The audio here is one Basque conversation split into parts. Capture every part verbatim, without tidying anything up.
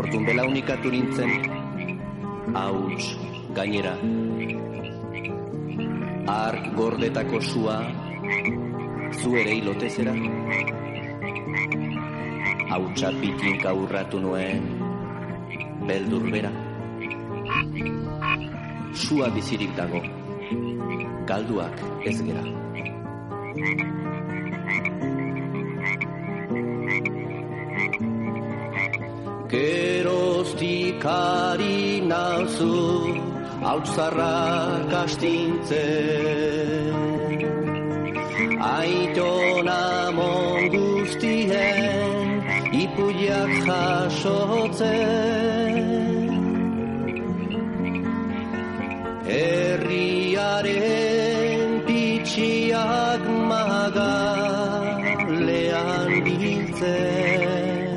Ordun belaunikatu nintzen, hauts gainera. Ark gordetako sua, zu ere hilotezera. Hautsa pitinka urratu nuen, beldur bera. Sua bizirik dago, galduak ez gera. Geroztik ari nauzu, hautzarrak astintzen. Aitona mon guztien, ipuiak jasotzen. Herriaren pitxiak magalean biltzen.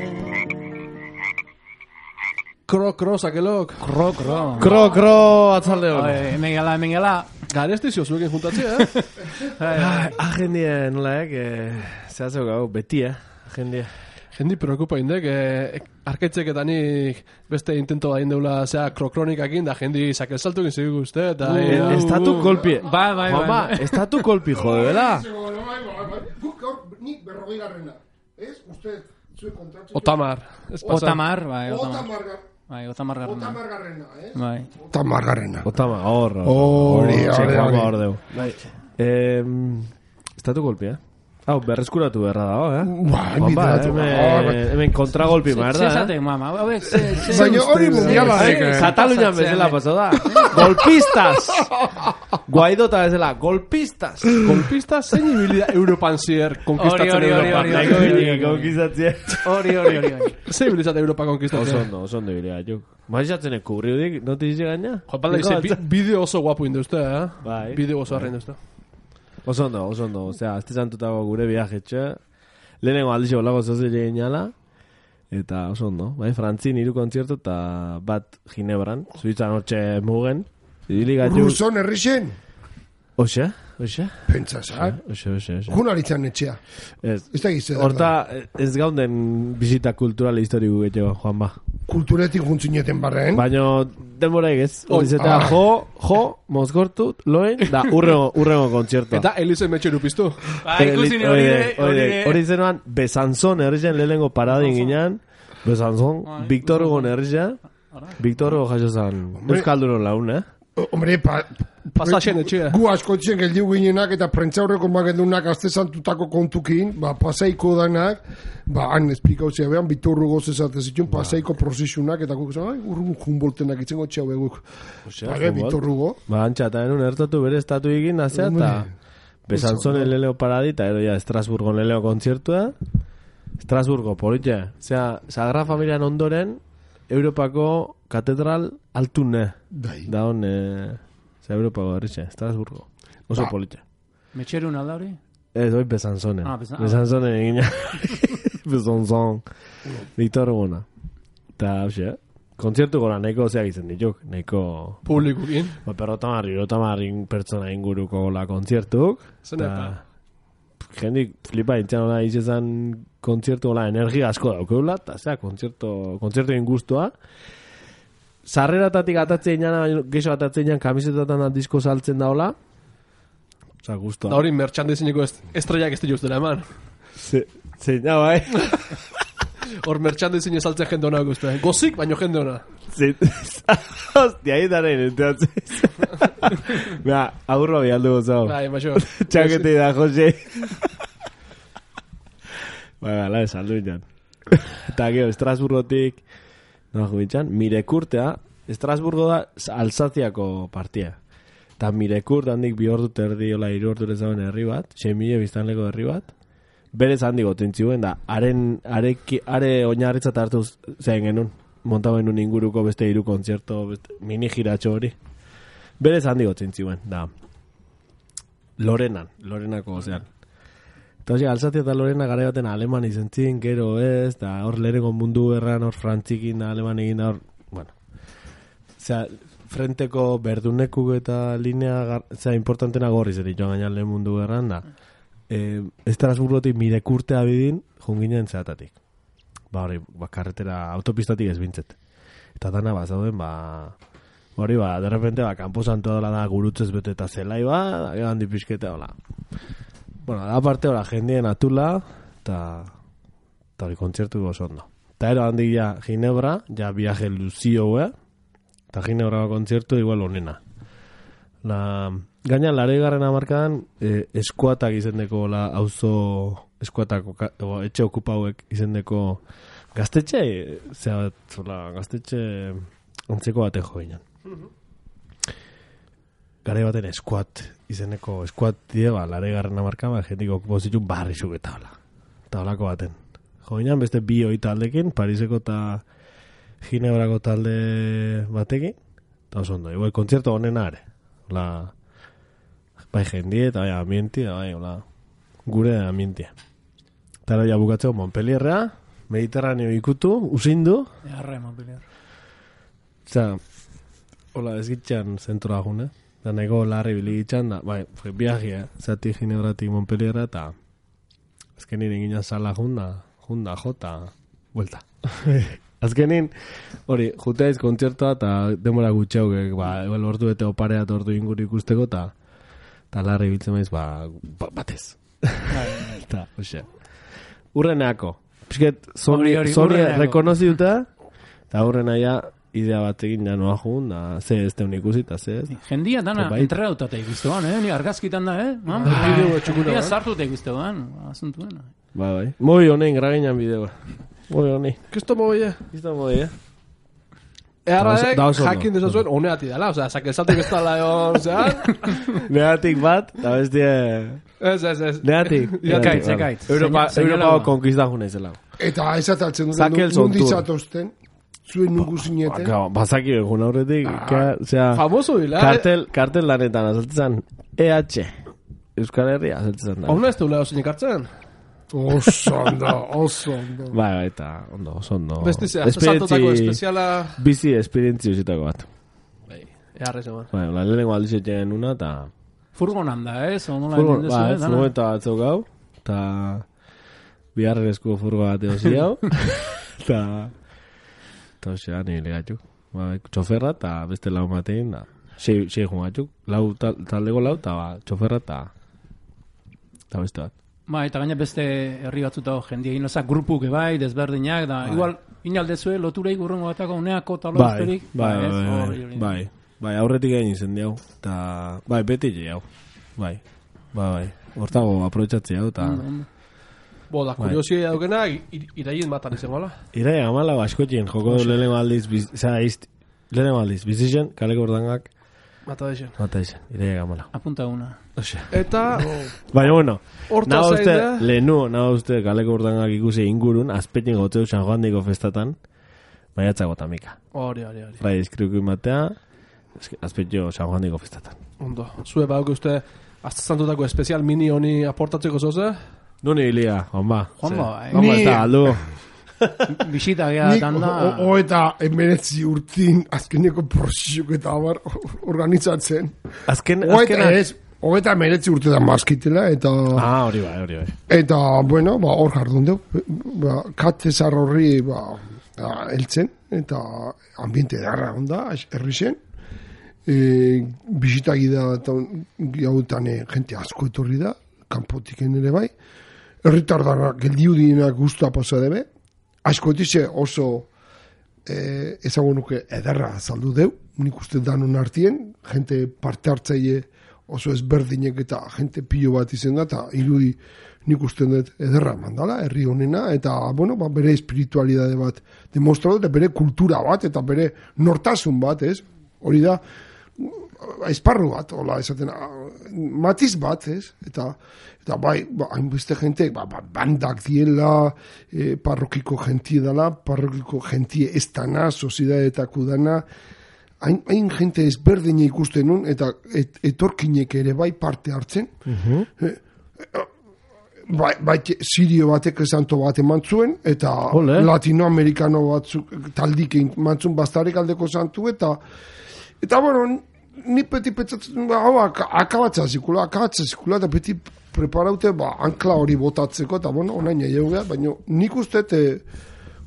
Kro, kro, sakelok. Kro, kro. Kro, kro, atzalde hon. Hemen gala, hemen gala. Garezti zio zuekin juntatzea, eh? Agendia, nolaek, zehazeu gau, beti, eh? Agendia. Jendi preocupa indek, eh, arkaitzek eta nik beste intento da indeula, zea, krokronikakin, da jendi sakel saltu gizik uste, eta... Uh, estatu kolpi. Ba, bai, bai. Mama, estatu kolpi, jode, bela? Guk gaur, nik berrogei garrena. Ez, uste, zue kontratzen... Otamar. Otamar, bai, Otamar. Otamar. Bai, Otamar garrena. Otamar garrena, eh? Bai. Otamar garrena. Otama, hor, hor. Hori, hori, hori. Bai. Estatu kolpi, eh? Hau, berreskuratu berra dago, eh? Ba, Bomba, hemen, hemen kontragolpi behar da, eh? Zezatek, mama, hauek, ze... Baina hori mundiala, eh? Katalunian bezala paso da. Golpistas! Guaidota bezala, golpistas! Golpistas zein ibilida Europan zier konkistatzen Hori, hori, Europa. hori, Naiko bilik, konkistatzea. Hori, hori, hori. Zein ibilizat Europa konkistatzen. Oso ondo, oso ondo bilia, juk. Maizatzen ekubriudik, notizize gaina? Jo, bala, ize, bideo oso guapu induzte, eh? Bai. Bideo oso harra induzte. Oso ondo, oso ondo. Osea, azte zantutago gure viajetxe. Lehenengo aldixo olago zozile ginala. Eta oso ondo. Bai, Frantzin hiru kontzertu eta bat Ginebran. Suitzan hortxe mugen. Ruson herrixen? Oxe, oxe. Pentsazak? Oxe, oxe, oxe. Junaritzan etxea. Ez. Ez da gizte. Horta, ez gaunden bizita kultural historiku getxo, Juan ba. Kulturetik juntzineten barren. Baina, denbora egez. Horizetea, jo, jo, mozgortut, loen, da urrengo, urrengo kontzertua. Eta Elise metxeru piztu. Ba, ikusi ni hori, hori. Hori zenoan, Besanzon herrizen lehenengo paradin ginean. Besanzon, Victor Hugo herrizen. Victor Hugo jaso zan. Euskalduron laun, eh? Hombre, pa... Pasaxen etxea. Gu askotzen geldiu ginenak eta prentzaurreko magendunak azte santutako kontukin, ba, pasaiko danak, ba, han esplikauzea behan, bitorru gozezate zituen, pasaiko prozisunak, eta guk, ai, urrun Humboldtenak itzengo txau beguk. Bale, bitorrugo. Ba, antxa, eta enun ertatu bere estatu egin, azea, eta Besanzon leleo paradi, eta edo ja, Estrasburgo leleo kontzertua. Estrasburgo, politia. Osea, Sagrada Familian ondoren, Europako katedral altune. Da hon, eh, zera Europako erritxe, Estrasburgo. Oso politia. Metxerun alda hori? Ez, hoi Besanzonen. Ah, Besanzonen. Besanzonen egina. Besanzon. Victor Hugona. Eta, hoxe, kontzertu gora nahiko zeak izan dituk. Nahiko... Publikukin. Ba, perrotamarri, rotamarrin pertsona inguruko gola kontzertuk. Zenepa. Jendik flipa intxan hola izan kontzertu gola energia asko daukeula. Eta, zera, kontzertu, kontzertu egin guztua. Sarreratatik atatzen inan, geixo atatzen inan, kamisetatan disko saltzen da hola. Osa, guztua. Da hori merchandizineko estrellak ez dira ustela eman. Zein, ja, bai. Hor merchandizine saltzen jende hona guztua. Gozik, baino jende hona. Zein, hostia, ahí daren, entonces. Bea, agurro bialdu gozau. Bai, maixo. Txakete da, Jose. Bai, bai, la saldu inan. Eta gero, Estrasburgotik, no, jubitxan, Mirekurtea, Estrasburgo da Alsaziako partia. Eta Mirekurt handik bi ordu terdi, ola, iru ordu lezauen herri bat, xemile biztanleko herri bat, berez handik gotentzioen da, haren, areki, are oinarritzat hartu zein genuen, montau genuen inguruko beste hiru kontzerto, beste, mini giratxo hori. Berez handik gotentzioen, da, Lorenan, Lorenako ozean. Eta hoxe, Alsazia eta Lorena gara baten aleman izan zin, gero ez, da hor lehenengo mundu erran, hor frantzikin da, aleman egin da, hor, bueno. Osea, frenteko berdunekuk eta linea, osea, importantena gorri zer joan gainan lehen mundu erran da. E, Estrasburgotik Mirekurtea bidin, junginen zeatatik. Ba hori, ba, karretera, autopistatik ez bintzet. eta dana ba, zauden, ba, hori ba, de repente, ba, kanposantua dola da gurutzez bete eta zelai ba, da, handi pixkete, hola. Bueno, da parte, hola, jendien atula, eta, eta hori kontzertu gozo ondo. Eta ero handik ja, Ginebra, ja viaje luzio, eh? Eta Ginebra kontzertu igual honena. La, gaina, lare garren amarkadan, eh, eskuatak izendeko, la, auzo eskuatak, o, etxe okupauek izendeko gaztetxe, zera bat, zola, gaztetxe ontzeko bate jo ginen. Gare baten eskuat izeneko, eskuat die, ba, lare garren amarkadan, ba, jendiko okupazitu barri zuketa, hola. Eta holako baten. Jo ginen, beste bi hoi taldekin, Pariseko eta Ginebrako talde batekin, eta oso ondo, igual, kontzertu honena ere. La, bai jendie eta bai ambientia, bai, hola, gure ambientia. Eta ja bukatzeko Montpellierra, Mediterraneo ikutu, usindu. Arre, Montpellier. Osea, hola, ez gitxan zentura june. Da nego larri biligitxan, da, bai, fue viaje, zati Ginebratik Montpellierra, eta azkenin egina sala junda, junda, jota, vuelta. Azkenin, hori, juteiz kontzertua eta demora gutxeuk, ba, igual ordu eta oparea eta ordu inguru ikusteko, eta ta larri biltzen maiz, ba, ba batez. Eta, oxe. Urreneako. Pisket, Sony, Sony rekonozi duta, eta urrena ja, idea batekin ja noa jugun, da, ze ez teun ikusi, eta ze ez. Jendia dana entrerautate ikustean, eh? Ni argazkitan da, eh? Jendia sartute ikustean, asuntuen. Ba, bai. Moi honein, graginan bideoa. Moi honein. Kisto mogoie? Kisto mogoie, eh? Earraek jakin desazuen honeati dela, osea, sakelzatik ez dala egon, zean. Neatik bat, eta bestie... Ez, ez, ez. Neatik. Ekaitz, ekaitz. Europa konkistan junez zela. Eta ezataltzen dut, nundizatozten, zuen nungu zineten. Bazaki egun aurretik, osea... Famoso bila, Kartel, kartel lanetan azaltzen, E H, Euskal Herria azaltzen da. Hona ez teula osinik hartzen? Oso ondo, oso ondo. Bai, bai, eta ondo, oso ondo. Bestizea, saltotako espeziala... Bizi esperientzi usitako bat. Bai, eharrez eman. Bai, la lehenengo aldizetzen una, eta... Furgonan da, eh? Zonola Furgon, bai, furgon eta batzuk gau, eta... Biharren esku furgo bat eosi hau, eta... Eta osea, nire gatzuk. Bai, txoferra, eta beste lau matein, da... Sei jun gatzuk, lau taldego lau, eta ba, txoferra, eta... Eta beste bat. Ba, eta gaina beste herri batzuta jendia inozak grupuk bai, desberdinak, da, igual, inaldezue loturei gurrengo batako uneako talosterik. Bai, bai, bai, bai, bai, aurretik egin izen diau, eta, bai, beti jau, bai, bai, bai, hortago aprobetxatzi hau, eta... Bo, da, kuriosia daukena, iraien matan izan gola. Iraien amala, askotien, joko du lehenengo aldiz, zera, lehenengo aldiz, bizitzen, kaleko ordangak, Mata deixen. Mata deixen, iraien amala. Apunta una. Eta... Baina, bueno, Horta nago uste, zain da... lehenu, nago uste, kaleko ordangak ikusi ingurun, azpetin goteu San Juan diko festatan, baiatzako tamika. Hori, hori, hori. Rai, eskriuko imatea, azpetio San Juan diko festatan. Ondo. Zue bauk uste, aztazantutako espezial mini honi aportatzeko zoze? Nuni hilia, Juan ba. Juan ba, eh? Juan ba, eta aldu. Bisita gehiatan da... O eta emeretzi urtin azkeneko prozesuk eta abar organizatzen. Azken, azkenak... Ez, o eta emeretzi urte da maskitela, eta... Ah, hori bai, hori bai. Eta, bueno, ba, hor jardun deu. Ba, katzezar horri, ba, eltzen, eta ambiente darra onda, herri zen. E, bisita gida eta gautan jente asko etorri da, kanpotiken ere bai. Herritar darra geldiudienak guztua pasa debe. Asko etize oso eh, ezagun nuke ederra azaldu deu, nik uste danon artien, jente parte hartzaile oso ezberdinek eta jente pilo bat izen da, eta irudi nik uste dut ederra mandala, herri honena, eta bueno, ba, bere espiritualidade bat demostratu, eta bere kultura bat, eta bere nortasun bat, ez? Hori da, esparru bat, hola, esaten, matiz bat, ez? Eta, eta bai, ba, hainbeste jente, ba, ba, bandak diela, e, parrokiko jentie dela, parrokiko jentie ez dana, sozidadeetako dana, hain, hain jente ezberdine ikusten nun, eta et, etorkinek ere bai parte hartzen, uh-huh. e, bai, bai, sirio batek esanto bat eman zuen, eta Ole. Latinoamerikano batzuk taldik eman zuen bastarek aldeko santu, eta eta bueno, ni peti petzatzen, hau akabatza zikula, akabatza zikula, eta peti preparaute, ba, ankla hori botatzeko, eta bueno, onain egeu behar, baina nik uste, te,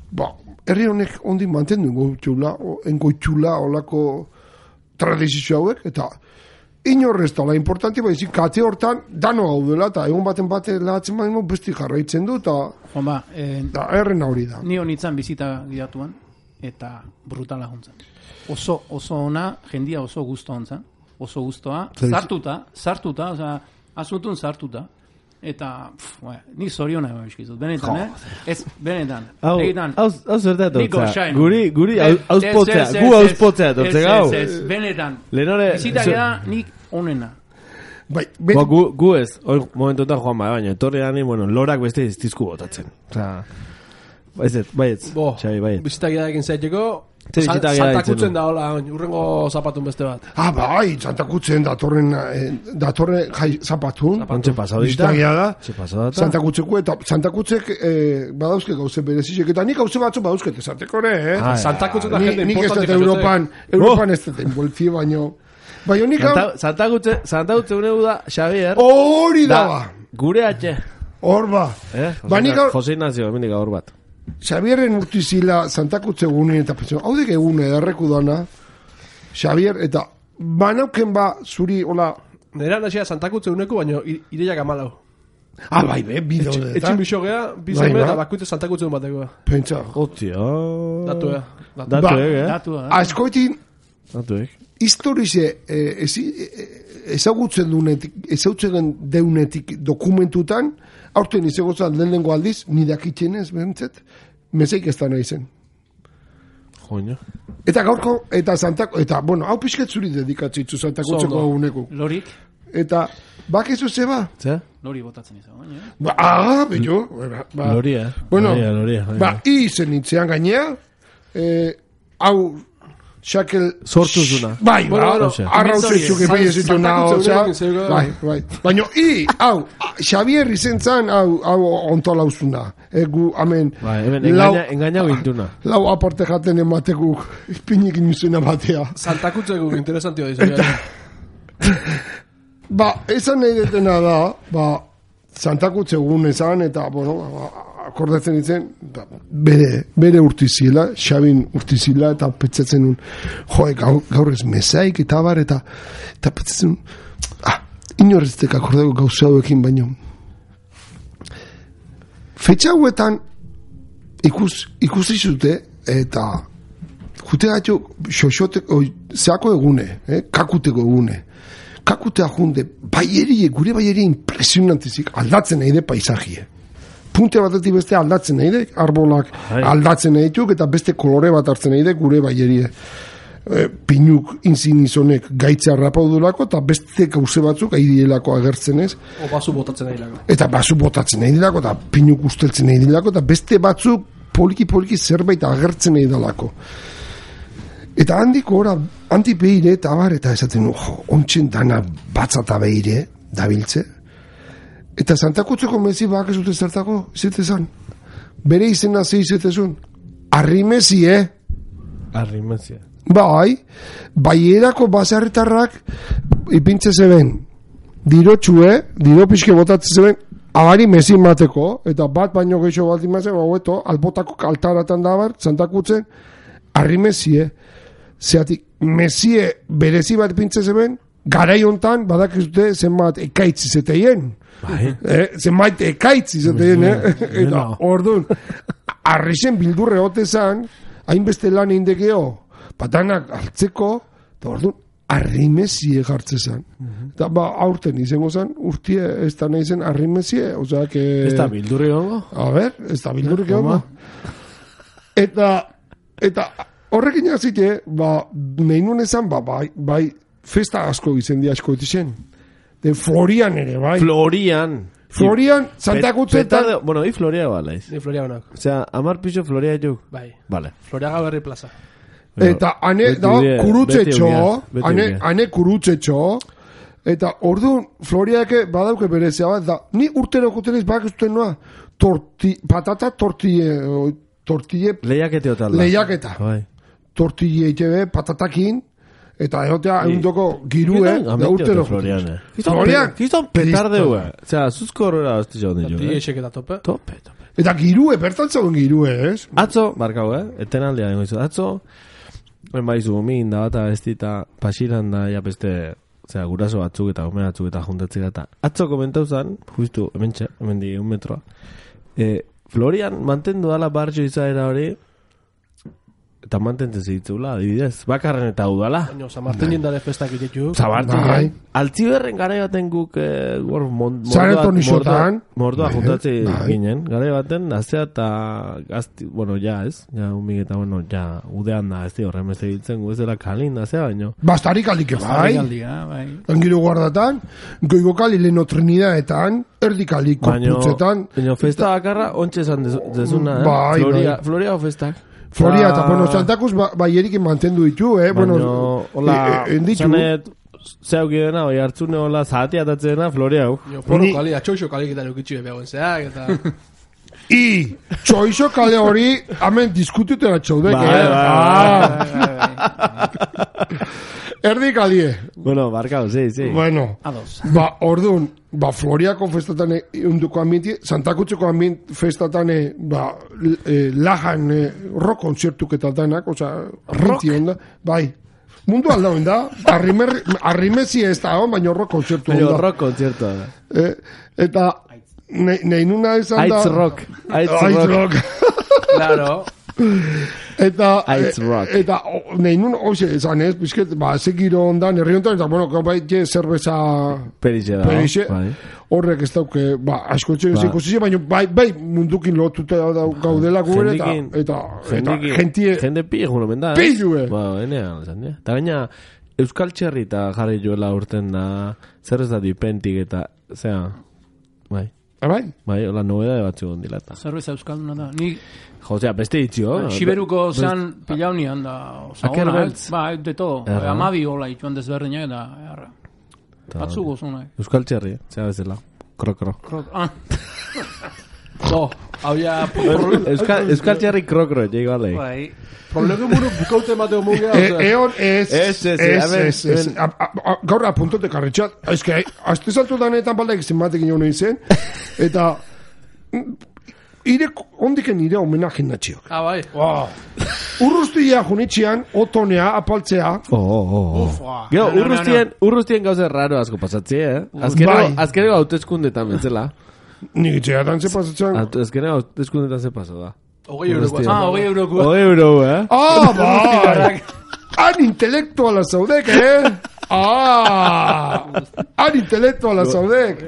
ba, herri honek ondik mantendu engoitxula, engoitxula olako tradizio hauek, eta inorrez dala importanti, baizik kate hortan dano gaudela, eta egun baten bate lahatzen baino besti jarraitzen du, eta Joma, eh, erren hori da. ni honitzan bizita gidatuan, eta brutala juntzen. Oso, oso ona, jendia oso guztua hontzan, oso guztua, sartuta, sartuta, oza, asuntun sartuta, eta, pff, bai, nik zoriona ema bizkizut, benetan, eh? Ez, benetan, Hau, egitan. hau, hau zertatu, Niko shain. guri, guri, Ez, hauzpotzea, ez, ez, gu ez, hauzpotzea, ez, tortze ez, gau. ez, ez, benetan. Lehenore... Bizita geda nik onena. Bai, ben, Ba, gu, gu ez, hori momentuetan joan bai, baina, etorri gani, bueno, lorak beste iztizku botatzen. Osa, baiet, baiet, Bo, Xabi, baiet. bizitak edakin zaiteko, Ze San- bizitak edakin Santakutzen zaitu? da, hola, oin, urrengo zapatun beste bat. ah, bai, Santakutzen datorren, eh, datorren jai, zapatun, Ontxe pasau dita? bizitagia da, Ontxe pasau data? Santakutzeko, eta Santakutzek eh, badauzke gauze berezizek, eta nik gauze batzu badauzket esateko, eh? Ah, Santakutzen da Ni, jende nik ez dut importantik. Europan, Europan ez dut enboltzi, baino, baino nik hau, Santa, Santa Gutze, Santa Gutze unegu da, Xavier. hori da, ba, Gure atxe. hor ba, Eh? Ba, nik hau- Jose Ignacio, emendik gaur bat. Xabierren urtizila Santakutze egunen eta pentsio, hau dek egune edarreku dana, Xabier, eta banauken ba, zuri, hola, Nera nasia Santakutzen uneko, baina ideiak amalau. ah, bai, be, bideo da, Etxin biso gea, Bai, bizeme ba. eta bakuitze Santakutzen batekoa. pentsa, Hostia. Datu, eh. Datu. Datu, Ba. eh? Datu da. askoitin, Datuek. historize, eh, ezi, eh, ezagutzen dunetik, ezagutzen deunetik dokumentutan, aurten izegozan lehenengo aldiz, nidakitzen ez, bentzet, meseik ez da nahi zen. Joño. Eta gaurko, eta Santako, eta, bueno, hau pixket zuri dedikatzitzu Santakutzeko Zondo. eguneko. Lorik, Eta, bakizu zeba? Ze? lori botatzen izan, baina. Ba, ah, bello. Ba, Loria. Bueno, Loria, loria. bai, ba, bai. izen nintzean gainea, eh, hau, xakel... Sortu zuna. Bai, Bueno, ba, bueno, arrautzetxu San- kepai ezitu Santa naho, Cruz osea, eurekin zeuga. bai, bai. Baina, i, hau, Xavier izen zan, hau, hau ontola uzuna. Egu, amen, Bai, hemen, lau, engaina, engaina gintuna. lau aparte jaten emateku, ipinik inuzena batea. Santakutzeko interesantio da izan. Ba, esan nahi detena da, ba, Santakutze egun esan, eta, bueno, ba, akordatzen ditzen, ba, bere, bere urtizila, Xabin urtizila, eta petzatzen un, joe, gaur, gaur ez mesaik, eta bar, eta, eta petzatzen un, ah, inorreztek akordako gauza hauekin baino. Fetxa hauetan, ikus, ikusi zute, eta, jute gaitu, xoxotek, oi, zeako egune, eh, kakuteko egune. Kakutea junde, baierie, gure baierie impresionantizik, aldatzen nahi de paisajie. Punte batetik beste aldatzen nahi de, arbolak Hai. aldatzen nahi dituk, eta beste kolore bat hartzen nahi de gure baierie. E, pinuk inzinizonek gaitza rapaudulako, eta beste gauze batzuk aidielako agertzen ez, O basu botatzen nahi lako. eta basu botatzen nahi dilako, eta pinuk usteltzen nahi dilako, eta beste batzuk poliki-poliki zerbait agertzen nahi dalako. Eta handiko ora, handi behire, eta bar, eta esaten, ojo, ontsen dana batzata behire, dabiltze. Eta Santakutzeko mezi bak ez dute zertako, izetezan. Bere izena ze izetezun. Arrimezi, eh? Arrimezia. Bai, baierako basarritarrak ipintze zeben, dirotxue, diro pixke botatzen zeben, abari mezin mateko, eta bat baino gehiago bat imazen, haueto, albotako altaratan dabar, Santakutzen, arrimezie, zeatik, mezie berezi bat ipintze zeben, garai hontan, badakizute zenbat ekaitz izeteien. Bai. Eh, zenbait ekaitz izaten, eh? Eta, no. orduan, arrizen bildurre hotezan, hainbeste lan indekeo, patanak hartzeko, eta orduan, arrimezie jartzezan. Eta, ba, aurten izango zen, urtie ez da nahi zen arrimezie, osea, que... Ez da bildurri gongo? A ber, ez da bildurrik egon. Oma. Eta, eta, horrekin azite, ba, nahi nuen esan, ba, bai, bai, festa asko izendi asko etizen. De Florian ere, bai. Florian. Florian, Santakutzen, Petarde, bueno, i Floria balaiz. Ni Floria honak. O sea, amar piso Floria juk. Bai. Vale. Floriaga berri plaza. eta ane, Beti da, uria, kurutzetxo, beti uria, beti ane, uria. ane kurutzetxo, eta orduan, Floriake badauke berezia bat, da, ni urtero jutenez bak ez duten noa, torti, patata tortille, tortille Lehiakete otal da. lehiaketa. Bai. Tortille itebe, patatakin, Eta egotea eundoko girue, da urtero. Florian. Florian. Kiston petardeue. Osea, zuzko horrela hosti joan ditu. Tiesek eta tope. Tope, tope. Eta girue, bertan zauden girue, ez? Atzo, barkau, eh? Etenaldea dengo izu. Atzo, ben baizu min, da bata ez dita, pasiran da, ja beste, osea, guraso batzuk eta gome batzuk eta juntatzea eta. Atzo komentau zan, justu, hemen txe, hemen di, un metroa. Eh, Florian mantendu dala bartxo izaera hori, eta mantentzen zitzula, adibidez. Bakarren eta udala. Baina, San Martinin dare festak itetu. Zabartin, altziberren gara baten guk eh, Zareton isotan. Mordoa juntatze ginen. Gara baten, azea eta gazti, bueno, ja ez, ja umik eta, bueno, ja, udean da, ez di horren beste ditzen, gu ez dela kalin, azea baino. Bastarik aldik bai. bai. Angiro guardatan, goigo kali leno trinidaetan, erdik alik korputzetan. Baina festa bakarra, ontsa esan dezuna, eh? Bai, Floria, bai. Floria o festak. Floria, eta, bueno, Santakus ba, bai erikin mantendu ditu, eh? Baina, Bueno, hola, e, e, enditu. zanet, zeuk dena, oi hartzune, hola, zahati atatzena, Floria, hau. Jo, poro kali, atxoixo kali gitan eukitxu behauen zeak, eta... I, txoixo kale hori, hamen diskututen atxaudek, Bai, eh? bai, Ah, erdi kalie. Bueno, barkau, sí, sí. Bueno, Ados. ba, orduan, ba, Floriako festatan unduko ambienti, Santakutzeko ambient festatan, ba, eh, lajan eh, rock konzertuk eta danak, oza, rinti onda, bai. Mundu aldauen da, arrimer, arrimezi ez da, baina rock konzertu onda. Baina rock konzertu da. Eh, eta, nahi nuna izan da... Aitz rock. Aitz Aitz rock. rock. Claro. Eta, Aitz eh, rock. eta, nahi nun, hoxe, esan ez, bizket, ba, segiro ondan, herri ondan, eta, bueno, bai, je, zerbeza... Perixe da. Perixe, Bai. horrek ez dauke, ba, asko etxe Ba. ikusi, baina bai, bai, mundukin lotuta da gaudela gure, eta, Jendikin- eta, eta, Jendikin- gentie, Jende pi egun omen da, eh? Pillu, eh? Ba, enean, esan, eh? Eta gaina, Euskal Txerri eta jarri joela urten da, zer ez da dipentik eta, zera, bai, bai, bai, hola, nobedade batzu gondila eta. Zerbeza euskalduna da. Ni Josea, beste ditzio. Siberuko zan pilaunian da, oza, Aker ona, beltz. eh? Ba, de todo. Erra. Amabi hola itxuan desberdinak eta, erra. Batzu gozuna. Euskal Txerri, zera bezala. Kro, kro. Ah, No, hau ja... Euskal, Euskal Txerri kro, kro, jeigo alei. bai. Problema buru bukaute mateo mugea. e, eon ez, Ez, ez, ez, hemen- ez, ez, hemen- A- a- a- gaur apuntote karretxat, ez que, azte saltu danetan baldaik zenbatek ino nahi zen, eta, mm, ire, ondiken ire homenajen natxiok. Ah, bai. Urruztia junitxian, otonea, apaltzea, Oh, oh, oh. Uf, ah. Gero, No, no, no, urrustien, urrustien gauze raro asko pasatzi, eh? Azkeneko, Bai. azkeneko hautezkundetan betzela. nik itxeatan ze pasatzen. Azkeneko hautezkundetan ze paso da. Hogei eurokoa. Ah, hogei eurokoa. O euro, eh? Ah, bai! Han intelektuala zaudek, eh? Ah! Han intelektuala zaudek,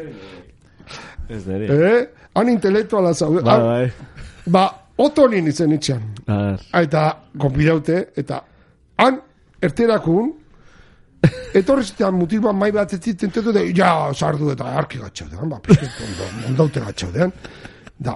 Ez neri. eh? Han intelektuala zaudek. Bai, bai. Ba, otonin izen itxan. A ver. Eta, konpidaute, eta han, erterakun, etorri zitean mutil bat mai bat ez tentetu, de, ja, sardu eta arki gatxaudean, ba, pizket, ondaute gatxaudean. Da,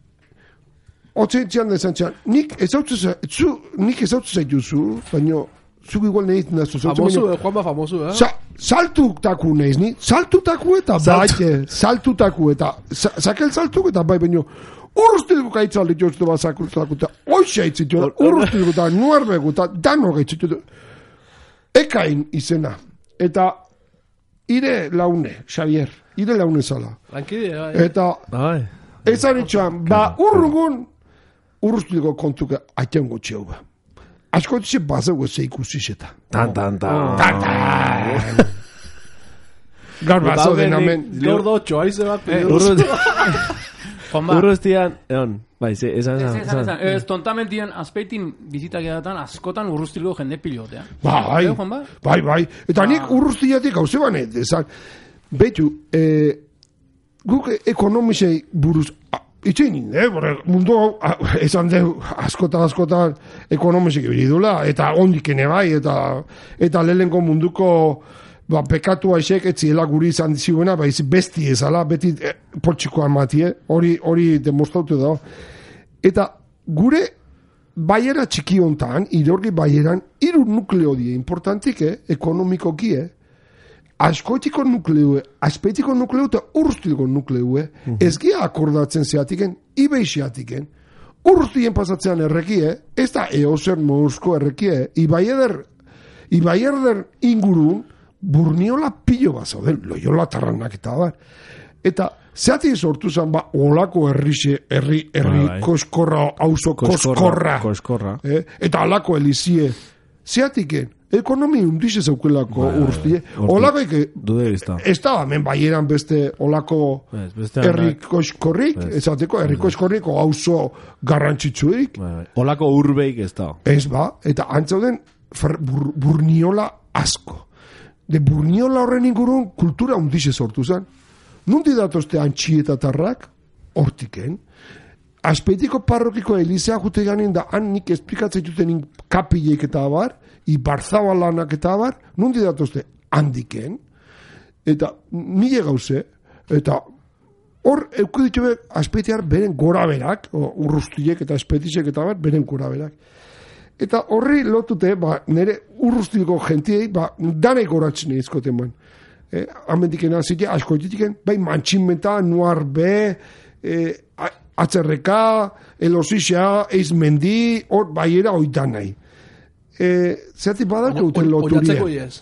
otze itxean dezan txan, nik ezautzu zu, nik ezautzu zaituzu, baino, zuk igual nahi nazu zautzu, Famosu, baino, eh, Juanma famosu, eh? Sa, saltutaku nahiz ni, saltutaku eta bai, eh, saltutaku eta, sa, sakel saltuk eta bai, baino, urruztilgu gaitzaldi joztu bat sakultutaku eta, oixa itzitu, urruztilgu eta nuerbegu eta dano gaitzitu. Ekain izena, eta ire laune, Xavier, ire laune zala. Lankide, bai. Eta, Bai. ezan itxoan, ba, urrugun, urruztilgo kontuke aitean gutxi hau ba. Asko ditxe bazego ze ikusi xeta. Tan, tan, tan. Gaur bazo den amen. Gaur dotxo, aize bat. Eh, Urruz- Juanba. Urruztian, egon, bai, ze, esan, Ez, esan, ez, ez, esan. ez, tontamentien azpeitin bizitak edatan askotan urrustilgo jende pilotea. Bai, Eh, Juanba? bai, bai. Eta nik urruztiatik hau zebanet, esan, betu, eh, guk ekonomisei buruz, ah, itxein, eh, borre, mundu hau, ah, esan deu, askotan, askotan, ekonomisek ebiridula, eta ondikene bai, eta, eta lehenko munduko, ba, pekatu aixek etziela guri izan diziguena, ba, izi besti ezala, beti eh, poltsikoa matie, hori, hori demostratu da. Eta gure baiera txiki hontan, irorgi baieran, hiru nukleo die importantik, eh, ekonomikoki, eh, askoitiko nukleo, aspetiko nukleo eta urrustilgo nukleo, eh, ez gira akordatzen zeatiken, ibeixiatiken, urrustien pasatzean errekie, ez da eozer mozko errekie, ibai eder, Ibaierder ingurun, Burniola pilo bat zauden, Loiola Tarranak eta bar. Eta zeatik sortu zen, ba, olako herrixe, herri, herri, Bai. koskorra, auzo, koskorra. Koskorra. Eh? Eta alako elizie. Zeatiken, ekonomi undixe zaukelako urrustie. Olako eke, Dude izta. ez da, hemen baieran beste olako Ez, beste herri hanak- koskorrik, ezateko, herri koskorrik, o auzo garrantzitsuik. Bai, bai. Olako urbeik ez da. Ez ba, eta antzauden fer- bur, burniola asko. De burniola horren ingurun kultura undixe sortu zen. Nundi datozte antxietatarrak, hortiken, Azpeitiko parrokiko elizea jute ganin da, han nik esplikatzen duten kapilek eta abar, ibarzabalanak eta abar, nundi datozte handiken, eta mile gauze, eta hor eukiditu be, azpeitear beren gora berak, urrustiek eta azpeitisek eta abar, beren gora berak. Eta horri lotute, ba, nire urrustiko gentiei, ba, danei goratzen izkoten man. Eh, Amendikena zite, asko ditiken, bai mantxinmenta, nuar be, eh, atzerreka, elosixea, eizmendi, hor baiera oitan nahi. E, Zerati badako duten loturia. Oinatzeko iez.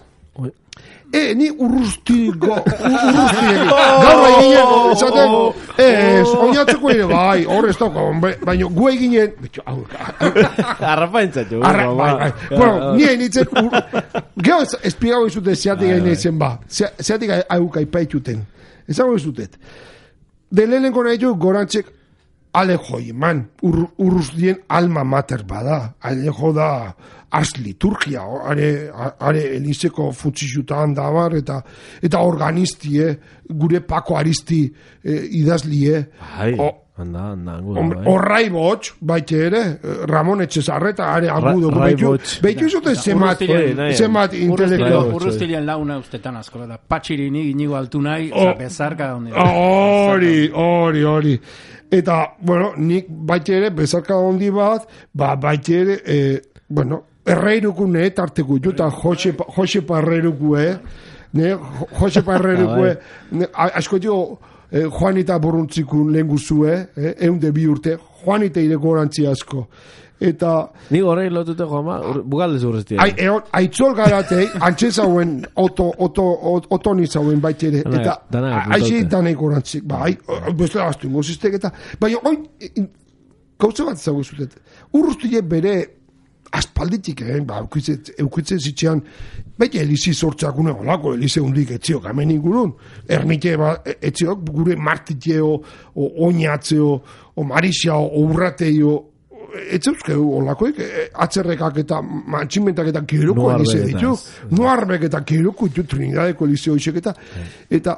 E, ni urrustiko, urrustiek. Gaur eginen, esaten, ez, oinatzeko ere, bai, hor ez dauka, baina gu eginen, betxo, hau, Arrapaintzatu. arra, bai, bai. Bueno, ni hainitzen, geho espigago izute zeatik hainitzen ba, zeatik hauka ipaituten. Ezago izutet. Delenenko nahi du gorantzek Alejo man, ur, urrustien alma mater bada. Alejo da ars liturgia, are, are elizeko funtzisutan dabar, eta, eta organistie, gure Pako Aristi eh, idazlie. Bai, anda, anda, anguda, bai. Horrai botx, baite ere, Ramon Etxezarreta, are agudo. Rai Beitu, botx. beitu zuten zemat, Urrustien- zemat intelektual. Urrustilian launa ustetan asko da. Patxirini, inigo altu nahi, Oh. bezarka onde. Hori, hori, hori. Eta, bueno, nik baite ere, bezarka handi bat, ba, baite ere, eh, bueno, erreiruku ne, tarteko ditu, eta Jose, Jose Parreiruku, eh? Ne, Jose Parreiruku, eh? Asko dio, eh, Juanita Boruntzikun lehen guzue, eh? Eun de bi urte, Juanita ireko orantzi asko. Eta, Ni horrein lotute joama, bugaldez urrestia. ai, eon, aitzol garatei, antxe zauen, oto, oto, otoni zauen baitere, Dana- eta, dana aixi apuntaute. danei gorantzik, ba, ai, beste astu ingozistek, eta, bai, oin, gauza bat zago zutet, urrustile bere, aspalditik, eh, ba, eukitzen, eukitzen zitzean, baita elizi sortzakune, olako, elize hundik etziok, hemen ingurun, ermite, ba, etziok, gure martiteo, o oinatzeo, o marixao, o urrateio, etzeuzkeu olakoik, atzerrekak eta mantximentak eta geroko Nuarbek elize eta ditu, ez. nuarbek eta geroko ditu, Trinidadeko elize hoxek eta, eta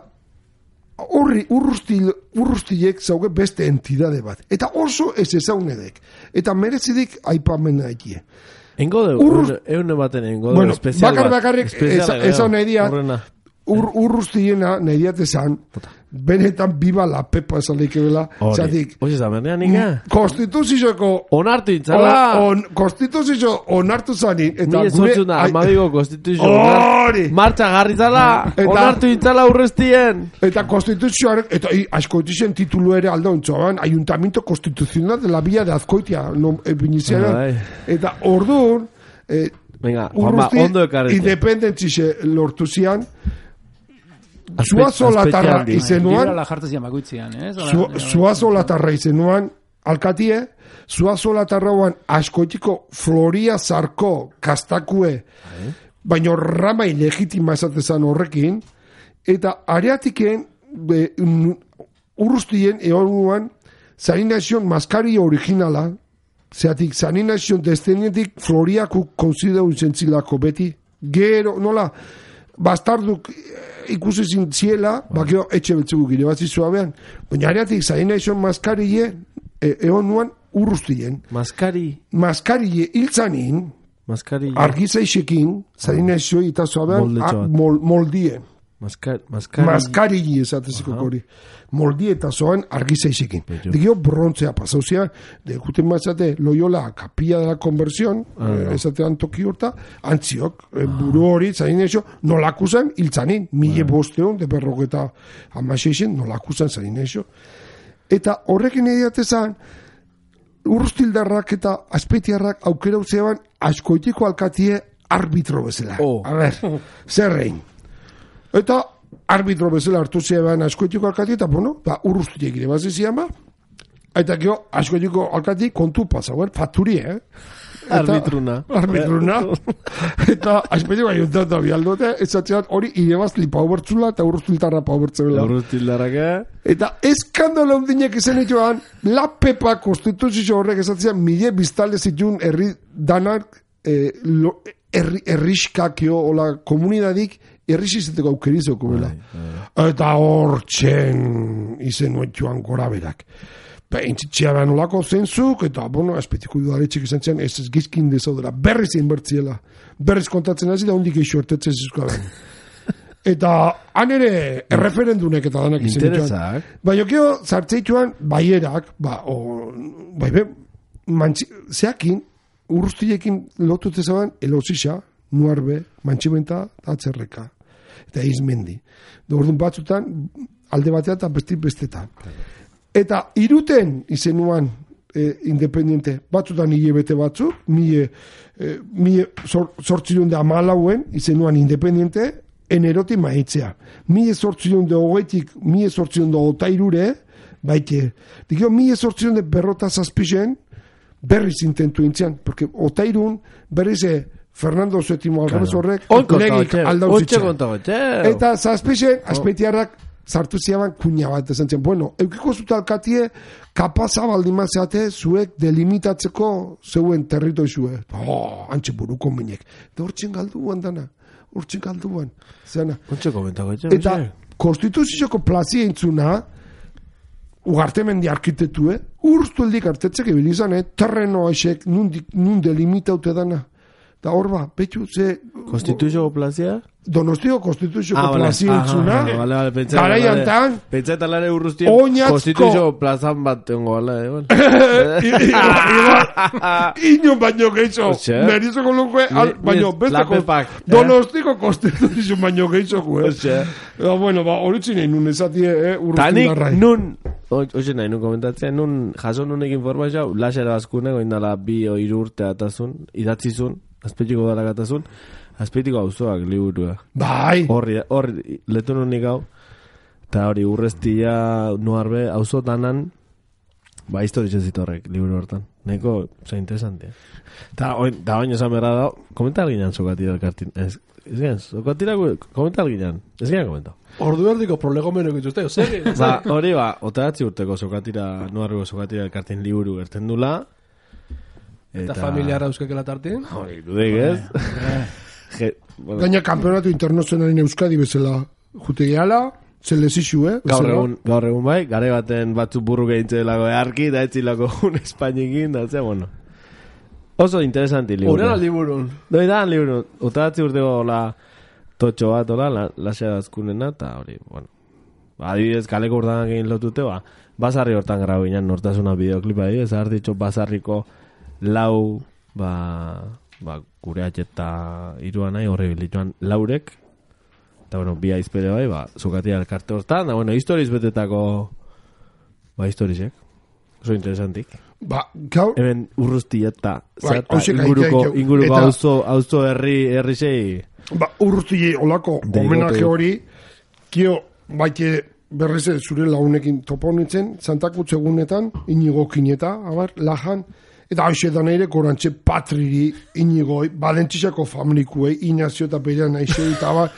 horri urrustil, urrustilek zauge beste entidade bat. Eta oso ez ezaunedek. Eta merezidik aipamena ekie. Engo de, Urrus- eune baten engo de, Bueno, espezial bakar bat. bakarrik Espeziala, eza- esan nahi diat, horrena. Ur, urrustiena nahi diat esan, benetan biba la pepa esalik ebela, Hori. zatik, Oye, zabernean nika. konstituzioko Onartu intzala. on, konstituzio onartu zanin, eta Mila gure... zortzuna, ai- amabiko konstituzio. Hori! Martxa garrizala. Eta- Onartu intzala urrestien. Eta konstituzioaren, eta i, askoitizien titulu ere aldauntzoan, Ayuntamiento Constitucional de la Villa de Azkoitia, no, e, biniziaran. Bai. Eta orduan, eh, Venga, Juanma, ondo ekarrete. independentzixe lortu zian, Azpe- Zuazolatarra azpetxe handi. izenuan, Libera la jartzian bakoitzian, eh? Zu- Zuazolatarra izenuan, alkatie, Zuazolatarrauan askoitiko Floria Zarko kastakue, baina rama ilegitima esatezan horrekin, eta areatiken be, n- urrustien eonuan Zaninazion maskari originala, zeatik Zaninazion destenetik Floriaku konsideu zentzilako beti, gero, nola, bastarduk eh, ikusi zintziela, bakeo etxe betzugu gire bat zizuabean, baina areatik Zaninazion maskarie e, eonuan urrustien. Maskari. Maskarie hiltzanin, Maskari. argizaisekin, Zaninazioi eta zoabean, Moldetxo bat. mol, moldie. Maskari. Maskari. Maskari esateziko hori. Moldi eta zoan argizaizekin. Bello. Digio brontzea pasauzia, de guten mazate Loyola kapilla de la conversión, Ah, eh, esatean toki horta, antziok, eh, buru hori, zain eso, nolakusan hiltzanin, mile bosteon, de berrogeta amaseixen, nolakusan zain eso. Eta horrekin ediatezan, urrustildarrak eta azpeitiarrak aukera utzean askoitiko alkatie arbitro bezala. Oh. A ber, zerrein. Eta arbitro bezala hartu zeban askoetiko alkati, eta bueno, ba, urruztiek ere bazizian ba. Eta gero, askoetiko alkati kontu pasa, ber, faturi, eh? Eta, Arbitruna. Arbitruna. Eta askoetiko aiuntatu abialdote, ez atzean hori irebaz lipau bertzula eta urruztiltarra pau bertzela. Urruztildarraka. Eta eskandalo hundinek izan dituan, la pepa konstituzio horrek esatzean mile biztalde zituen herri danak, eh, lo, herri, herriskakio, ola komunidadik, herriziziteko aukerizoko bela. Eta hor txen izen nuetxuan gora berak. Pentsitxea behan olako zentzuk, eta, bueno, espetiko dudaletxik izan zen, ez ez gizkin dezaudela, berriz egin bertziela. Berriz kontatzen hasi da hundik eixo ertetzen zizkoa behan. Eta han ere erreferendunek eta danak izan dituan. Interesak. Baina kio, zartzeituan, baierak, ba, o, bai be, mantzi, zeakin, urruztiekin lotut ezaban, elosisa, nuarbe, mantximenta, atzerreka. Eta izmendi. Da orduan batzutan, alde batea eta besti bestetan. Eta iruten izenuan e, independiente, batzutan hilebete batzuk, mie, e, mie sortzilun de amalauen izenuan independiente, eneroti maitzea. Mie sortzilun de hogeitik, mie sortzilun de otairure, baite. Dikio, mie sortzilun de berrota zazpixen, berriz intentu intzian, porque otairun berriz e, Fernando Sétimo Alvarez horrek legik aldauzitzen. Eta zazpixen, azpeitiarrak sartu ziaban kuña bat esan zen. Bueno, eukiko zuta alkatie kapaza baldimazeate zuek delimitatzeko zeuen territoizue. Oh, antxe buruko minek. Da hortzen galduan dana. Hortzen galduan. Zena. Hortzen komentako. Eta konstituzioko plazia intzuna ugarte mendi arkitetue urstu eldik artetzek ebilizane terreno aixek nun delimitaute dana. Da hor ba, betxu, ze... Konstituzioko plazia? Donostiko konstituzioko ah, plazia intzuna. Ah, vale, vale, pentsa. Garaian tan... Pentsa eta lare urruztien Oñatzko... konstituzioko plazan bat tengo, ala, igual. Inon baino geixo. Merizoko luke, baino beste... Donostiko konstituzio baino geixo, eh? Bueno, ba, horitzin egin nun esatie, eh, urruztin darrai. Tanik nun... Oixe nahi, nun komentatzea, nun jaso nunek informazioa, lasera bazkune, goindala bi o iru urte atazun, idatzizun, azpetiko dalakatazun, azpetiko auzoak liburua. Bai! Horri, horri, letu nunik hau, eta hori urreztia nuarbe, auzo danan, ba, historitzen zitorrek, liburu hortan. Neko, oza, interesantia. Eta, oin, da oin esan berra da, komenta alginan sokatira elkartin, ez, ez gen, sokatira, komenta alginan, ez gen komenta. Ordu erdiko prolegomeno ikutuzte, zer? Ba, hori ba, oteratzi urteko sokatira, nuarriko sokatira elkartin liburu gerten dula. Eta, eta familiara euskakela tartin? Hori, dudek ez? Bueno. Gaina kampeonatu internazionalin Euskadi bezala jute gehala, zelezixu, eh? Gaur egun, gaur egun bai, gare baten batzuk burru gehintzelako earki, da etzilako un Espainikin, da zea, bueno. Oso interesanti liburu. Horean aldiburun. Doi da, liburu. Oteratzi urteko la totxo bat, ola, la, lasea dazkunena, eta hori, bueno. Adibidez, kaleko urdanak egin lotute, ba, basarri hortan grau ginen, nortasuna bideoklipa, adibidez, hartitxo basarriko lau, ba, ba, gure atxeta iruan nahi, horre bilituan laurek, eta, bueno, bi aizpere bai, ba, zukatia elkarte hortan, da, bueno, historiz betetako, ba, historizek, oso interesantik. Ba, gaur... Hemen urruzti eta, Bai, zata, inguruko, inguruko eta, auzo, auzo herri, herri sei... Ba, urruzti olako homenaje hori, kio, baite berriz zure launekin topo nintzen, zantakutze egunetan, inigo kineta, abar, lajan, eta haixetan ere korantxe patriri inigoi, badentxisako familikuei, Inazio eta Berean aixe, eta abar,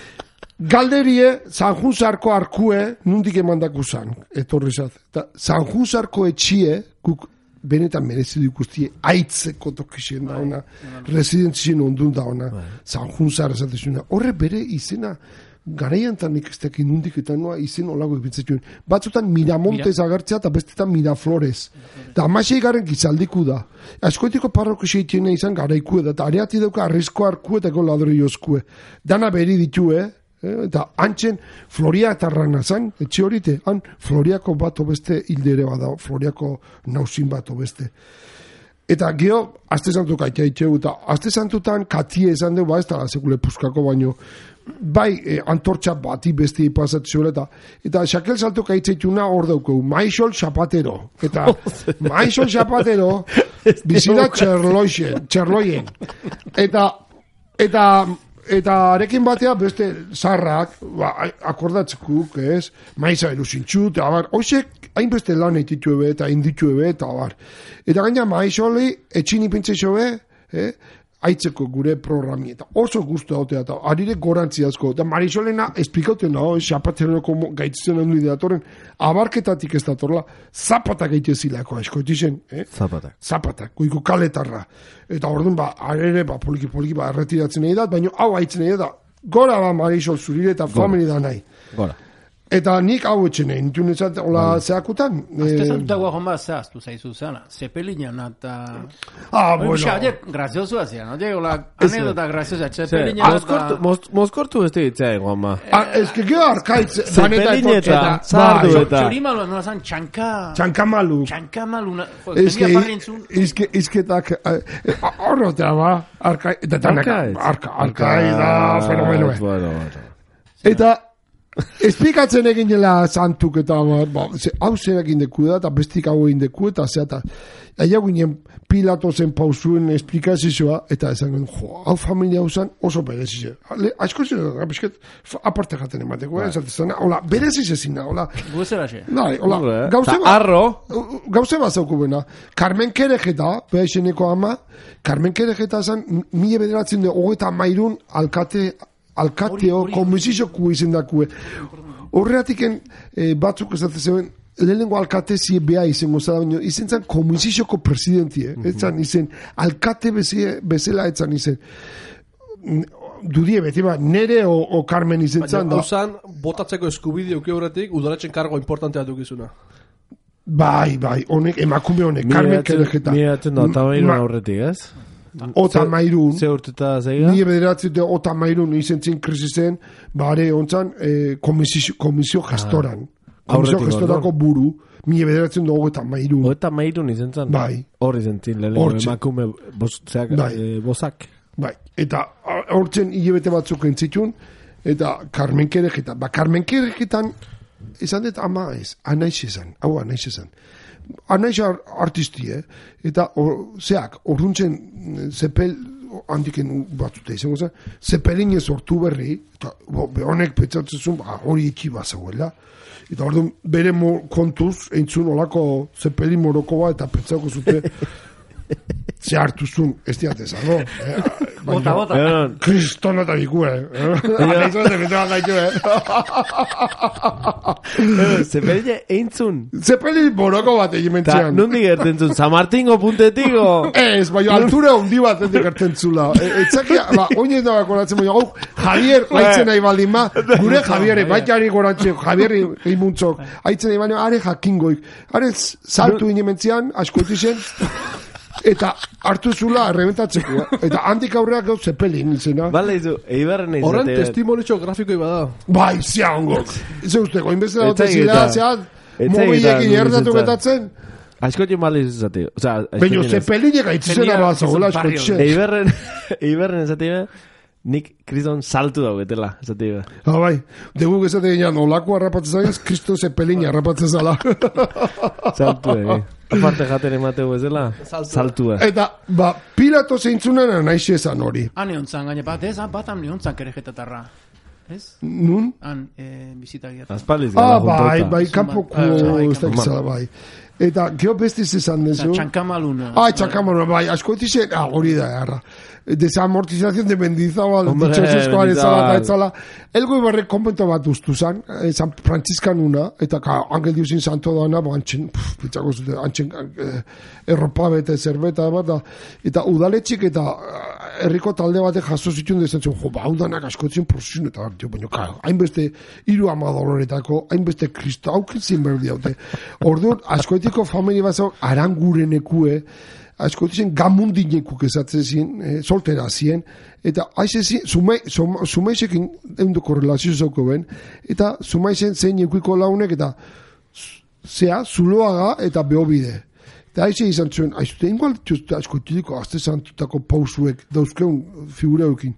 galderie, Sanjunzarko arkue, nundik emandaku zan, etorri zat. Eta Sanjunzarko etxie, guk benetan merezi ikustie, aitzeko tokixen da ona, residentzien ondun da ona, Sanjunzar esatezuna. Horre bere izena, garaian tan ikastekin nundik eta noa izen olago ipintzatuen. Batzutan Miramontes Mira. agertzea eta bestetan Miraflores. Da amasei garen gizaldiku da. Askoetiko parroko seitiena izan garaikue da, eta areati dauka arrisko arkue eta ladroi oskue. Dana beri ditu, eh? Eta antxen Floria eta Ranazan, etxe horite, han Floriako bat obeste hildere bada, Floriako nauzin bat obeste. Eta geho, azte santu kaitea itxeu, eta azte santutan katie esan dugu, ba ez da sekule puskako baino, bai eh, antortxa bati besti pasatziola, eta eta xakel saltu kaitzeituna hor daukeu, Maixol Zapatero, eta Maixol Zapatero bizida txerloien, txerloien, eta eta eta arekin batea beste zarrak, ba, akordatzekuk, ez? Maiza erusintxu, eta abar, hoizek hainbeste lan eititu ebe, eta inditu ebe, eta abar. Eta gaina maizoli, etxini pintzeixo be, eh? Aitzeko gure programi, eta oso guztu hautea, eta arire gorantzi asko, eta Marisolena esplikauten da, xapateroko gaitzen handu ideatoren, abarketatik ez datorla, zapatak gaitezilako, asko, etixen, eh? Zapatak. Zapatak, goiko kaletarra. Eta orduan, ba, arere, ba, poliki-poliki, ba, erretiratzen nahi dat, baina hau haitzen nahi da, gora ba Marisol zurire eta famili da nahi. Gora. Eta nik hau etxen nahi, nintu nezat, hola zehakutan. Azte zantutagoa jonba zehaztu zaizu zela, Zepelina eta... Ah, bueno. Oye, graziosu hazia, no? Oye, hola, anedota graziosa, Zepelina eta... Moskortu beste ditzea, Juanma. Ez que gero arkaitz... Zepelin eta, zardu eta... Txorimalu, nola zan, txanka... Txankamalu. Txankamalu, Ez que, izketak... Horrotea, ba, arkaitz... Arkaitz da, fenomeno. Eta... Esplikatzen eginela santuk eta ba, ze, hau zer egin deku da, eta bestik hau egin deku, eta zea, eta aia ginen Pilatozen pausuen esplikazioa, eta esan guen, jo, hau familia hau zen oso berezizia. Asko zen, abisket, aparte jaten emateko, eh, esatezena, hola, berezizezina, hola. Guzera xe. Bai, hola, gauze bat. Arro. Gauze bat zauku bena. Carmen Kerejeta, beha izeneko ama, Carmen Kerejeta zen, mila bederatzen de, hogeita mairun alkate, alkateo, komisizioku izen dakue. Horreatiken eh, batzuk ez datzen lehenengo alkate zie beha izango zara, baina izen zan komisizioko presidentie, eh? Etzan izen, alkate bezala etzan izen. Dudie beti ba, nere o, o Carmen izen zan. Baina, hausan, botatzeko eskubide uke horretik, udaletzen kargo importantea dukizuna. Bai, bai, honek, emakume honek, Carmen Kerejeta. Miratzen da, eta baino aurretik, ez? Ota mairun, ze urteta zeiga? Nire bederatzen da, ota mairun izen zin krisizen, bare ontzan, eh, komisio, komisio gestoran. Ah, komisio gestorako buru, nire bederatzen da, ogeta mairun. Ogeta mairun izen zan? Bai. Hor izen zin, lehenengo emakume bozak, bai. eh, bozak. Bai, eta hortzen hilabete batzuk entzitun, eta Carmen Kerejeta. Ba, Carmen Kerejetan, esan dut ama ez, anaiz esan, hau anaiz esan. Anaiz artisti, eh? Eta, or, zeak, orruntzen zepel, handiken batzuta izango zen, zepelin ez ortu berri, eta honek petzatzen zuen, hori eki bazauela. Eta orduan, bere mo, kontuz, eintzun olako zepelin moroko bat, eta petzako zute, ze hartu zuen, ez diateza, no? Eh, bota, bota. Kristona eta biku, eh? Anaiz bat emetean gaitu, eh? Zepelin eintzun. Zepelin moroko bat egin mentzean. Ta, nondik gerten zuen, San Martingo puntetigo? Ez, bai, altura hundi bat endik gerten zula. Etzakia, ba, oinez da bakoratzen, bai, hau, Javier, haitzen nahi baldin ma, gure Javier, baitari gorantzen, Javier imuntzok, haitzen nahi baldin, are jakingoik. Are, saltu egin mentzean, asko zen, eta hartu zula errebentatzeko. Eta handik aurreak gau Zepelin izena. Bale, izu, eibarren izate. Horren testimonitxo grafikoi bada. Bai, zea ongok. Ze usteko, inbezela dute zila, zea, mobilekin erdatu betatzen. Askotien bale izate. Baina Zepelinek aitzizena bat zagoela askotien. Eibarren, eibarren izate, nik kriston saltu dago betela, izate. Ah, bai, deguk ezate ginean, olako harrapatzen zaiz, Kristo Zepelin harrapatzen zala. Saltu, eh. Aparte jaten emateu ez dela, saltua. Eta, ba, Pilato zeintzunan anaixe esan hori. Han eontzan, gaine, bat ez, bat han eontzan Kerejetatarra. Ez? Nun? Han, eh, bizita giatu. Azpaliz Ah, gara bai, juntauta. bai, kanpoko, ez da gizala, bai. Eta, geho bestiz esan dezu. Txankamaluna. Ah, txankamaluna, bai, asko etizen, ah, hori da, erra. Desamortización de Mendizábal, ditxosezko aretzala eta etzala. Elgo ibarrek konvento bat ustu zan, eh, San Franciscan una, eta ka, angel diusin santo dana, bo, antxen, pitzako zute, antxen, eh, erropa bete, zerbeta bat, da, eta udaletxik eta herriko talde batek jaso zituen dezentzen, jo, ba, udanak askotzen prozesun, eta, jo, baina, ka, hainbeste, iru ama doloretako, hainbeste kristo, haukizien berdi haute. Orduan, askoetiko familia bat zau, arangurenekue, askoetzen gamundinekuk ezatzen zien, eh, soltera zien, eta haize zien, zumaizekin eundu korrelazio zauko ben, eta zumaizen zein ekuiko launek, eta zea, zuloaga eta behobide. Eta haize izan zuen, haizute, ingoal dituzte askoetiko, azte zantutako pausuek, dauzkeun figureukin.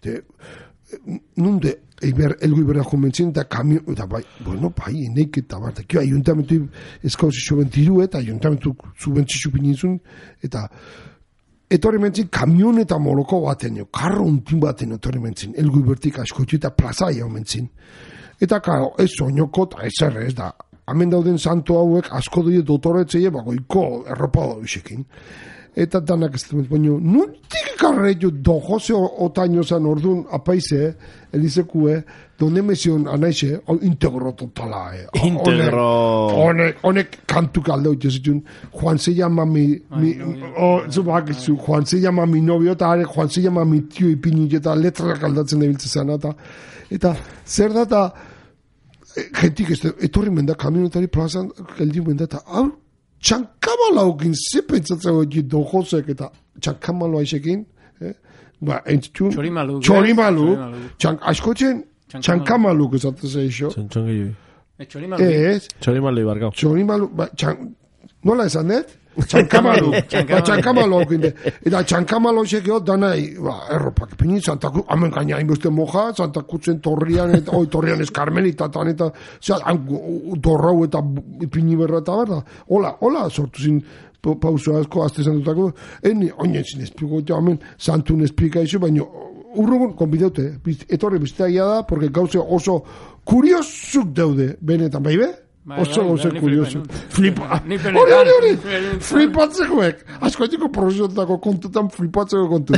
Nunde, eiber, elgo iberra konbentzien, eta kamio, eta bai, bueno, bai, eneik eta bat, kio, ayuntamentu eskauzizio bentiru, eta ayuntamentu zubentzizio pinintzun, eta etorri mentzin kamion eta moloko baten, jo, karro untin baten etorri mentzin, elgu bertik askotu eta plaza jau mentzin. Eta, karo, ez soinoko eta ez erre, ez da, hemen dauden santo hauek asko dut dotoretzeie, bagoiko erropa da bisekin. Eta danak ez dut, baina, nuntik karretu dojose otaino zan orduan apaize, elizekue, donde mezion anaize, integro totala, eh. Integro. Honek, honek kantu kalde hori zituen, Juan se llama mi, mi oh, zubakizu, Juan se llama mi novio, eta are, Juan se llama mi tio ipini, eta letra kaldatzen debiltzen zena, eta, eta zer da, eta, gentik ez, etorri menda, kamionetari plazan, geldi menda, eta, hau, txankamalaukin, ze pentsatzen hori dojosek, eta txankamalo aixekin, eh? Ba, entzitun, Txorimalu. txorimalu, txank, askotzen, txankamaluk esatzen zeixo. Txontzongi jui. Txorimalu. Ez, Txorimalu ibarkau. txorimalu, ba, txank, nola esan dut? Txankamalu, ba, txankamalu haukinde. Eta txankamalu xekio, danai, ba, erropak pini, Santa Cruz, hamen gaina inbeste moja, Santa Cruzen torrian, eta, oi, torrian ez Carmelitatan, eta, zera, dorrau eta ipini berra eta berda. Hola, hola, sortu zin, pauso asko, azte zantutako, eni, oinen zin espliko, eta hamen, santun esplika iso, baina, urrugun, konbideute, etorri bizitaia da, porque gauze oso kuriosuk daude, benetan, bai be? Oso gauze kuriosu. Flipa. Hori, hori, hori. Flipatzekoek. Askoetiko prozesuetako kontutan flipatzeko kontu.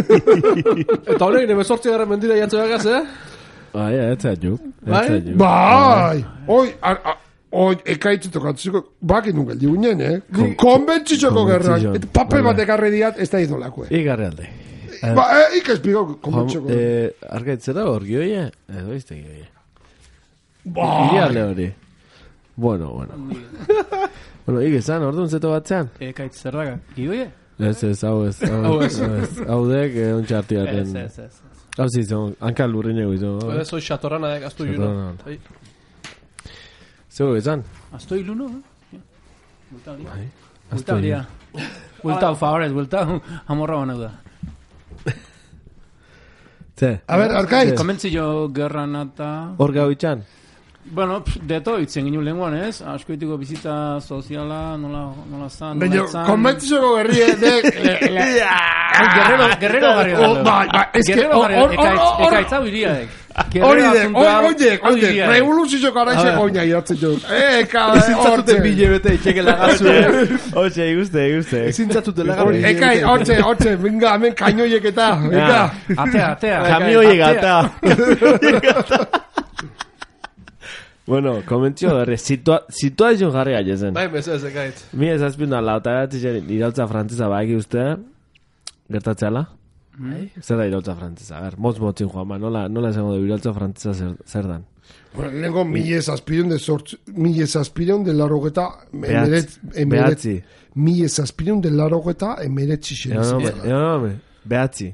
Eta honek, nebe sortzi gara mendira jantzea gaz, eh? Bai, ez zait ju. Bai? Bai. Oi, oi, ekaitzu tokatzeko, baki nun geldi guinen, eh? Konbentzizoko gerra. Papel bat ekarri diat, ez da idolako, eh? Igarri alde. Ba, eh, ikespiko konbentzizoko. Arkaitzera hor gioie? Edo izte gioie. Ba. Iriale hori. Bueno, bueno. Bueno, ike zan, orduan zeto batzean? Ekaitz zerraga. Gioie? Ez, ez, hau ez. Hau ez. Hau dek, egon txartiaten. Ez, ez, ez. Hau zizun, hanka lurrin egu izan. Ez, oi, xatorrana dek, aztu juno. Zego izan? Azto iluno, eh? Bulta hori. Azto Bulta hori. Bulta, favorez, bulta, amorra bana da. Ze? A ver, Arkaitz. Komentzi jo gerran eta... Hor gau itxan? Bueno, deto, itzen ginen lenguan, ez? Askoitiko bizita soziala, nola, nola zan, nola Baina, etzan. konbentzizoko gerri, eh? Guerrero, guerrero garri Oh, bai, bai, ez que... Guerrero garri, hor- hor- hor- ekaitz hau iriadek. Hori de, oiek, oiek, revoluzio garaitze goina iratzen jo. Eh, kabe, Ezintzatuten bile bete, itxeke lagazu. Oxe, iguste, iguste. Ezintzatuten lagazu. Ekai, hortze, hortze, venga, hemen kainoiek eta, venga. Atea, atea. Kamioiek ata. Bueno, komentzio berri, situazio jarri gaiezen. Bai, mesez, ekaitz. Mi ez azpiun da, lauta eratzen irautza frantzesa baki uste, gertatzeala? Zer da irautza frantzesa? A ver, motz motzin joan, ba, nola, nola esango du irautza frantzesa zer, zer dan? Bueno, lehenko mille zazpireun de sortz, mille zazpireun de larogeta, Behatzi. Mille zazpireun de larogeta emeretzi Eo xeriz. nome, behatzi.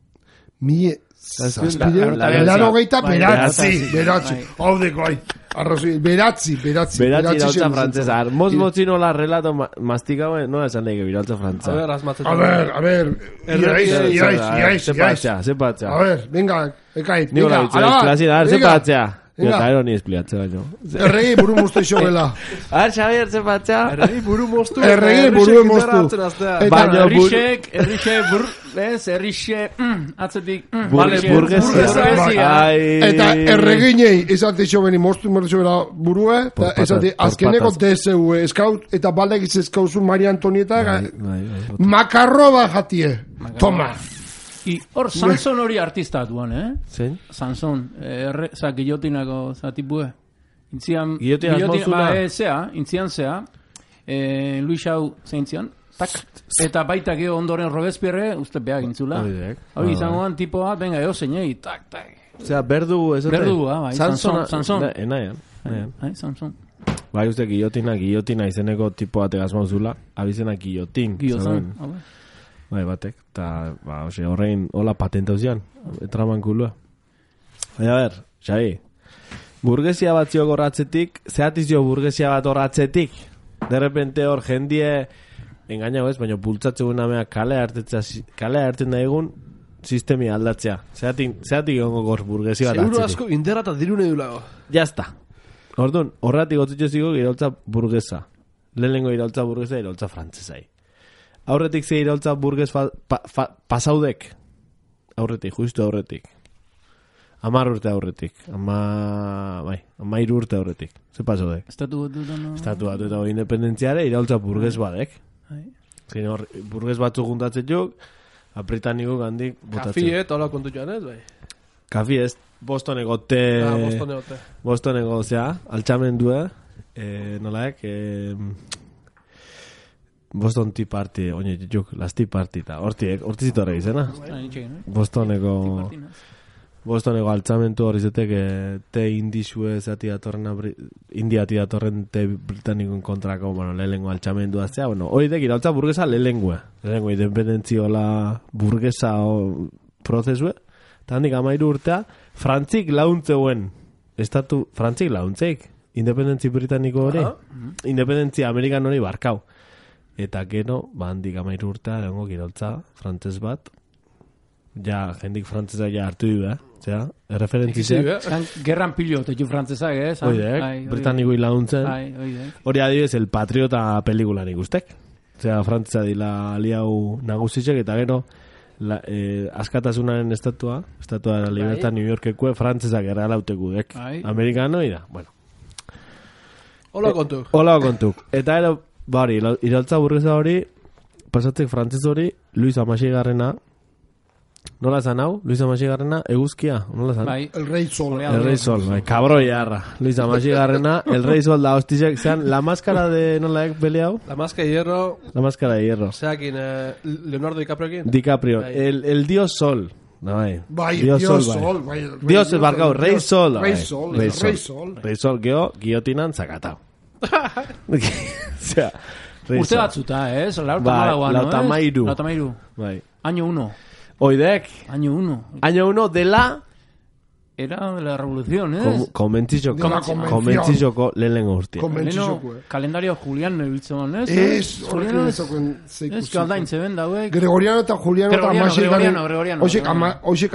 Mille zazpireun La- la- de larogeta bai, beratzi, beratzi. beratzi. Hau deko, ai. Arrazoi, beratzi, beratzi. Beratzi irautza xeriz. frantzesa. Moz motzi nola relato ma- mastikauen, nola esan daike irautza A frantzesa. ver, azmatzen. A ver, a ver, iaiz, iaiz, iaiz, Ze iaiz. patzea, ze patzea. A ver, venga, ekait, Ni hola venga, bitzu, ez klasina, ze venga. patzea. Venga. Eta ero ni espliatze baino. Erregi buru moztu iso gela. A ver, Xavier, ze patzea. Erregi buru moztu. Erregi eta buru herrixek moztu. indarra hartzen aztea. Eta- Baina bur- Errixek, errixek, bur, ez, errixek, mm, atzetik, mm, Bale, errixek, burgesia. burgesia. Ai. Eta erreginei esate iso beni moztu merzo bera burue, eta Por patas, esate por azkeneko patas. D S U eskaut, eta baldegiz eskauzu Maria Antonieta, Bai, bai, bai. makarro bat jatie. Toma. I hor, Sanson hori artista duan, eh? Zein? Sanson, erre, za, guillotinako, za, tipue. Intzian, Guillotina asmozuna? ba, eh, zea, intzian zea, eh, Luis Hau zeintzian, tak, eta baita geho ondoren Robespierre, uste behar gintzula. Horiek. Hori Ah, izangoan tipoa, venga, eo zeinei, tak, tak. Osea, berdu ez dute. Berdu, ah, bai, Sanson, Sanson. Na- Enaian, enaian. Ai, Sanson. Bai, uste, guillotina, guillotina izeneko tipo batek asmauzula, abizena guillotin. Guillozan, zegoen. hau bai. Bai, batek. Ta, ba, ose, horrein, hola patentau zian. Traman kulua. Baina, a ber, Xabi, burgesia bat ziok horratzetik, zehatizio burgesia bat horratzetik, de repente hor jendie, engaina ez, baina pultzatzeu namea kale hartetza, kale hartzen da egun, sistemi aldatzea. Zehatik, zehatik ongo gor burgesia bat Seguro hartzetik. asko inderra eta dirune dulago. Jazta. Orduan, horratik gotzitxo zigo iraultza burgesa. Lehenengo iraultza burgesa, iraultza frantzesai. aurretik ze iraultza burgues fa, pa, fa, pasaudek. Aurretik, justu aurretik. Amar urte aurretik. Ama, bai, ama iru urte aurretik. Ze pasaudek. Estatu batu no... Estatu batu eta independentziare iraultza burgues badek. Zin hor, burgues batzu juntatzen juk, apritaniko gandik botatzen. Kafi, eh, tola kontu joan ez, bai. Kafi ez, Bostoneko te... Ah, Bostoneko te. Bostoneko, zea, altxamendua, eh, nolaek, eh, Boston Tea Party, oine, juk, las Tea Party, eta hortiek, hortizito horrek izena. Bostoneko... Bostoneko altzamentu hori zetek eh, te indizue zati datorren India ti datorren te britanikon kontrako, bueno, lehenengo altxamendua zea, bueno, hori dek iraultza burgesa lehenengoa. Lehenengo independentziola burgesa o, prozesue, eta handik amairu urtea, Frantzik launtzeuen, estatu, Frantzik launtzeik, independentzi britaniko hori, independentzi amerikan hori barkau. Eta gero, ba handik amairu urtea, lehenengo iraultza, frantzez bat, ja, jendik frantzesa ja hartu du, eh? Zera, erreferentziak. Gerran pilo, tetu frantzesak, eh? Oidek, britannikoi launtzen. Hori adibidez, el patriota pelikulan ikustek. Zera, frantzesa dila aliau nagusitxek, eta gero, la, eh, askatasunaren estatua, estatua de la libertad New Yorkekue, frantzesak erralauteku dek. Amerikanoi da, bueno. Hola kontuk. Hola kontuk. Eta ero, bari, iraultza burguesa hori, pasatzek frantzez hori, Luis Amaxigarrena, nola zan hau? Luis Amaxigarrena, eguzkia, nola zan? Bai. El Rey Sol. El Rey Sol, bai, kabroi jarra. Luis Amaxigarrena, el Rey Sol da hostizek, zean, la máscara de nola ek bele hau? La máscara de hierro. La máscara de hierro. Zeakin, eh, Leonardo DiCaprio ekin? DiCaprio, el, el Dios Sol. Bai, bai, Dios, Dios Sol, Sol, bai. bai. Dios el barcau, Rey Sol. Rey Sol, Rey Sol. Sol, Rey Sol, geho, guillotinan zakatau. Osea, urte batzuta, eh? Lauta bai, malagoan, no? Lauta mairu. Lauta mairu. Bai. Año uno. Oidek. Año uno. Año uno de la... Era de la revolución, ¿eh? Com Komentzizoko. Komentzizoko lehenengo urtia. Komentzizoko. Kalendario Julián nebiltzen, ¿eh? Ez, horrekin ezakoen zeikusik. Ez, kaldain zeben dauek. Gregoriano eta Juliano eta Amaxi garen... Gregoriano, Gregoriano. Oixek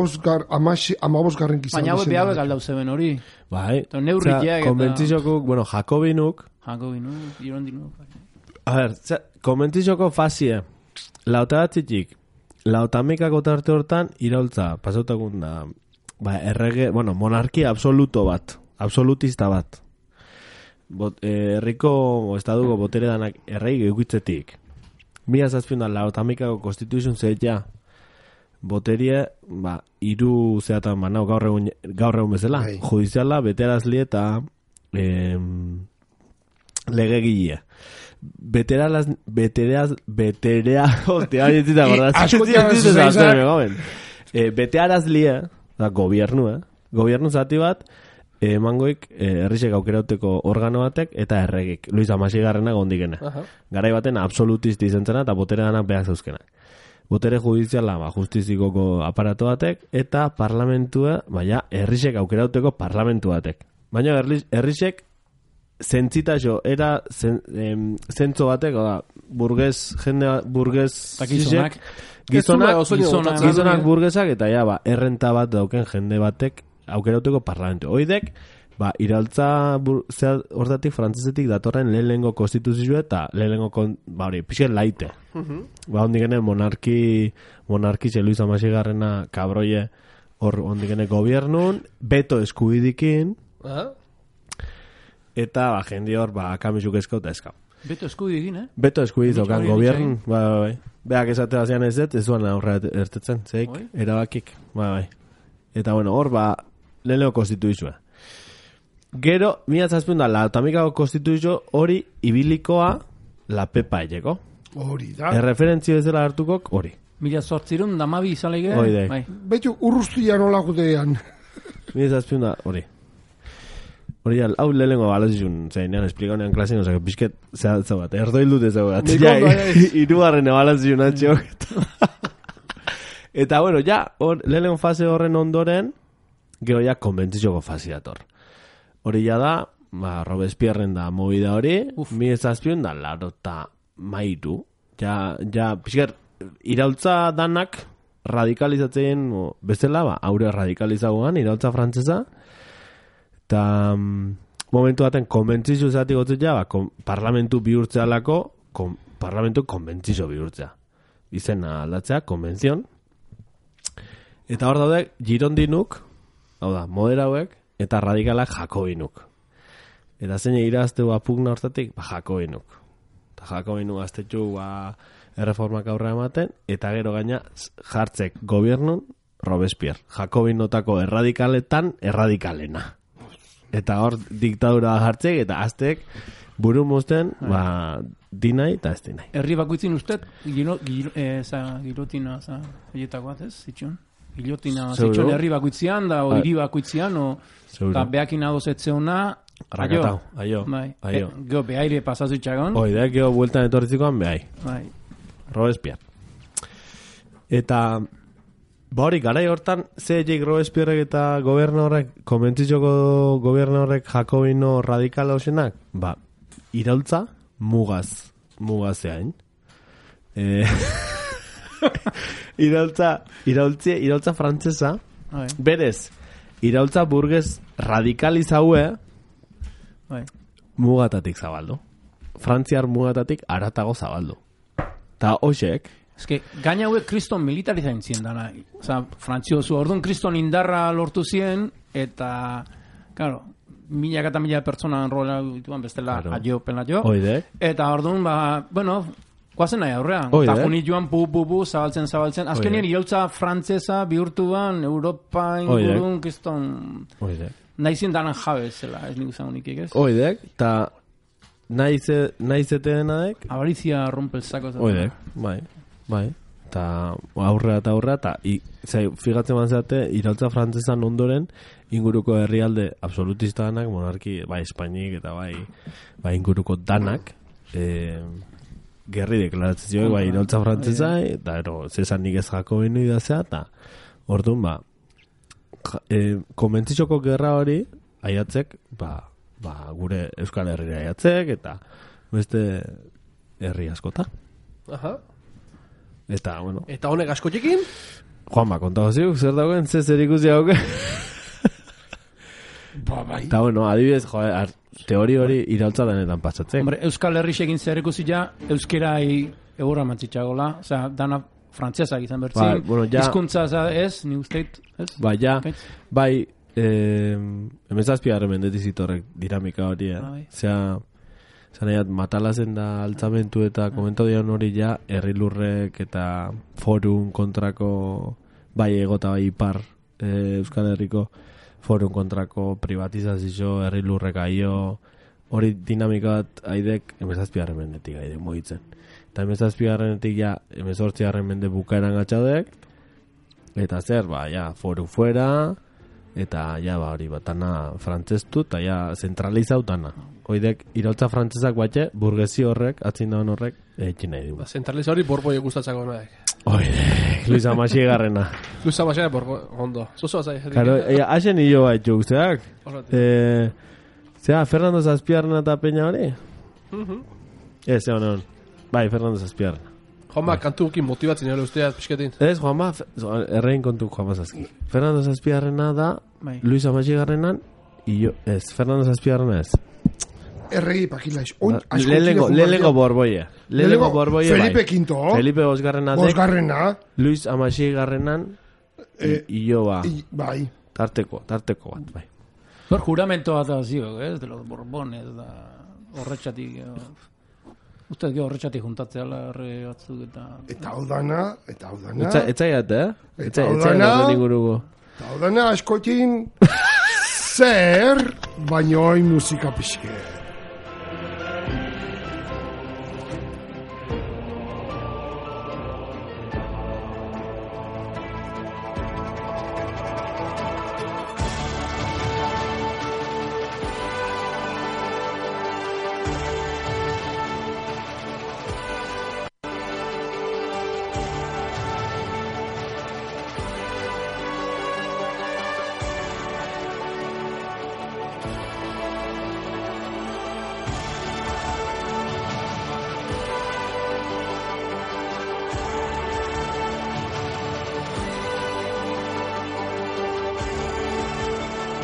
amabos garren kizan. Baina hauek behabek aldau zeben hori. Bai. Neurrikiak eta... Komentzizoko, bueno, Jakobinuk. Jakobinuk, irondinuk. A ver, komentzizoko fazie. Lautatzitik. Lautamekako tarte hortan iraultza, pasautakun da, ba, errege, bueno, monarkia absoluto bat, absolutista bat. Bot, eh, herriko, o estaduko botere danak errei geukitzetik. Mila zazpion da, lautamekako konstituzioen zeitea, boterie, ba, iru zeatan banau gaur egun, gaur egun bezala, hey. Judiziala, beterazli eta eh, legegilea. Beteraz, beteraz, beterea, hostia, ditzita, verdad, betearazlia, da, gobiernu, eh? Gobiernu zati bat, emangoik, herrisek aukerauteko organo batek, eta erregik, Luis Amaxigarrena gondikene. Garai baten absolutisti izan zena, eta botere danak behar zeuzkenak. Botere judiziala, ba, justizikoko aparato batek, eta parlamentua, baina, herrisek aukerauteko parlamentu batek. Baina, herrisek, zentzitaxo, era zen, em, zentzo batek, oda, burgues, jende, burgues, gizonak, gizonak, gizonak, gizonak burguesak, eta ja, ba, errenta bat dauken jende batek aukerauteko parlamentu. Oidek, ba, iraultza hortatik frantzesetik datorren lehenengo konstituzioa eta lehenengo, ba, hori, pixen laite. Uh -huh. Ba, ondikene monarki, monarki ze Luis Amaxigarrena kabroie, hor ondikene gobiernun, beto eskubidikin, uh -huh. Eta, ba, jendi hor, ba, kamisuk eskau eta eskau. Beto eskubi egin, eh? Beto eskubi zokan gobiernu, ba, ba, ba. Beak esate bazian ez dut, ez duan aurra ertetzen, zeik, erabakik, ba, ba. Eta, bueno, hor, ba, lehenengo konstituizua. Gero, mila zazpion da, la tamikako konstituizio hori ibilikoa la pepa egeko. Hori da. Erreferentzio ez dela hartukok, hori. Mila sortzirun, damabi izaleike. Hori da. Bai. Betu, urruztia nola gutean. Mila zazpion da, hori. Hori, hau lehenengo balazizun, zein, nean esplikanean klasen, ozak, pixket, zehatza bat, erdoil dut ez bat. Ja, irugarren balazizun atxok. Eta, bueno, ja, or, lehenengo fase horren ondoren, gero ja, konbentzitzoko fase dator. Hori ja da, ba, Robespierren da movida hori, mi ezazpion da, larota mairu. Ja, ja, pixket, iraultza danak radikalizatzen, bezala, ba, aurre radikalizagoan, iraultza frantzesa, eta momentu baten konbentzizu zati gotzea, ba, kon, parlamentu bihurtzealako kon, parlamentu konbentzizo bihurtzea. Izena aldatzea, konbentzion. Eta hor daude, girondinuk, hau da, moderauek, eta radikalak jakobinuk. Eta zein irazteu apugna hortatik, ba, jakobinuk. Eta jakobinuk aztetxu, ba, erreformak aurrera ematen, eta gero gaina jartzek gobernun Robespierre. Jakobinotako erradikaletan erradikalena. Eta hor diktadura jartzek, eta aztek buru mozten, ba, dinai eta ez dinai. Herri bakoitzin usted, gilo, gilo, eh, za, gilotina, za, horietako bat ez, zitxun? Gilotina, zitxun herri bakoitzian, da, o hiri bakoitzian, o, eta behakin adoz etzeuna, Rakatau, aio, bai. aio. E, geho behaire pasazitxagon. Oide, geho bueltan etorrizikoan behai. Bai. Robespierre. Eta, ba hori, garai hortan, ze egeik Robespierrek eta gobernu horrek, komentzitzoko gobernu horrek jakobino radikala hoxenak, ba, iraultza mugaz, mugazeain. E, iraultza, iraultza, iraultza frantzesa, Bai. berez, iraultza burgez radikalizaue, Bai. mugatatik zabaldu. Frantziar mugatatik aratago zabaldu. Ta hoxek, Ez que, gaina hauek kriston militarizain zien dana. Osa, frantziozu, orduan kriston indarra lortu zien, eta, claro, milak eta milak pertsona enrola dituan bestela Claro. aio, penaio. oide, Eta orduan, ba, bueno, guazen nahi aurrean. Oide. Eta junit joan pu, pu, pu, zabaltzen, zabaltzen. Azkenien Oide. iraultza frantzesa bihurtu ban, Europa ingurun, kriston, oide. nahi zien danan jabe zela, ez nik usagunik, ez? Oidek, eta naize, naizete denadek, Avarizia rompe el saco. oidek, bai, bai. Eta aurrera eta aurrera, eta i- zai, figatzen manzate, iraultza frantzesan ondoren, inguruko herrialde absolutista danak, monarki, bai, Espainik eta bai, bai inguruko danak, e, gerri deklaratzioek, bai, iraultza frantzesa, eta ero, zezan nik ez jakobinu idazea, eta orduan, ba, ja- e, konbentzitzoko gerra hori, aiatzek, ba, ba, gure Euskal Herria aiatzek, eta beste herri askota. Aha. Eta, bueno, Eta honek askotxekin? Juanma, kontago ziuk, zer dagoen, ze zer ikusi hauke. Ba, bai. Eta, bueno, adibidez, joder, ar, teori hori iraultza denetan pasatzen. Hombre, Euskal Herrixekin zer ikusi ja, euskerai egurra mantzitxagola, osea, dana frantzesak izan bertzin. Ba, bueno, ja- Hizkuntza za ez, ni usteit, ez? Bai, ja, Kaitz? bai, eh, emezazpigarren mendetik zitorrek dinamika hori, eh? Bai. Zea, zanaiat, matalazen da altzamentu eta komento dian hori ja, herrilurrek eta forum kontrako, bai egota bai ipar, eh, Euskal Herriko forum kontrako privatizazio, herrilurrek aio, hori dinamika bat aidek emezazpigarren mendetik aidek moitzen. Eta emezazpigarrenetik ja, emezortzigarren mende bukaeran gatxadek, eta zer, ba, ja, foru fuera, eta ja, ba, hori batana frantzestu, eta ja, zentralizautana. Oidek, iraultza frantzesak batxe, burgesi horrek, atzin daun horrek, egin nahi du. Ba, zentraliza hori borboi gustatzako nahi. Oidek, Luis Amasi garrena. Luza basea borbo, ondo. Zozo azai. Karo, e, hasen hilo baitu, zeak? E, zea, Fernando Zazpiarrena eta Peña hori? Ez, zea, non. Bai, Fernando Zazpiarrena. Juanma, kantukin motibatzen ere usteat, pixketin. Ez, Juanma, fe- zo- errein kontu Juanma Zazki. Fernando Zazpiarrena da, Bai. Luis Amasi garrenan, iyo, ez, Fernando Zazpiarrena ez. Erregi pakilaiz. Oin, asko Lehenengo, txile lehenengo jugaria. borboie. Lehenengo borboie, bai. Felipe Quinto. Felipe Bosgarrena dek, Bosgarrena. Luis Amasi garrenan, Eh, iyo ba, i- Bai. tarteko, tarteko bat, bai. Hor juramento bat da zio, ez? De los borbones, da horretxatik, eh, uste gero horretxatik juntatzea herri batzuk eta... Eta hau dana, eta hau dana. Etza, etzaiat, eh? Eta Etza, hau etzaiat dana- horren inguruko. Eta hau dana askotin zer, baino oin musika pixke.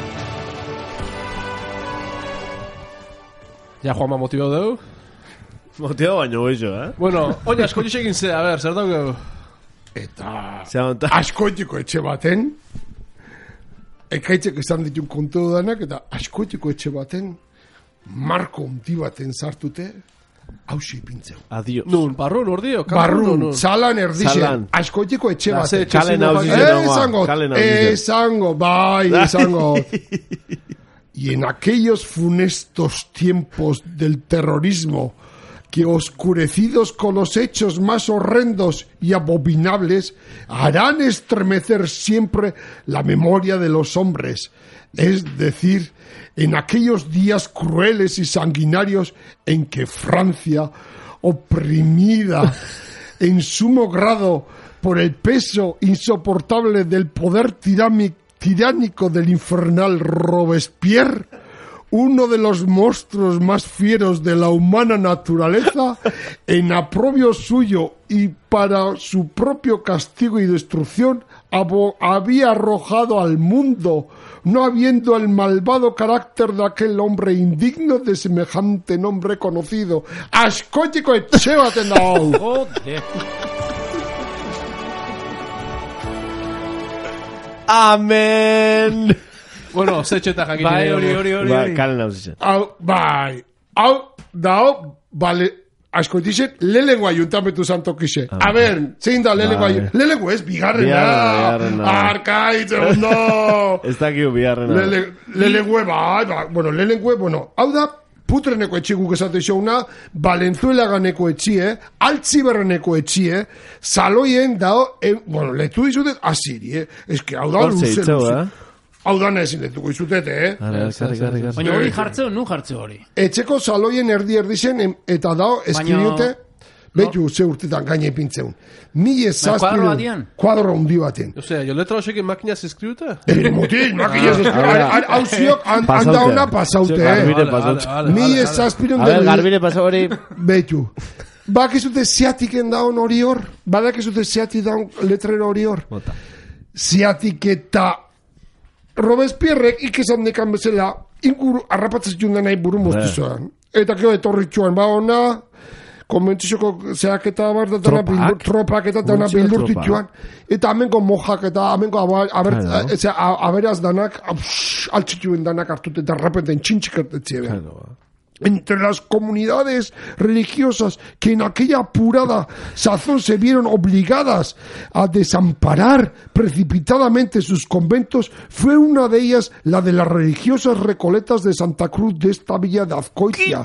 Ja, Juanma motivau dugu. Moteo baino goixo, eh? Bueno, oina asko egin ze, a ber, zer dago? Eta Zea monta. askoitiko etxe baten, ekaitzek esan ditun kontu danak, eta askoitiko etxe baten, marko onti baten sartute, hausi ipintzeu. Adios. Nun, barrun, ordio, Barrun, zalan erdixen, Zalan. askoitiko etxe Da, ze baten. Kalen hau Eh, zizen, esango, kalen hau zizen. esango, bai, esango. Y en aquellos funestos tiempos del terrorismo, que oscurecidos con los hechos más horrendos y abominables, harán estremecer siempre la memoria de los hombres. Es decir, en aquellos días crueles y sanguinarios en que Francia, oprimida en sumo grado por el peso insoportable del poder tiránico, tiránico del infernal Robespierre, uno de los monstruos más fieros de la humana naturaleza, en aprobio suyo y para su propio castigo y destrucción, abo- había arrojado al mundo, no habiendo el malvado carácter de aquel hombre indigno de semejante nombre conocido. Askoitiko etxe baten dago. Joder. Amen! Bueno, ze txeta jakin. Bai, hori, hori, hori. Ba, hori. kalen hau zizen. Hau, bai, hau, dao, bale, asko dixet, lehenengo ayuntamentu santokixe. A ber, zein da lehenengo Bai. ayuntamentu? Lehenengo ez, bigarrena. Bigarrena, bigarrena. Arkaitz, ondo. Ez dakiu biharrena. Lehenengo, bai, bai, bueno, lehenengo, bueno, hau da, putreneko etxi guk esate xeuna, Valenzuelaganeko etxie, Altziberreneko etxie, Saloien dao, eh, bueno, letu dizutet, asiri, eh? Ez que hau da, Hortze luze, itzeu, luze. eh? Hau da nahi letuko izutet, eh? Ara, karri, karri, karri. Baina hori jartzeo, nu jartzeo hori. Etxeko saloien erdi erdi zen, em- eta dao, eskriute, betu ze urtetan gaine ipintzeun. Mille kuadro zazpiren, batean? kuadro hundi baten. O sea, yo letra hoxekin makinaz eskribute? Eh, mutil, makillas, hau ziok, handa ona pasaute, eh? Garbire Vale, pasaute. vale, vale, Mille vale. zazpiren A ver, garbire pasa hori. betu. Bakizute ziatiken daun hori hor? Badakizute ziatik daun letrero hori hor? Bota. Ziatik eta Robespierrek ikesan nekan bezala inguru arrapatzen zituen nahi buru moztu zoan. Eta kio etorritxuan, ba ona, konbentzizoko zeak eta bar da dana Tropak? bildur, tropak eta dana Konbentzio bildurtituan. Eta amengo mojak eta amengo aber, aber, Claro. eze, a- aberaz danak, altzituen danak hartute eta repenten txintxikertetzie behar. Claro, ba. Entre las comunidades religiosas que en aquella apurada sazón se vieron obligadas a desamparar precipitadamente sus conventos, fue una de ellas la de las religiosas Recoletas de Santa Cruz de esta villa de Azkoitia.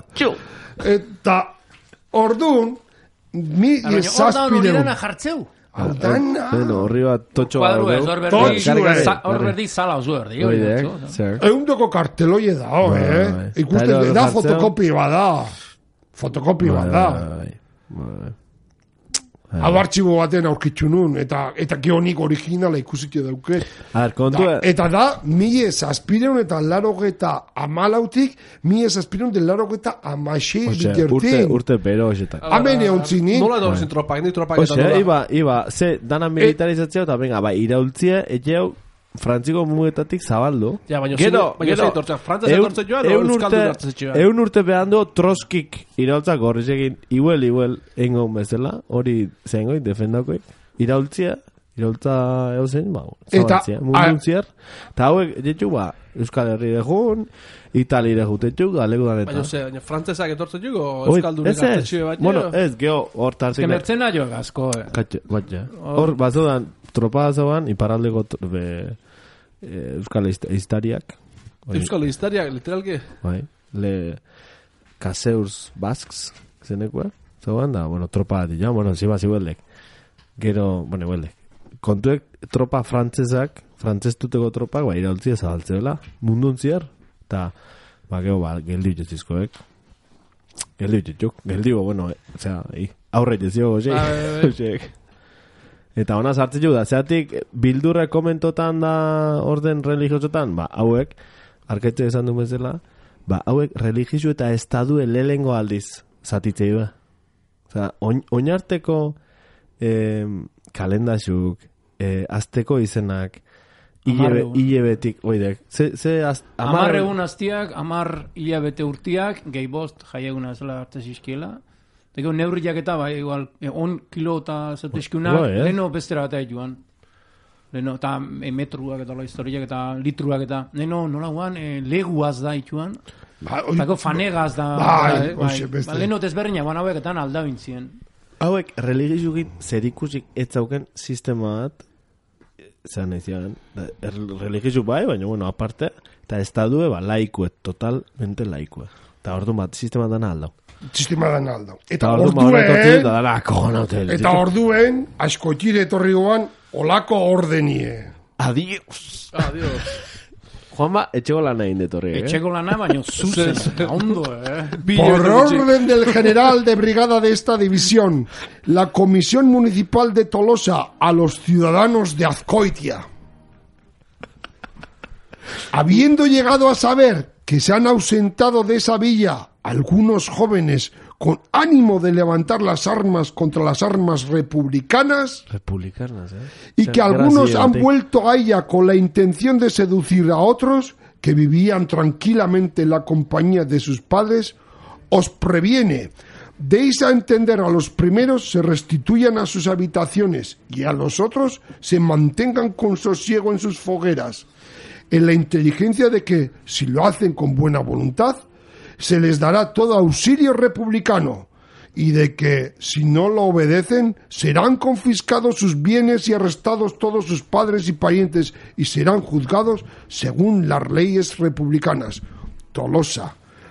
Eta ordun mi Baina hor da hori zazpireun. dana jartzeu. Aldana. Bueno, horri bat totxo Kuadro bat ez, dugu. hor Totxo, berdi, eh. za- hor berdi zala oso erdi. hori Oide, dutxo, no? zer. Eundoko karteloie da, oh, Bai, eh? bai. Ikusten Eta da gero fotokopi bada. Fotokopi bada. Bai, bai. Hau artxibo baten aurkitzu nun, eta, eta geonik originala ikusitia dauket. A ver, kontu... Da, eta da, mila zazpireun eta larogeta amalautik, mila zazpireun de larogeta amaxe Oxe, urte, bilertin. urte bero hoxetak. Hemen egon zinin. Nola edo zen tropak, ni tropak eta Oxe, nola. iba, iba, ze, dana militarizatzea eta venga, ba, iraultzia, etxeu, frantziko mugetatik zabaldu. Ja, baina Gero, zine- baina gero, zai etortzen, frantzaz eun- etortzen joan, o eun euskaldun urte- hartzen etxean? Eun urte behan du, troskik iraultzak horrez egin, iguel, iguel, engon bezala, hori zengoi, defendakoi, iraultzia, iraultza eusen, ba, Eta, zabaltzia, mundunzier, eta hauek, jetxu, ba, Euskal Herri dejun, Itali dejutetxu, galegu danetan. Baina, ze, baina frantzezak etortzen jugo, Oi, euskaldunek ez ez, hartzen baina. bueno, ez, geho, hor Ez que tartik, mertzena joak asko, eh. katxe, batxe, hor, bazodan, tropa zoan, iparaldeko, tro- be, eh, Euskal hist- Histariak, hori, Euskal historiak, literalki. bai, le Caseurs Basks, zenekua, zoan da, bueno, tropa bat, ja, bueno, ziba zibueldek, gero, bueno, hueldek, kontuek tropa frantzezak, frantzestuteko tropak, ba, iraultzia zabaltzeela, mundun zier, eta, ba, gero, ba, geldi utzizkoek, geldi utzizuk, geldi, bueno, eh, osea, i, aurre jezio goxek, Bai, bai, bai. goxek. Eta ona sartzen ju da, zeatik bildurre komentotan da orden religiosotan, ba, hauek, arketxe esan du bezala, ba, hauek religioso eta estadue lehengo aldiz zatitzei da. Osea, oin, oinarteko eh, kalendazuk, eh, azteko izenak, Hamar hilebe, egun. hilebetik, oidek, ze, ze az, Amar egun hastiak, amar hilabete urtiak, gehi bost jaieguna ezela arte zizkiela, Ego neurriak eta bai, igual, eh, on kilo eta zatezkiuna, Bai, eh? leno bestera eta joan. Leno, eta e, metruak eta la historiak eta litruak eta, leno, nola guan, e, leguaz da ituan. Ba, oi- Tako fanegaz da. Bai, bai, hoxe, beste. Ba, leno tezberdinak, guan hauek eta alda bintzien. Hauek religioekin zerikusik ez zauken sistema bat, zean nahi zian, religio bai, baina, bueno, aparte, eta estadue, ba, laikue, totalmente laikue. Eta ordu bat, sistema dana aldau. Sistema dan aldau. Eta Eta ordu ma honetortzi, orduen, eta dana, kojona hotel. eta orduen, askotire etorri goan, olako ordenie. Adios. Adiós. Juanma, etxeko lan egin detorri, eh? Etxeko lana, baina zuzen, ondo, eh? Por orden del general de brigada de esta división, la Comisión Municipal de Tolosa a los ciudadanos de Azcoitia. Habiendo llegado a saber que se han ausentado de esa villa algunos jóvenes con ánimo de levantar las armas contra las armas republicanas Republicanas, eh? y O sea, que algunos gracias, han tío. vuelto a ella con la intención de seducir a otros que vivían tranquilamente en la compañía de sus padres, os previene, deis a entender a los primeros se restituyan a sus habitaciones y a los otros se mantengan con sosiego en sus fogueras, en la inteligencia de que, si lo hacen con buena voluntad, se les dará todo auxilio republicano, y de que, si no lo obedecen, serán confiscados sus bienes y arrestados todos sus padres y parientes, y serán juzgados según las leyes republicanas. Tolosa,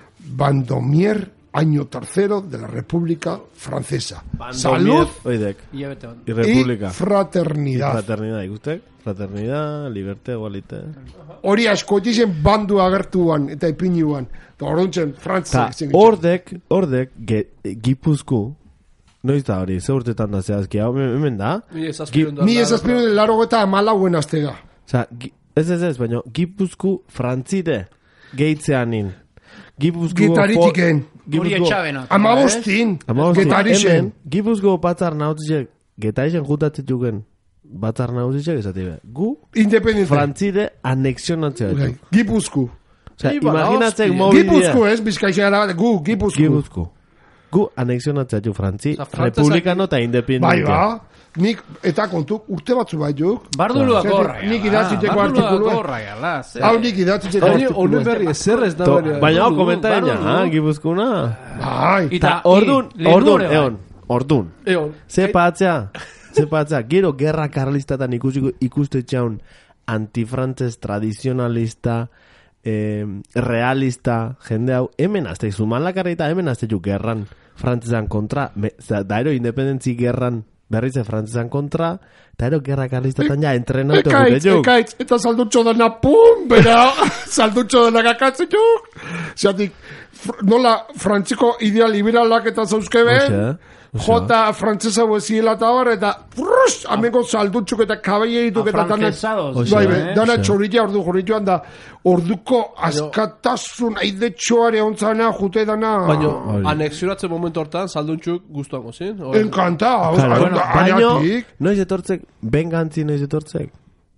Bandomier, año tercero de la República Francesa. Salud Oidek. Ia bete bat. Y y República. Y fraternidad. fraternidad, ikustek? Fraternidad, libertad, igualite. Hori askotizen bandu agertuan eta ipinuan. Eta orduan Frantzak. Ta, ordek, ordek, ge, Gipuzku, noiz da hori, ze urtetan da zehazki, hau hemen da? Mila zazpiehun da- Ni ezazpiru de laro eta amalauen aztega. Osa, gi- ez ez ez, baina Gipuzku frantzide gehitzeanin. Gipuzko Getaritiken. Hori etxabenak. Amabostin. Getarixen. Hemen, Gipuzko batzar nautziek, getarixen jutatzen jugen, batzar nautziek esati be. Gu, Independente. frantzide anexionatzea. Okay. Gipuzku. Osea, Iba, imaginatzen hostia. mobilia. Gipuzku ez, bizkaixea da, gu, Gipuzku. Gipuzko. Gu anexionatzea ju frantzi, Osa, frantzezak- republikano eta Bai independentia. ba, nik, eta kontu, urte batzu bai juk. Bardulua Zer, gorra. nik idatziteko artikulua. gorra, gala. zer. Hau nik idatziteko Honi artikulua. honen berri ezer ez da To, berri. baina hau Bardu, komentaien bardu. ja, Gipuzkuna. Bai. Eta, Ta ordun, i, lehenu ordun, ere bai. eon, ordun. Egon. Ze patzea, ze patzea, gero gerra karlistatan ikusiko ikuste txaun antifrantzez tradizionalista, eh, realista, jende hau, hemen azte, zuman lakarrita, hemen azte ju gerran, frantzezan kontra, me, za, daero independentzi gerran, berrize frantzezan kontra, eta ero gerra karlistatan ja entrenatu gute Ekaitz, juk. ekaitz, eta saldutxo dena, pum, bera, saldutxo dena kakatzen juk. Zatik, fr nola frantziko idea liberalak eta zauzkeben, Oxe, oxe. jota frantzesa hueziela eta bar, eta frus, amengo saldutxuk eta kabeierituk eta dana, Afrancesados, bai, eh? be, dana Oxe. txorilla ordu jorrituan da, orduko askatasun aidetxoare ontzana jute dana, Baina, Hori. anexionatzen momentu hortan, salduntxuk guztuango zin? O- enkanta, Claro, bueno, baino, ariatik, noiz etortzek, bengantzi noiz etortzek,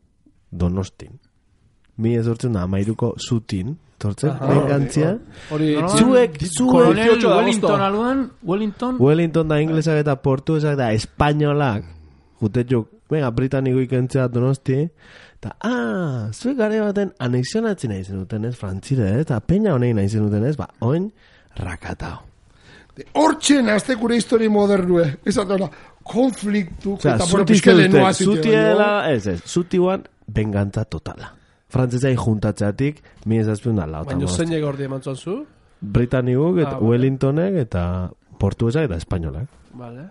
Donostin. Mi ezortzen da, amairuko zutin, etortzek, bengantzia. Hori, Zuek, zuek, Coronel dieciocho de Wellington agosto. aluan, Wellington, Wellington da inglesak eta portuguesak da espainolak, jutetxuk, venga, britaniko ikentzea Donosti, eta, ah, zuek gare baten anexionatzen nahi zenuten ez, frantzire, ez, eta peña honein nahi zenuten ez, ba, oin, rakatao. hortzen azte gure histori modernue, ez da, konfliktu, Osea, eta bueno, zuti pizkele noa zeuten, zitea, zutiela, ez, ez, zutiuan, bengantza totala. Frantzesai juntatzeatik, mi ezazpion da lauta. Baina zein ega ordi eman zu? Britanikuk, eta Ah, vale. Wellingtonek, eta portuguesak eta espainolak. Vale.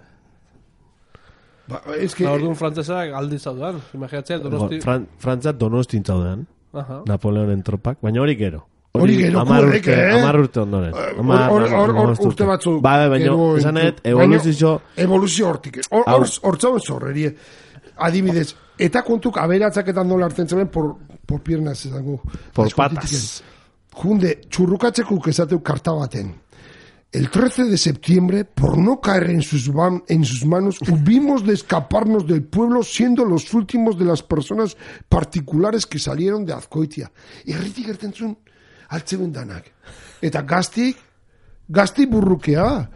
Ba, ez que, Eta orduan frantzesak aldi zaudan. Imaginatzea, donosti... Fran, Frantzat donostin zaudean, Aha. Napoleonen tropak, baina hori gero. Hori gero, hamar kurrek, urte, eh? hamar urte ondoren. hor- Hamar- hor- hor- hor- hamabost urte batzu. Ba, baina, gero esanet, entu- evoluzio... baina, evoluzio hortik. Hor, Hau. hor, hortzauen zorrerie. Adibidez, eta kontuk aberatzaketan dola hartzen zemen por, por piernas esango. Por Askotitik patas. ez. Junde, txurrukatzeko esateu karta baten. El trece de septiembre, por no caer en sus, van- en sus manos, hubimos de escaparnos del pueblo siendo los últimos de las personas particulares que salieron de Azkoitia. Erritik erten zuen, altzeben danak. Eta gaztik, gazti burrukea.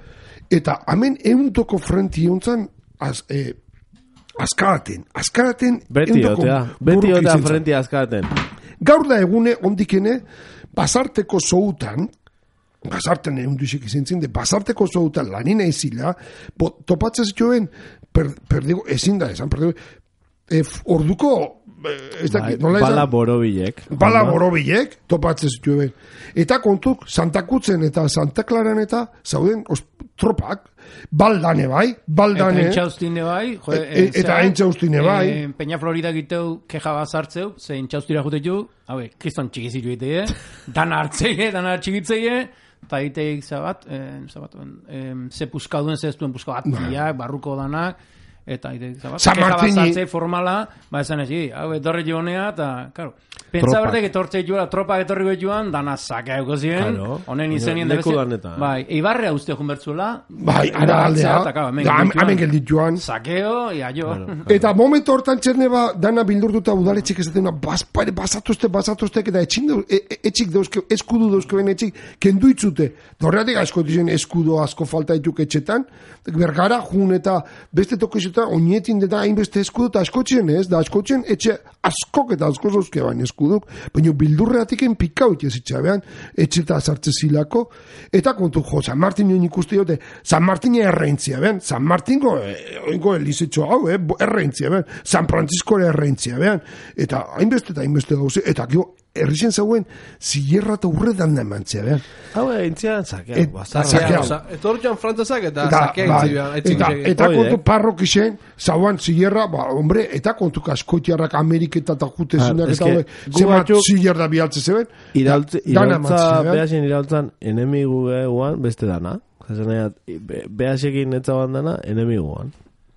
Eta hemen eundoko frenti hontzan az, eh, azkaraten, azkaraten Beti otea, beti otea frenti azkaraten. Gaur da egune ondikene basarteko zoutan, basarten eundusik izentzin, de basarteko zoutan lanina izila, topatzen zituen, per, perdigo, ezin da esan, perdigo, e, orduko, ez dakit, nola esan? Bala borobilek. Bala borobilek, topatzen zituen. Eta kontuk, Santa Kutzen eta Santa Claran eta zauden os, tropak, baldane bai, baldane. Eta entxaustine bai. Jo, e, eta entxaustine bai. E, Peña Florida giteu keja bazartzeu, ze entxaustira jutetu, haue, kriston txikizitu egite, dana hartzeie, dana txikitzeie, eta egiteik zabat, eh, zabat, eh, ze puskaduen, ze ez duen puskau atziak, barruko danak, eta egiteik zabat, San keja Martini. bazartzei formala, ba esan ezi, hau, etorri joanea, eta, karo, pentsa berdek etortzei joan, tropak etorri joan, dana sakeuko ziren, Claro. honen izenien Leku debezi- danetan. bai, eibarrea uste jun bertzuela, Bai, ara aldea, da, hemen geldit joan. sakeo, ia jo. Eta momentu hortan txerne ba, dana bildurtuta udaletxik ezaten, bazpare, bazatuzte, bazatuztek, eta etxik, dauz, e, e, etxik dauzke, eskudu dauzke ben etxik, kendu itzute. Dorreatik asko dizen eskudo asko falta dituk etxetan, bergara jun eta beste tokizutan, oinetin deta hainbeste eskudu, eta askotxen ez, da askotxen etxe askok eta asko zauzke bain eskuduk, baina bildurreatiken pikau itxezitza behan, etxe eta sartze zilako, eta kontu jo, San Martin joan ikuste jote, San Martin erreintzia behan, San Martinko, eh, oingo elizetxo hau, eh, erreintzia behan, San Francisco erreintzia behan, eta hainbeste eta hainbeste gauze, eta gio, errixen zauen, zillerra eta urre danda emantzia behan. Hau egintzian sakea. Et- bazarra. sakea. Osa, etortxan frantzesak eta Eta, sakea bai, itzibean. eta, eta Oide. kontu parrokixen, zauan zillerra, ba, hombre, eta kontu kaskoitiarrak Ameriketa eta jute Ah, zunak eske, eta hauek, gu zemat batzuk- zillerra bialtze zeben, Irautza, dana irautza, emantzia behan. behasen iraultzan enemigu guan beste dana. Zaten behasekin etza bandana enemiguan.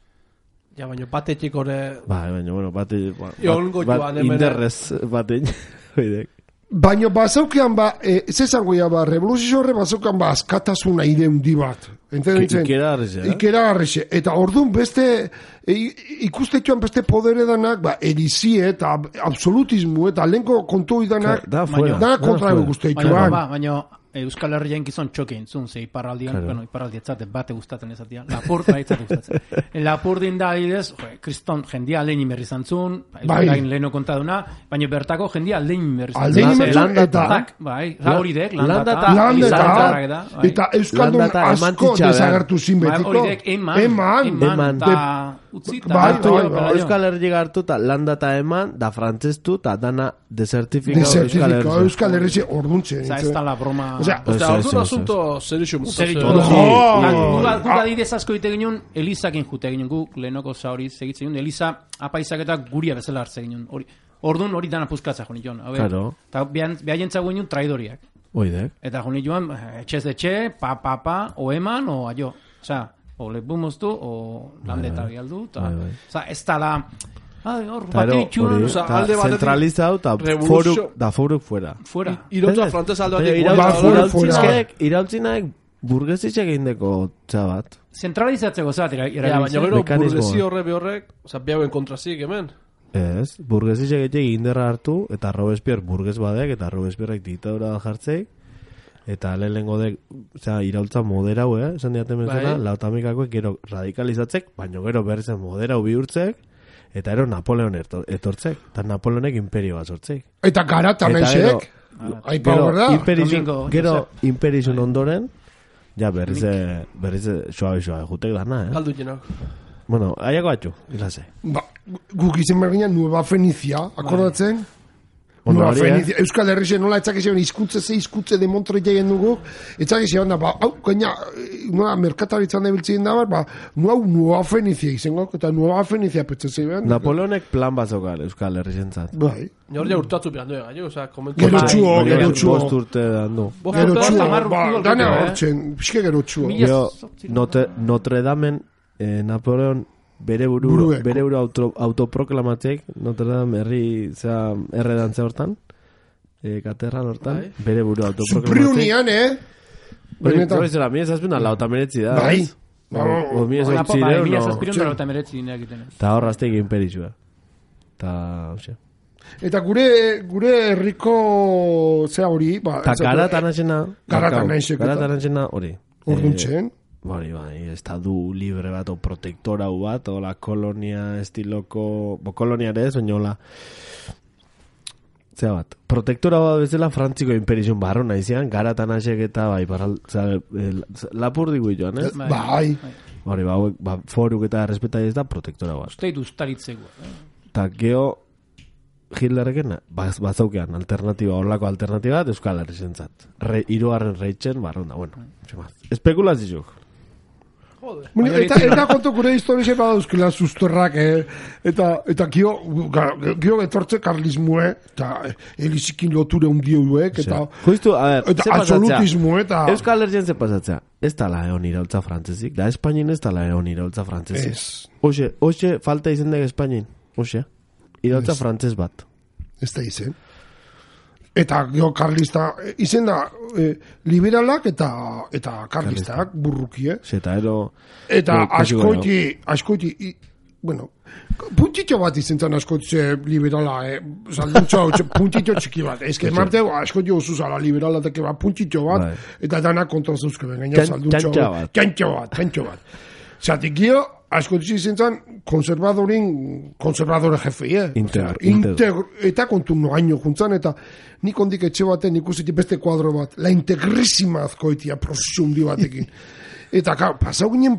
Ja, baina batetik ore... Ba, baina, bueno, bate... Ba, Egongo bat, joan hemen, inderrez batein. Oidek. Baina bazaukean ba, e, zezango ya ba, revoluzio horre bazaukean ba, askatasuna ide hundi bat. Entenditzen? Ikera garrize, eh? Ikera garrize. Eta orduan beste, e, ikustetxoan beste podere danak, ba, erizie eta absolutismo eta lehenko kontu idanak, Da fuera. da kontra fuera. guztetxoan. Baina, ba, baina Euskal Herrian gizon txoke entzun, ze iparraldian, Claro. bueno, iparraldi etzate bate gustatzen ezatia, lapurt bai etzate gustatzen. Lapurdin da adidez, jo, kriston jendia aldein berri zantzun, Bai. Euskal leheno kontaduna, baina bertako jendia aldein berri zantzun. Aldein Ze- berri landa eta- Zak, bai, la hori dek, landa Landa eta, eta- Landa Elizartarrak eta, bai. eta Euskaldun Landa eta asko emantitxa behar. desagertu zin Bai, betiko. hori dek, eman, Eman. eman, Eman. eta utzi, eta Bai, hartu, bai, jo, bai. pelaio. Euskal Herri hartu eta landa eta eman, da frantzestu eta dana desertifikau Euskal Desertifika Herri. Euskal Herrize orduntxe. Oza, ez da la broma... Osea, Pues Osea, eso, orduan eso, asunto serixu motatzen. Zeritu. Oh! Guk guk Ah. adibidez asko ite ginen, Elizakin jute ginen guk, lehenoko zauri segitzen ginen, Eliza apaisak eta guria bezala hartzen ginen. Hori, orduan hori dana puskatza joni joan. Claro. Eta behaien zago ginen traidoriak. Oidek. Eta joni joan, eh, etxez de etxe, pa, pa, pa, o eman, o aio. Osea, o lepu moztu, o landeta bialdu. Eta, Bai, bai. osea, ez da la... Ai, hor, Claro, bate itxuan, hori, osea, ta alde batetik centralizau eta revoluzio- foruk, da foruk fuera. fuera. Irautza frantzez alde batik. Irautz- Ba, fuera, fuera. irautzinak- Irautzinak burgesitzek egindeko txabat. Centralizatzeko zatera. Ja, baina gero mekanismoa. burgesi horre behorrek, oza, behauen kontrazik hemen. Ez, burgesitzek egite inderra hartu, eta Robespierre burges badek, eta Robespierrek diktadura jartzeik, eta lehenengo dek, osea, iraultza moderau, eh, esan diaten bezala, Bai. lautamikakoek gero radikalizatzek, baina gero berrizen moderau bihurtzek, eta ero Napoleon erto- etortzek, eta Napoleonek imperio bat sortzek. Eta garata Eta naizek, aipa Gero, berda. imperizun, Domingo, gero imperizun ondoren, ja berrize, berrize, suabe, suabe, jutek dana, eh? Galdu jenak. Bueno, aiako atxu, ilase. Ba, guk izen bergina Nueva Fenicia, akordatzen? Bueno, Nueva hori, eh? Fenicia, Euskal Herrize nola etzak izan izkuntze ze izkuntze de Montre jaien dugu, etzak izan da, ba, hau, gaina, nola, merkataritzan da biltzen da, ba, nu hau Nueva Fenicia izango, eta Nueva Fenicia petxe zeibean. Napoleonek plan bazokal Euskal Herrizentzat. Bai. Hor ja urtatu behan dugu, gaio, oza, komentu. Gero Bai, txuo, bai, gero bai, txuo. Bost urte dandu. bost Gero urte, txuo, hamar ba, urte dana urte, eh? hortzen, pixke gero txuo. Mila- Jo, zortzi- Notre, Notre Damen, eh, Napoleon bere buru, Burueko. bere buru auto, autoproklamatzek, Notre Dame herri, zera, erredantze hortan, eh, katedral hortan, Bai. bere buru autoproklamatzek. Supriunian, eh? Benetan. Hori zera, mi ezazpuna lauta meretzi da. Bai. ez? O, o mi Napo, bai, ezazpire, mila no. zazpiron dara eta meretzi dineak egiten. Eta hor azteik imperizua. Ta, hoxe. Eta gure, gure herriko, zea hori, ba, Ta ez- garatan azena, Garatan naizek eta- garatan azena hori. Orduntxen. Bai, bai, estadu libre bat, o protektora bat, o la kolonia estiloko, bo kolonia ere ez, oinola, zera bat, protektora bat bezala Frantziko imperizion barro nahizean, garatan asek eta bai, baral, zera, lapur digu joan, ez? Bai. Hori, ba, hauek, ba, foruk eta respetai ez da protektora bat. Usteit ustaritzeko. Eta geho, Hitlerreken, baz, bazaukean, alternatiba, horlako alternatiba bat, Euskal Herri zentzat. Re, irugarren reitzen, barronda, bueno, espekulazizuk. Joder. Bueno, eta, eta kontu gure historia bada euskila susterrak, eh? eta, eta gio, gio etortze karlismue, eta elizikin loture undioek, eta, justu, a ver, eta absolutismo, eta... Euskal Herrian ze pasatzea, ez tala egon iraultza frantzezik, da Espainin ez tala egon iraultza frantzezik. Ez. Oxe, oxe, falta izendek Espainin, oxe, iraultza frantzez bat. Ez da izen. Eta gio karlista, izen da, eh, liberalak eta eta karlistak, burrukie. Eta ero... Eta askoiti, askoiti, i, bueno, puntitxo bat izen zan askoiti liberala, eh? Salduntxo, puntitxo txiki bat. Ez que marte, askoiti oso zala liberala, eta ba, puntitxo bat, eta dana kontra zuzke, gaina salduntxo. Txantxo bat. Txantxo bat, txantxo bat. Zatik gio, askoiti izen zan, konservadorin, konservadore jefei, eh? Integro, integro. Eta kontu noaino juntzan, eta nik ondik etxe baten ikusit beste kuadro bat, la integrisima azkoitia prozesu hundi batekin. Eta ka, pasau ginen,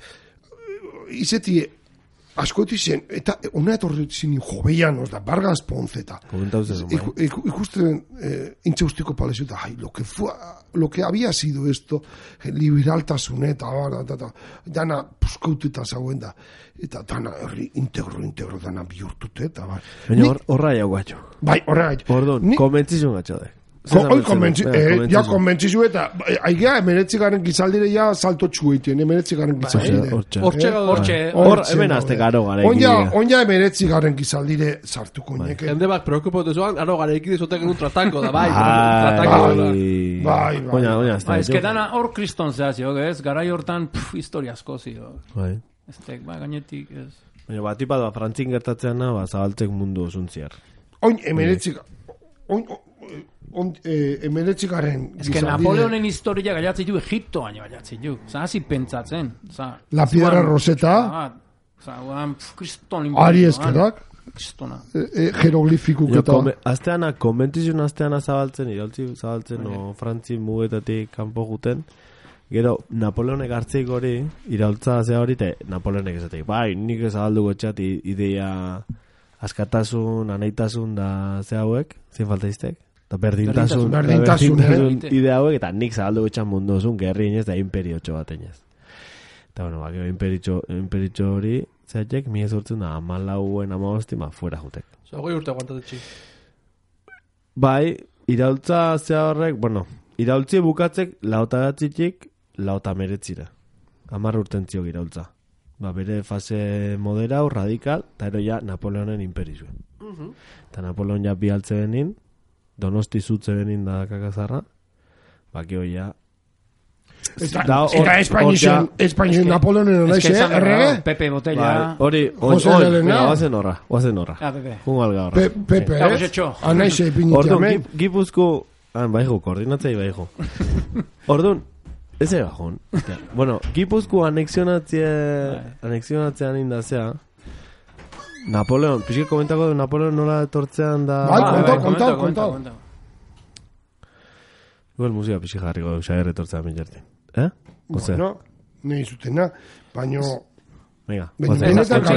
izeti, askoiti zen, eta ona etorri zinin joveianos da, Vargas Ponce, eta ikusten eh, intxe ustiko palezio, eta lo que, fue, lo que había sido esto, liberaltasune, eta eta dana puskaututa zauen da, eta dana herri integro, integro dana bihurtute, eta bai. Baina horra jau gatxo. Bai, horra gatxo. Ordon, konbentzizun gatxo de. Hoi konbentzi, eh, ja konbentzizu eta aigea emeretzi garen gizaldire ja salto txueitien, emeretzi garen gizaldire. Hortxe gaudu. Hortxe, Hor, hemen azte garo gara. Onja emeretzi garen gizaldire sartuko neke. Jende bak preocupotu zuan, aro gara ikide zotek un tratako da, bai. Bai, bai. Oina, oina, azte. Ba, ez que dana hor kriston zehazio, ez? Garai hortan, pff, historia asko zio. Bai. Ez tek, ba, gainetik, ez. Baina, bat ipat, ba, frantzin gertatzean, ba, zabaltzek mundu osuntziar. Oin emeretzi oin On, eh, emeretzi garen Ez que Napoleonen historia gaiatzen du Egiptoan gaiatzen du. Osa, hasi pentsatzen. Osa, La Piedra Roseta. Osa, guan, kriston Ari eskerak. Kristona. Eh, eh, jeroglifikuk eta... Azteana, konbentizun azteana zabaltzen, iraltzi zabaltzen, o frantzi mugetatik kanpo juten. Gero, Napoleonek hartzeik hori, iraultza zea hori, eta Napoleonek esateik. Bai, nik ezabaldu gotxat ideia askatasun, anaitasun da zea hauek, zin falta iztek. Eta berdintasun, berdintasun, berdintasun eh? Ide hauek, eta nik zabaldu gotxan mundu osun, gerri inez, da imperiotxo bat inez. Eta bueno, bak, imperitxo, imperitxo hori, zeatek, mi ez urtzen da, amalauen, amagosti, ma, fuera jutek. Zer, goi urte aguantatetxik. Bai, iraultza zea horrek, bueno, iraultzi bukatzek, lauta gatzitik, lauta meretzira. Amar urten ziok iraultza. Ba, bere fase moderau, radikal, eta ero ja Napoleonen imperizuen. Uh-huh. Eta Napoleon ja bialtze benin, Donosti zutze benin da kakazarra, bakio ja... Eta Espainizien, Espainizien Napoleonen anaiz, eh? Errege? Pepe Botella... Hori, Jose Elena. Oazen horra, oazen horra. Ah, Pepe. Un alga horra. Pepe, eh? Anaiz epiniteamen. Orduan, gipuzko... Ah, baihu, koordinatzei baihu. Orduan, ez ega jun. Bueno, gipuzko anexionatzea... Anexionatzean indazea... Napoleon, pixik komentako du Napoleon nola etortzean da... Bai, kontau, kontau, kontau. Igual musika pixik jarriko du, xaher etortzean mintertin. Eh? Ose? Bueno, nahi zutena, baino... Venga, benetan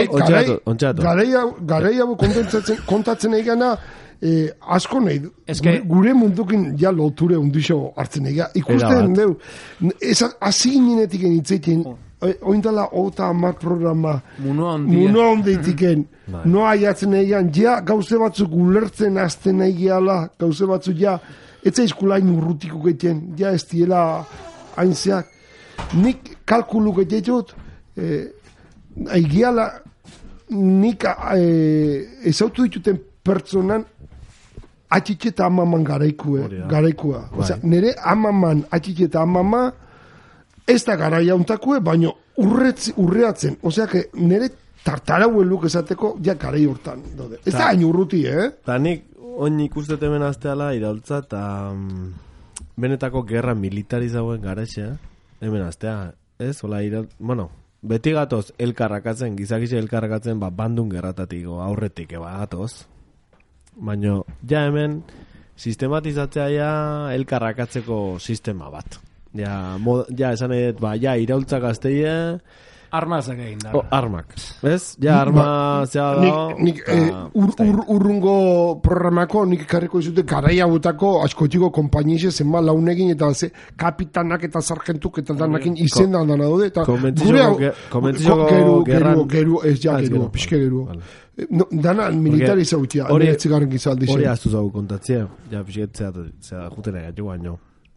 gareia kontatzen egana asko nahi du. Gure mundukin ja loture undixo hartzen egia. Ikusten deu, hasi ginenetik enitzeiten, oindala ota amar programa Muno handia Muno handietiken noa jatzen egian, ja gauze batzuk ulertzen azten egiala, gauze batzuk ja etza izkulain urrutiko getien, ja ez diela hainzeak. Nik kalkulu getietut, eh, egiala nik eh, ezautu dituten pertsonan atxitxe eta amaman garaikue, garaikua. Osea, nire amaman atxitxe eta amama ez da garaia untakue, baino urretzi, urreatzen. Osea, que nire tartarau eluk esateko, ja garai hortan. Dode. Ez da hain urruti, eh? Eta nik oin ikustetemen azteala iraultza, eta mm, benetako gerra militarizauen garaxea, hemen astea, ez? Ola, ira, bueno, beti gatoz elkarrakatzen, gizakitxe elkarrakatzen, ba, bandun gerratatik, o aurretik, eba gatoz. Baina, ja hemen, sistematizatzea ja elkarrakatzeko sistema bat. Ja, mod, ja esan edet, ba, ja, iraultza gazteie... Armazak egin da. Oh, armak. Ez? Ja, arma zea da... Nik, nik eh, ur, ur, urrungo programako nik karriko izute garaia botako askotiko konpainize zenba launegin eta ze kapitanak eta sargentuk eta danakin izenda dana daude eta komentzizoko gerran... Geru, ez ja, geru, pixke geru. No, dana militari zautia, aniretzigarren gizaldi zen. Hori aztu zau kontatzea, ja, pixket zea jutera gaitu baino.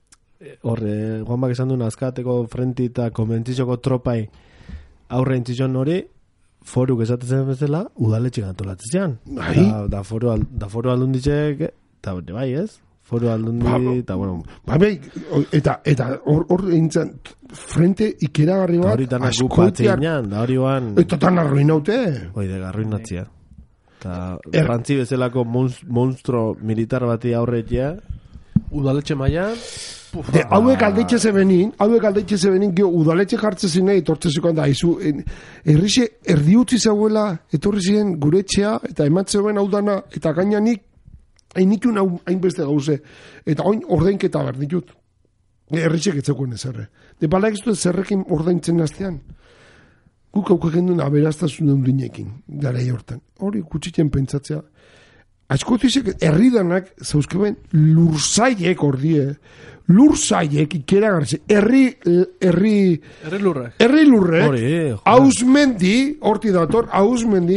Horre, Juan Bak esan duen azkateko frenti eta komentzizoko tropai aurre intzizon hori, foruk esatezen bezala, udaletxik antolatzen. Da, da foru, al, da foru aldunditzek, eta bai ez? Foru aldundi, eta bueno... Ba, bai, eta, eta hor, hor eintzen, frente ikeragarri bat, hori tanak gupatzean, da hori ban... Eta tan arruinaute. Oide, arruinatzea. Eta er, frantzi bezalako monstro militar bati aurretia. Udaletxe mailan... De, hauek aldeitxe zebenin, hauek aldeitxe zebenin, geho, udaletxe jartzen zinei, etortzezikoan da, izu, errixe, erdi utzi zauela, etorri ziren gure etxea, eta ematzeuen hau dana, eta gaina nik, hainitun hainbeste gauze, eta oin ordeinketa behar ditut. Errixek etzekoen ezerre. De bala egiztu zerrekin ordaintzen aztean. Guk hauk egin duen aberaztasun duen dinekin, gara hortan. Hori kutsitzen pentsatzea. Askotizek herridanak zauzkeben lurzaiek ordie, lurzaiek ikera garze, herri, herri, herri lurre, herri lurre, hausmendi, horti dator, hausmendi,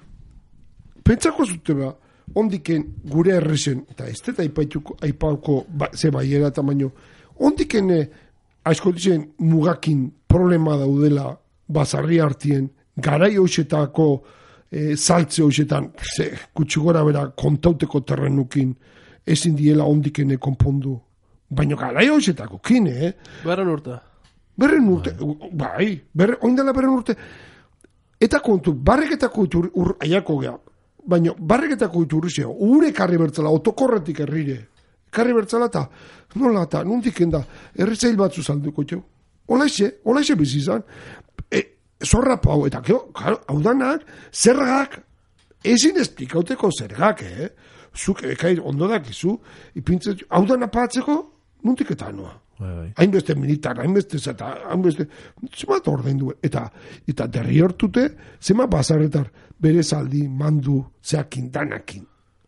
pentsako zute ba, ondiken gure herrisen, eta ez eta aipauko ba, ze baiera eta baino, ondiken eh, askotizen mugakin problema daudela bazarri hartien, garai hoxetako, E, saltze hoxetan, ze, kutsi gora bera kontauteko terrenukin ezin diela ondikene konpondu. Baina garai hoxetako kine, eh? Berren urte. Berren urte, bai, berren, oindela berren urte. Eta kontu, barreketako iturri, ur, aiako geha, baina barreketako iturri zeo, ure karri bertzala, otokorretik herrire. Karri bertzala eta, nola eta, nondiken da, herritzail batzu salduko txeu. Olaixe, olaixe bizizan. E, zorra pau, eta keo, claro, hau danak, zergak, ezin esplikauteko zergak, eh? Zuk, ekair, ondo dakizu, ipintzen, hau dana patzeko, nuntik eta noa. Hainbeste militar, hainbeste zeta, hainbeste, zema ordein duen, eta, eta derri hortute, zema bazarretar, bere zaldi, mandu, zeakin, danakin.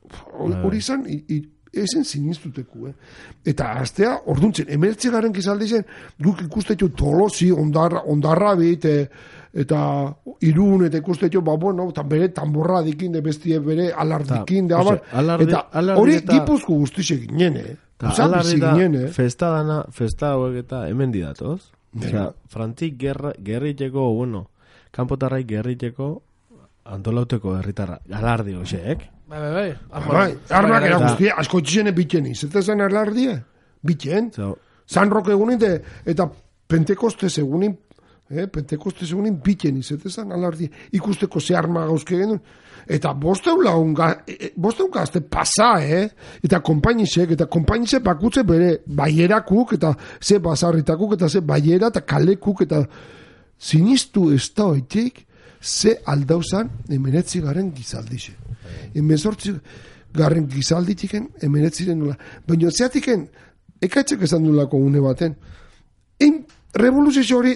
Hori izan, ezin siniztuteku, eh? Eta astea, orduntzen, emertze garen gizaldi zen, guk ikustetu tolosi, ondarra, ondarra bit, eta irun, eta ikustetu, ba, bueno, eta bere tamborra dikin, de bestie bere alardikin, de abar, eta hori gipuzko guztize ginen, eh? Alardi da, festa dana, festa hauek eta hemen didatoz. Osea, frantzik gerriteko, bueno, kanpotarrai gerriteko, antolauteko herritarra, alardi hoxeek. Bai, bai, bai. Bai, armak era guztia, asko txizene bitxeni. Zeta zen alardie? Bitxen. San Roque egunin, eta Pentekoste egunin, eh, Pentekoste egunin bitxeni. Zeta zen alardie. Ikusteko ze arma gauzke genuen. Eta bosteun laun, bosteun gazte pasa, eh? Eta konpainizek, eta konpainizek bakutze bere baierakuk, eta ze bazarritakuk, eta ze baiera, eta kalekuk, eta sinistu ez da oitik, ze aldauzan emenetzi garen gizaldixe. Emezortzi garen gizalditiken emenetziren nula. Baina zeatiken, ekaitzek esan nulako une baten. Ein revoluzio hori,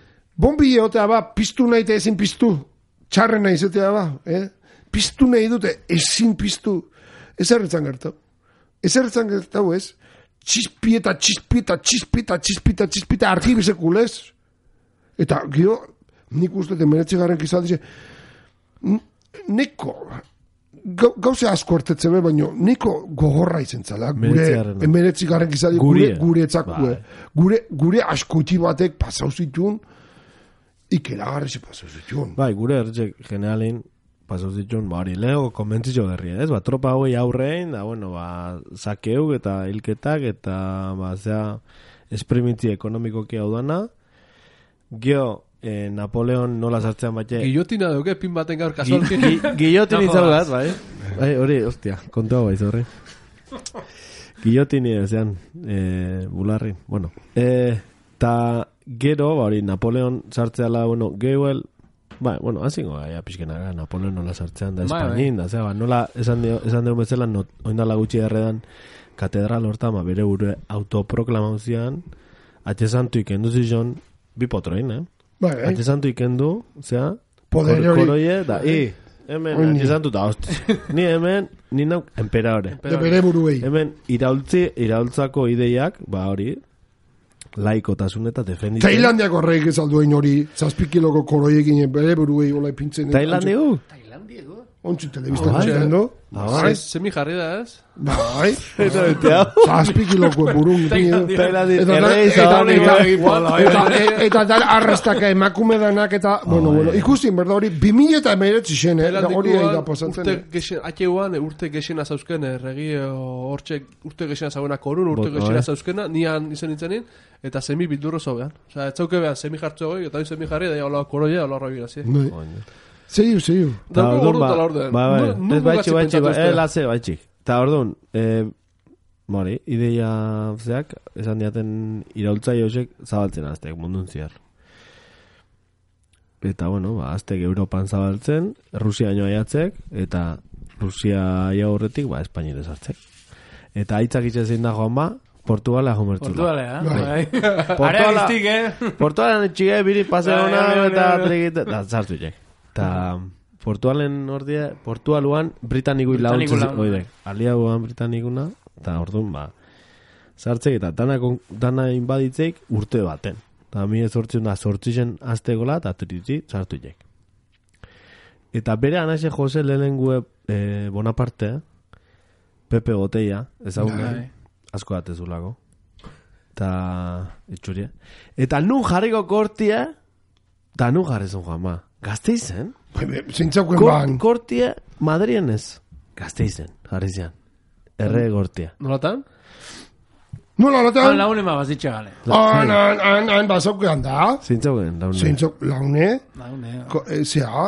bombi egotea ba, piztu nahi eta ezin piztu. Txarren nahi zetea ba, eh? Piztu nahi dute, ezin piztu. Ez erretzan gertau. Ez erretzan gertau ez. Txispieta, txispieta, txispieta, txispieta, txispieta, argibizekulez. Eta, gio, nik uste emenetzi garen gizaldize, neko... Gauze asko ertetzen be, baina niko gogorra izen zala, gure emeretzi garen gizadi, gure, gure etzakue, gure, gure askoti batek pasau zituen, ikeragarri ze pasau zituen. Bai, gure ertzek generalin pasau zituen, ba hori, lego konbentzitxo berri, ez? Ba, tropa hoi aurrein, da, bueno, ba, sakeuk eta hilketak, eta, ba, zea, esprimitzi ekonomikoki hau dana, gio, Eh, Napoleon nola sartzean batxe Guillotina duke pin baten gaur kasualki Guillotin izan bat, bai Bai, hori, ostia, kontua baiz horri Guillotini ezean eh, bularri Bueno, eh, ta gero, ba, hori, Napoleon sartzeala, bueno, geuel, ba, bueno, hazingo, ja, pixkena, Napoleon nola sartzean da Espainin, da, zeba, nola, esan dio, esan dio bezala, no, oindala gutxi erredan, katedral horta, ma, bere ure autoproklamauzian, atxe santu ikendu zion, bi potroin, eh? Bai, bai. Atxe santu ikendu, zea, Poder kor, hori. koroie, da, i, hemen, atxe santu da, hosti, ni hemen, ni nau, emperadore. De bere buruei. Hemen, iraultzi, iraultzako ideiak, ba, hori, laikotasun eta defenditzen. Tailandiako reik ez alduen hori, zazpikiloko koroiekin bere buruei olai pintzen. Tailandigu? Ontsu telebistan txendo. Bai, semi jarri da, ez? Bai. Eta bete hau. Zazpikiloko burun. Tailandia. Eta Errei zaban. eta da arrastaka emakume danak eta, bueno, bueno, ikusten, berda hori, bimila eta emeretzi zen, eh? Hori egin da pasatzen. Urte gexen, atxeuan, urte gexena zauzken, erregi, hortxe, urte gexena zauena korun, urte gexena zauzkena, nian izan nintzenin, eta semi bildurro zobean. Osa, etzauke behan, semi jartzo goi, eta hori semi jarri, da hola koroia, hola horra birazi. Zeiu, zeiu. Da, ordu eta la orden. Ba, ba, ez baitxik, baitxik, eh, laze, baitxik. Ta orduan, eh, mori, ideia zeak, esan diaten iraultzai hosek zabaltzen aztek, mundun ziar. Eta, bueno, ba, aztek Europan zabaltzen, Rusia ino aiatzek, eta Rusia aia horretik, ba, Espainire sartzek. Eta aitzak itxezin da joan ba, Portugala jomertzula. Portugalea, bai. Portugala, Areagistik, eh? Portugala txige, biri pase hona, eta trikit, da, zartu jek. Eta Portugalen ordia, Portugaluan Britanikui launtzen, oide, aliaguan Britanikuna, eta orduan, ba, sartzek eta dana, dana inbaditzeik urte baten. Eta mi ez sortzen da, sortzizen aztegola, eta tritzi sartu jek. Eta bere anaxe Jose lehenengue eh, Bonaparte, Pepe Botella, ezaguna, asko datezulako. Eta, itxuria. Eta nun jarriko kortia, eta nun jarrezun joan ma. Gazteizen? Zintzauken Kor, ban. kortia Madrien ez. Gazteizen, jarri zian. Erre gortia. Nolatan? Nola Han latan? laune ma bazitxe gale. Han, han, han, han, bazaukean da. Zintzauken, laune. Zintzok, laune. Laune. Ko- eh, Zea.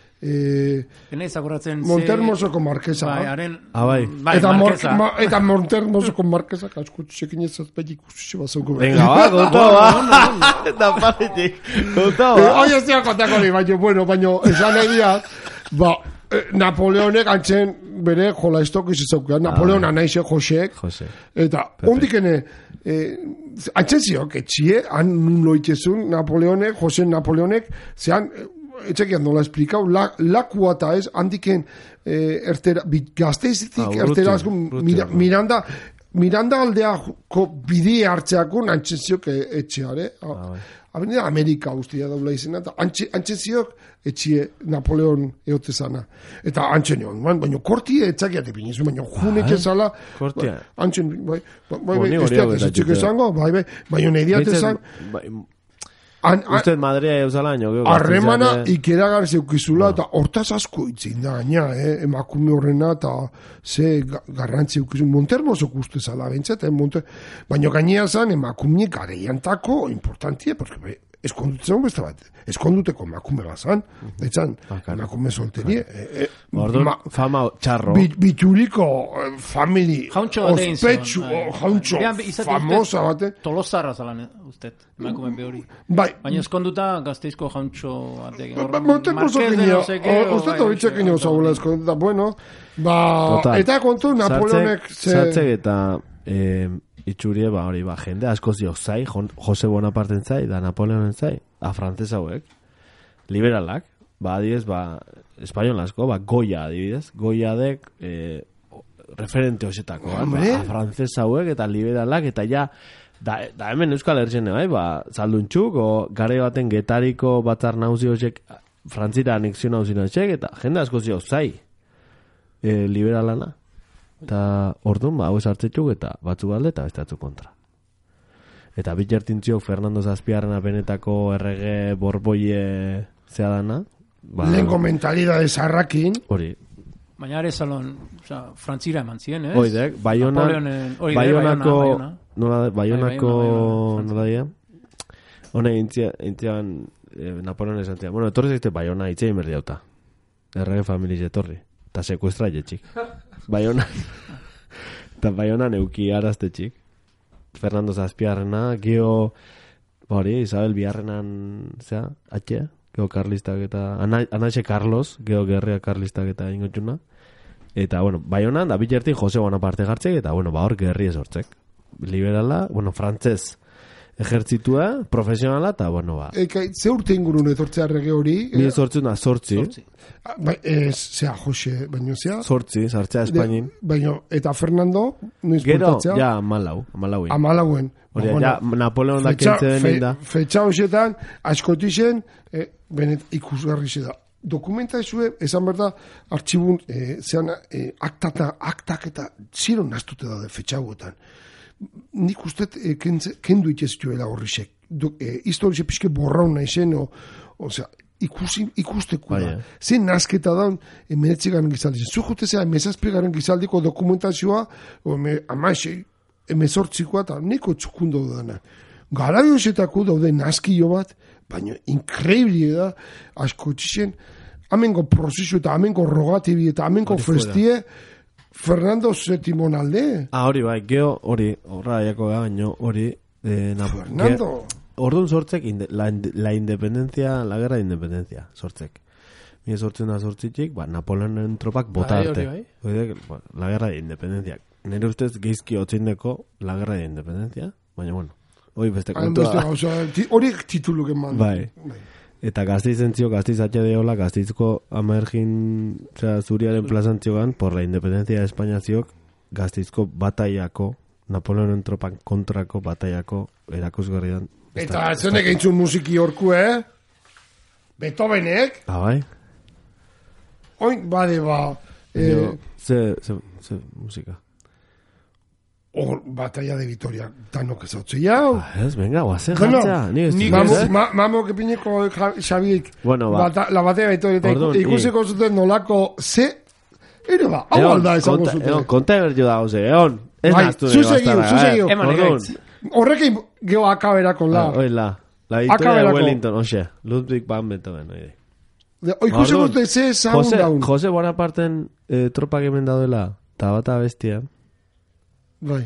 Eh, Gene izakurratzen... Montermosoko markesa. Bai, haren... Ah, bai. Bai, Eta, mor, markesa. ma, eta Montermosoko markesa, kaskutxekin ez azpeit ikusi bazauko. Venga, ba, konta, ba. Eta paretik. Konta, Eh, ba. Oia ez dira kontako li, baina, bueno, baina, esan egia, ba, eh, Napoleonek antzen bere jola estok izizaukean, Napoleon anaize Josek, Jose. eta ondikene, eh, antzen ziok, etxie, han nun loitzezun, Napoleonek, Jose Napoleonek, zean, eh, etxekian nola esplikau, la, lakua eta ez, handiken, eh, ertera, bi- gazteizitik, Ah, urruti, ertera, azkun, urruti, mira, urruti. Miranda, Miranda aldeako bide hartzeako antzeziok etxeare. bai. Avenida Amerika guztia daula izena, eta antzeziok etxie Napoleon eotezana. Eta antzen egon, baina kortie etzakiate pinizu, baina junek ezala, Kortia. antzen, bai, bai, bai, Honi ez hori diat hau ez etxek betatzea. esango, bai, bai, baina nahi diat esan, Bai, an- an- Usted Madria eusala año, gero. harremana Gazteizen, eh, ikeragar zeukizula, eta hortaz asko itzin da, gaina, eh, emakume horrena, eta ze ga- garrantzi eukizun, Montermosok uste zala, bentsat, eh, Monter... baina gainea zan, emakume gareiantako importantie, porque be, eskondutzen beste bat, eskonduteko emakume bazan, etzan, Ah, claro. emakume solterie, eh, eh, Orduan, ma- fama txarro. Bit- Bituriko eh, family Jauntxo bat egin zuen, ospetsu, bai. jauntxo Behan, izate famosa uste- bate, Tolosarra zalan, usted, emakumen behori. bai, Baina eskonduta gazteizko jauntxo batek. Ba- Montermosok ino, uste toritzek ino zaula eskonduta, bueno, ba, Total. eta kontu Napoleonek ze... Sartzek eta eh, itxurie, ba, hori, ba, jende asko ziok zai, Jon- Jose Bonaparten zai, da Napoleonen zai, a frantzes hauek, liberalak, ba, adibidez, ba, espainolasko, ba, Goya, adibidez, Goya dek, eh, referente hoxetako, ba, Hombre. a frantzes hauek eta liberalak, eta ja, da, da hemen Euskal Herrian, bai, ba, zalduntxuk, o gare baten getariko batzar nauzi hoxek, frantzira anexio nauzi hoxek, eta jende asko ziok zai, eh, liberalana. Eta orduan, ba, hau esartzetxuk eta batzuk alde eta beste batzuk kontra. Eta bitxertintziok Fernando Zazpiarrena benetako errege borboie zea dana. Ba, Lehenko mentalidade zarrakin, hori, Baina are salon, oza, frantzira eman ziren, ez? oidek, Baionan, Napoleonen- hori de, Baionako, Baiona, Baiona. nola, Baionako, Bai, Baiona, nola dira? Hone intzian, eh, Napoleon esan zian, bueno, etorri zaizte Baiona itzein berdi hauta. Errege familiz etorri. Eta sekuestra jetxik. Baiona. Eta Baionan euki arazte txik. Fernando Zazpiarrena, gio Ba hori, Isabel Biarrenan, zera, atxe, geho Karlistak eta, Ana, Anaxe Carlos, geho Gerria Karlistak eta ingotxuna. Eta, bueno, bai honan, da bilertin Jose Bonaparte jartzek, eta, bueno, ba hor gerri ez hortzek. Liberala, bueno, frantzez ejertzitua, profesionala, eta, bueno, ba. Eka, ze urte ingurun etortzea rege hori? Mi sortzuna, sortzi. Ba, ez, zea, Jose, baino zea? Sortzi, sartzea Espainin. Baino, eta Fernando, noiz Gero, portatzea? ja, amalau, amalauen. Amalauen. Hori, ba, ja, Napoleon da kentzen den da. Fetxa hoxetan, askotixen, eh, benet ikusgarri ze da. Dokumentazioe, esan berda, artxibun, eh, zean, eh, aktata, aktak eta ziro naztute da fetxa hauetan. Nik uste eh, kendu iteztuela horrixek. Eh, historize pixke borraun nahi zen, o, o sea, ikusi, ikusteko da. Zein nazketa da, emeretzigarren gizaldi zen. Zujute zea, emezazpigaren gizaldiko dokumentazioa, o eme, amaixei, emezortzikoa, eta neko txukundo dana. Garabiosetako daude nazkio bat, baina inkreibli da, asko txixen, amengo prozesu eta amengo rogatibi eta amengo festie, Fernando Sétimo alde. Ah, hori bai, geho, hori, horra aiako da, baino, hori, eh, na, Fernando. Orduan sortzek, inde, la, la independencia, la guerra de independencia, sortzek. Mie sortzen da sortzitik, ba, Napoleonen tropak bota arte. Bai, hori bai. Ba, la guerra de independencia. Nire ustez geizki otzindeko la guerra de independencia, baina, bueno, hori beste kontua. Hori titulu geman. Bai. Eta Gasteiz entzio, Gasteiz atxe deola, Gasteizko amergin, osea, zuriaren plazantzioan, por la independencia de España ziok, Gasteizko bataiako, Napoleonen tropan kontrako bataiako erakusgarrian. Eta zenek eintzun musiki horku, eh? Beethovenek? Ah, bai? Oin, bade, ba... Eh, ze, ze, ze musika? Or, batalla de Vitoria, tanok ezautze jau. Ah, ez, venga, guazen jartzea. Ni ez, mamo kepineko Xabik, bueno, ba. La batalla de Vitoria, eta ikusiko zuten nolako, ze, ere ba, hau alda ezango zuten. Egon, konta ebertio da, oze, egon, ez naztu nire bastarra. Zuzegio, zuzegio. Horrekin geho akaberako la. Oi, la, la Victoria de Wellington, oxe, Ludwig van Beethoven, oide. Ikusiko zuten ze zaun daun. Jose Bonaparten tropak hemen daudela, eta bata bestia. Bai.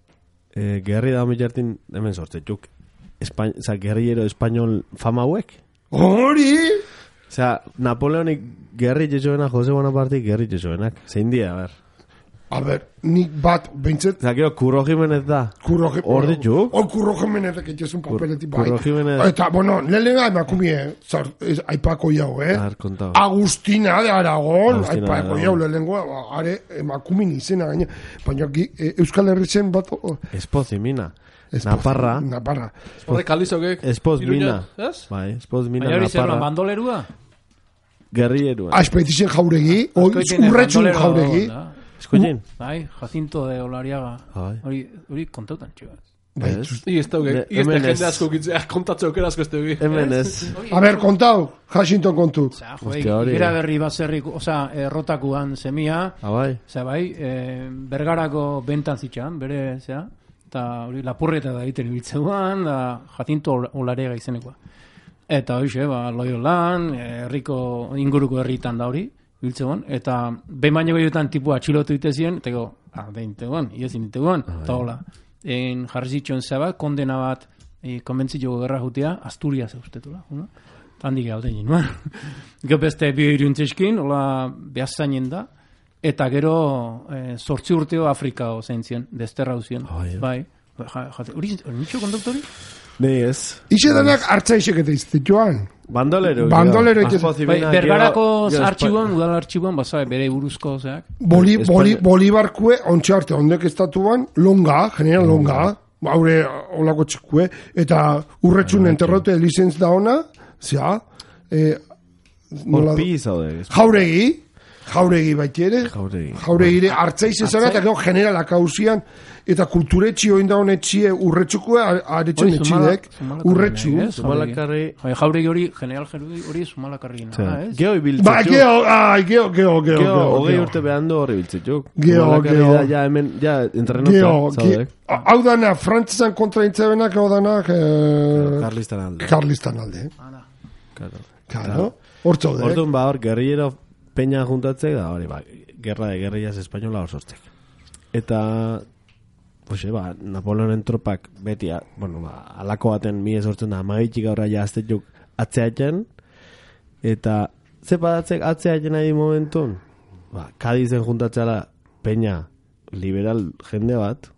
Eh, gerri da milertin hemen sortzetuk. Osa, gerriero espainol fama hauek. Hori! Osea, Napoleonik gerri jesuena, Jose Bonaparte gerri jesuenak. Zein dia, a ber. A ber, nik bat, beintzet... Osa, gero, Curro Jimenez da. Curro Jimenez. Hor dituk? Hor Curro Jimenez, que es un papeletik bai. Curro Jimenez. Eta, bueno, lehenga emakumie, aipako jau, eh? Har, kontau. Agustina de Aragón, aipako jau, lehengoa, are, emakumin izena gaina. Baina, Euskal Herritzen bat... Espozimina. Naparra. Naparra. Horrek aldizokek. Espozmina. Bai, Espozmina, Naparra. Baina hori zer, bandolerua? Gerrierua. Aspetizen jauregi, urretxun jauregi. Eskoien? Bai, Jacinto de Olariaga. Hori, hori kontautan txuaz. Bai, I ez daugek, i ez da jende asko gitzea, kontatzeo kera asko ez daugek. Hemen ez. A ber, kontau, Jacinto kontu. Gira berri baserrik, oza, errotakuan semia. Ah, bai. Oza, bai, bergarako bentan zitxan, bere, zera, eta hori lapurreta da egiten ibiltzeuan, da Jacinto Olariaga izenekoa. Eta hori, ba, Loiolan, herriko inguruko herritan da hori, biltzegoan, eta behin baino gehiotan tipua atxilotu itezien, eta go, ah, behin tegoan, iezin tegoan, eta hola. En jarri zitxon zaba, kondena bat, e, konbentzitxo gerra jutea, Asturias eustetula, no? Handik gauden ginoan. Gero beste bi iruntzeskin, hola, behazzainen da, eta gero e, sortzi urteo Afrika zentzien, desterra uzien, bai. Hori, nitxo konduktori? Nei ez. Ixe danak hartzaixek eta iztetuan. Bandolero. Bandolero. Bai, bergarako artxiboan, udal artxiboan, basa, bere buruzko, zeak. Boli, boli, Bolibarkue, ontsa arte, ondek estatuan, longa, general longa, haure olako txikue, eta urretxun enterrote lizenz da ona, zea, Horpi izaude. Jauregi, jauregi baitiere, jauregi, jauregi, hartzaiz ezara, eta gero generalak hausian, eta kulturetxi oin daun etxie urretxukue, aretxen etxidek, urretxu. Zumalakarri. Jauregi hori, general hori Zumalakarri. Geo ibiltzetu. Ba, geo, ai, geo, geo, geo. Geo, hogei urte behandu horri biltzetu. Geo, geo. Ja, hemen, ja, entrenota, zaudek. Hau dana, frantzizan kontra intzebenak, hau danak... Karlistan alde. Karlistan alde. Claro. Claro. Hortzaudek. Hortun, ba, hor, guerrillero peña juntatzek, da, hori, ba, guerra de guerrillas española hor sortzek. Eta... Oxe, ba, Napoleonen tropak beti, bueno, ba, alako baten mi esortzen da, magitxik aurra ja aztetuk atzeatzen, eta ze padatzek atzeatzen nahi momentun? Ba, Kadizen juntatzeala peña liberal jende bat,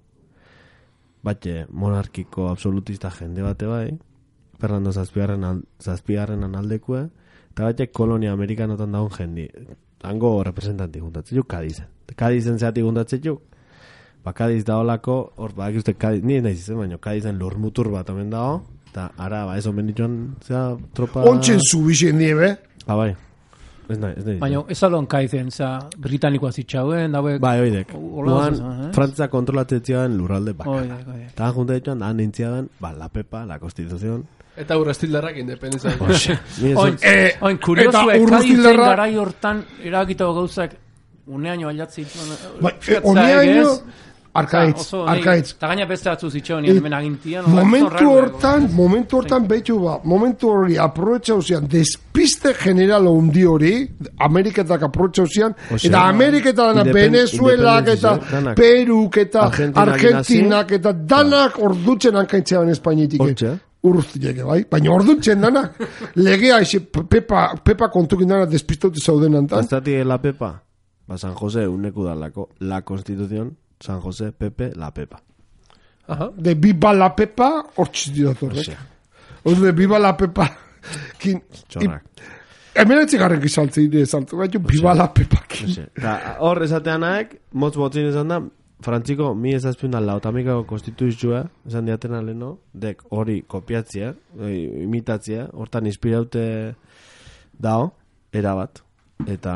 batxe monarkiko absolutista jende bate bai, Fernando Zazpigarren Zazpigarrenan aldekue, eta batxe kolonia amerikanotan daun jendi, hango representanti juntatzen juk Kadizen. Kadizen zeatik juntatzen juk, ba, Kadiz da olako, hor, ba, uste Kadiz, ni nahi zizen, baina Kadizen lurmutur bat omen dago, eta ara, ba, ez omen dituen, zera, tropa... Ontsen zubixen diebe. Ah, bai, ez nahi, ez nahi. Baina, ez alon Kaizen, zera, britanikoa zitxauen, dauek... Bai, oidek, nuan, Frantzia kontrolatzen ziren lurralde baka. Oidek, oidek. Eta junta dituen, da nintziaben, ba, la Pepa, la Constitución... Eta urrestildarrak independizia. Oin, Eh, oin, kuriosu, eta Kadizen urrustildarra- garai hortan, eragitako gauzak, uneaino aldatzi dituen... Bai, eh, Uneaino, arkaitz, Oso, arkaitz. Eta gaina beste atzu zitxean, nien hemen agintian. Momentu hortan, momentu hortan behitu ba, momentu hori aprobetxau zian, despiste general ondi hori, Ameriketak aprobetxau zian, Osea, eta Ameriketan independ- Venezuelak eta independentziak, danak. Peruk eta Argentinak Argentinak eta danak ordutzen hankaitzean Espainitik. Hortxe. Urruztileke, bai? Baina ordutzen danak. Legea, ese, Pepa, Pepa kontukin dana despistaute zauden antan. Bastati la Pepa, ba, San José uneku dalako, la Constitución, San José, Pepe, la Pepa. Aha. De Viva la Pepa, hortziz didatorrek. Osea, Oz de Viva la Pepa. Kin, txorrak. hemen etzigarren gizaltzi ire saltu, gaitu Viva la Pepa. Kin. Osea, eta hor esateanaek, motz motzin esan da, Frantziko mi ezazpion da lautamikako konstituzioa, esan diatena leheno, dek hori kopiatzea, eh, imitatzea, hortan inspiraute dao, erabat, eta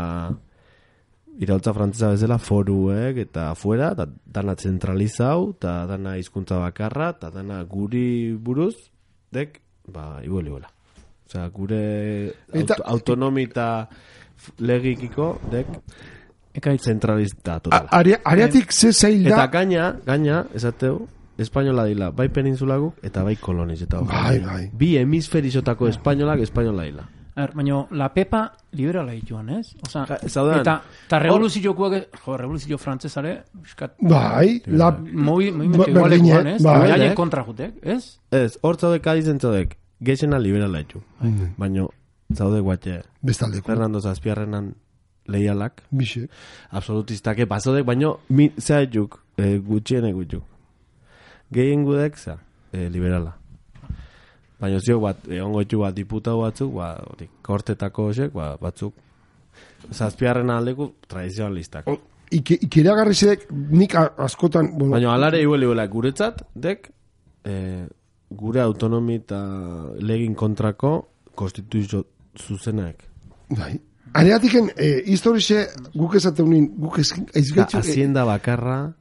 iraultza frantzesa bezala foruek eta fuera, eta dana zentralizau, eta dana hizkuntza bakarra, eta dana guri buruz, dek, ba, iguel iguela. Osea, gure Eta- auto, autonomi eta legikiko, dek, Ekaitz. zentralista totala. Are- Areatik ze zail Eta da, gaina, gaina, esateu, espainola dila, bai peninsulaguk eta bai koloniz. Eta Bai, bai. Bi hemisferizotako espainolak espainola dila. A ver, baina, la Pepa liberala dituan, ez? Osa, Ja, zaudean. eta, eta revoluziokoak, jo, revoluzio frantzesare, eskat, bai, la, movi, movimentu Ba- igualek berdine, guan, ez? bai. Beraien kontra jutek, ez? Ez, hor zaude Kadizen zaudek, geixena liberala ditu. Baina, zaude guatxe, bestaldeko. Fernando Zazpiarrenan leialak, Bixe. absolutistake pasodek, baina, mi, zea juk, e, gutxiene gutxuk. Gehien gudek, zea, e, liberala. Baina ziok bat, egongo ditu bat diputatu batzuk, ba, hori, kortetako hosek, ba, batzuk, Zazpiarren aldeku tradizionalistak. O, Ike, ikeragarri zedek, nik a- askotan, bueno, Baina alare iguel iguela guretzat, dek, e, gure autonomi eta legin kontrako konstituzio zuzenak. bai. Areatiken, eh, historize, guk esate unin, guk ez, ez Eta gaitzu, eh, hazienda bakarra,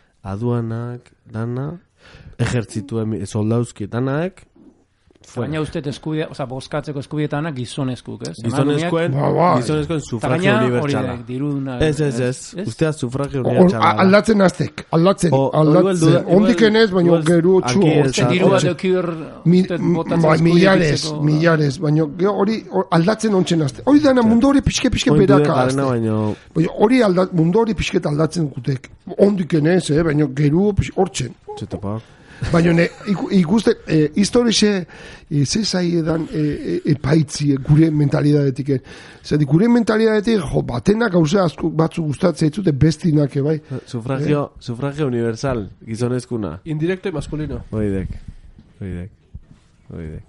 aduanak, dana, ejertzitu emi- soldauzki, danaek, Baina uste eskubide, oza, bozkatzeko eskubietanak gizonezkuk, ez? gizonezkoen, Ba, bai. gizonezkoen Eta sufragio gaina hori unibertsala. da, diruna. Ez, ez, ez, ustea sufragio or, unibertsala. aldatzen aztek, aldatzen, O- o aldatzen, igual du- ondiken ez, baina igual- gero aquí txu, ez Uste da- diru bat Hortxe. eukir, Mi, uste botatzen bai, eskubide millares, bitzeko- millares, baina gero hori hor- aldatzen ontzen azte. Hori dana mundu hori pixke pixke Oin dude beraka azte. garena, baino, Baina hori alda, mundu hori pixket aldatzen gutek. Ondiken ez, eh, baina gero pix- hortzen. txetopa. Baina ne, iku- ikusten, eh, historize, eh, ze zai edan eh, eh, epaitzi eh, gure mentalidadetik. Eh. Zati, gure mentalidadetik, jo, batenak gauze asko batzu gustatzen ditute bestinak, eh, bai. Sufragio, sufragio universal, gizonezkuna. Indirecto y masculino. Oidek, oidek, oidek.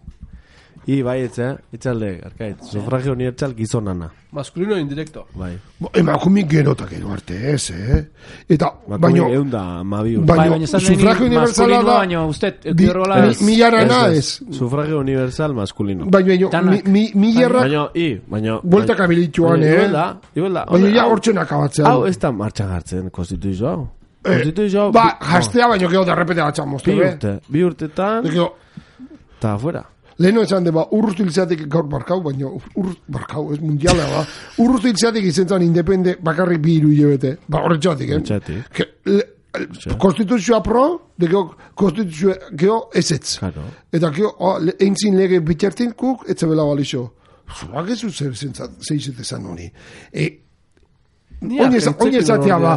I bai etxe, etxalde, arkait, sufragio unibertsal gizonana, Masculino e indirecto. bai. Bo, Emakumik gero eta gero arte ez, eh. Eta, Baina, baina, eunda, mabi urte. Bai, baina, baina esan sufragio universala maskulinoa, da, baina uste, bi- eukirrola, mi- ez. milarana Ez, ez. ez. Sufragio universal masculino. Baina, baina, mi, Danak. mi, milarrak, Baina, i, baina... bueltak abilituan, baina, eh. igual da, igual da. Baina, ja hau- hortzen akabatzea. Hau ez da martxan hartzen konstituzio hau. Eh, Konstituzio hau... Ba, bi- jastea baino gero de repente batxamos, Bi eh. urte, bi urtetan, Gero, eta afuera. leheno esan deba, urruztu hiltzeatik gaur barkau, baina urruz, barkau, ez mundiala, ba. Urruztu hiltzeatik izen zan independe bakarrik bi hiru hilabete. Ba, horretxatik, eh? Horretxatik. Que, le, konstituzioa pro, de gero, konstituzioa, gero ezetz. Claro. Eta gero, oh, le, eintzin lege bitxertin kuk, etzebela balixo. Zuak ez zer zeitzet esan honi. E, Ni Oin ez- agentzek oin esatea ordea. ba,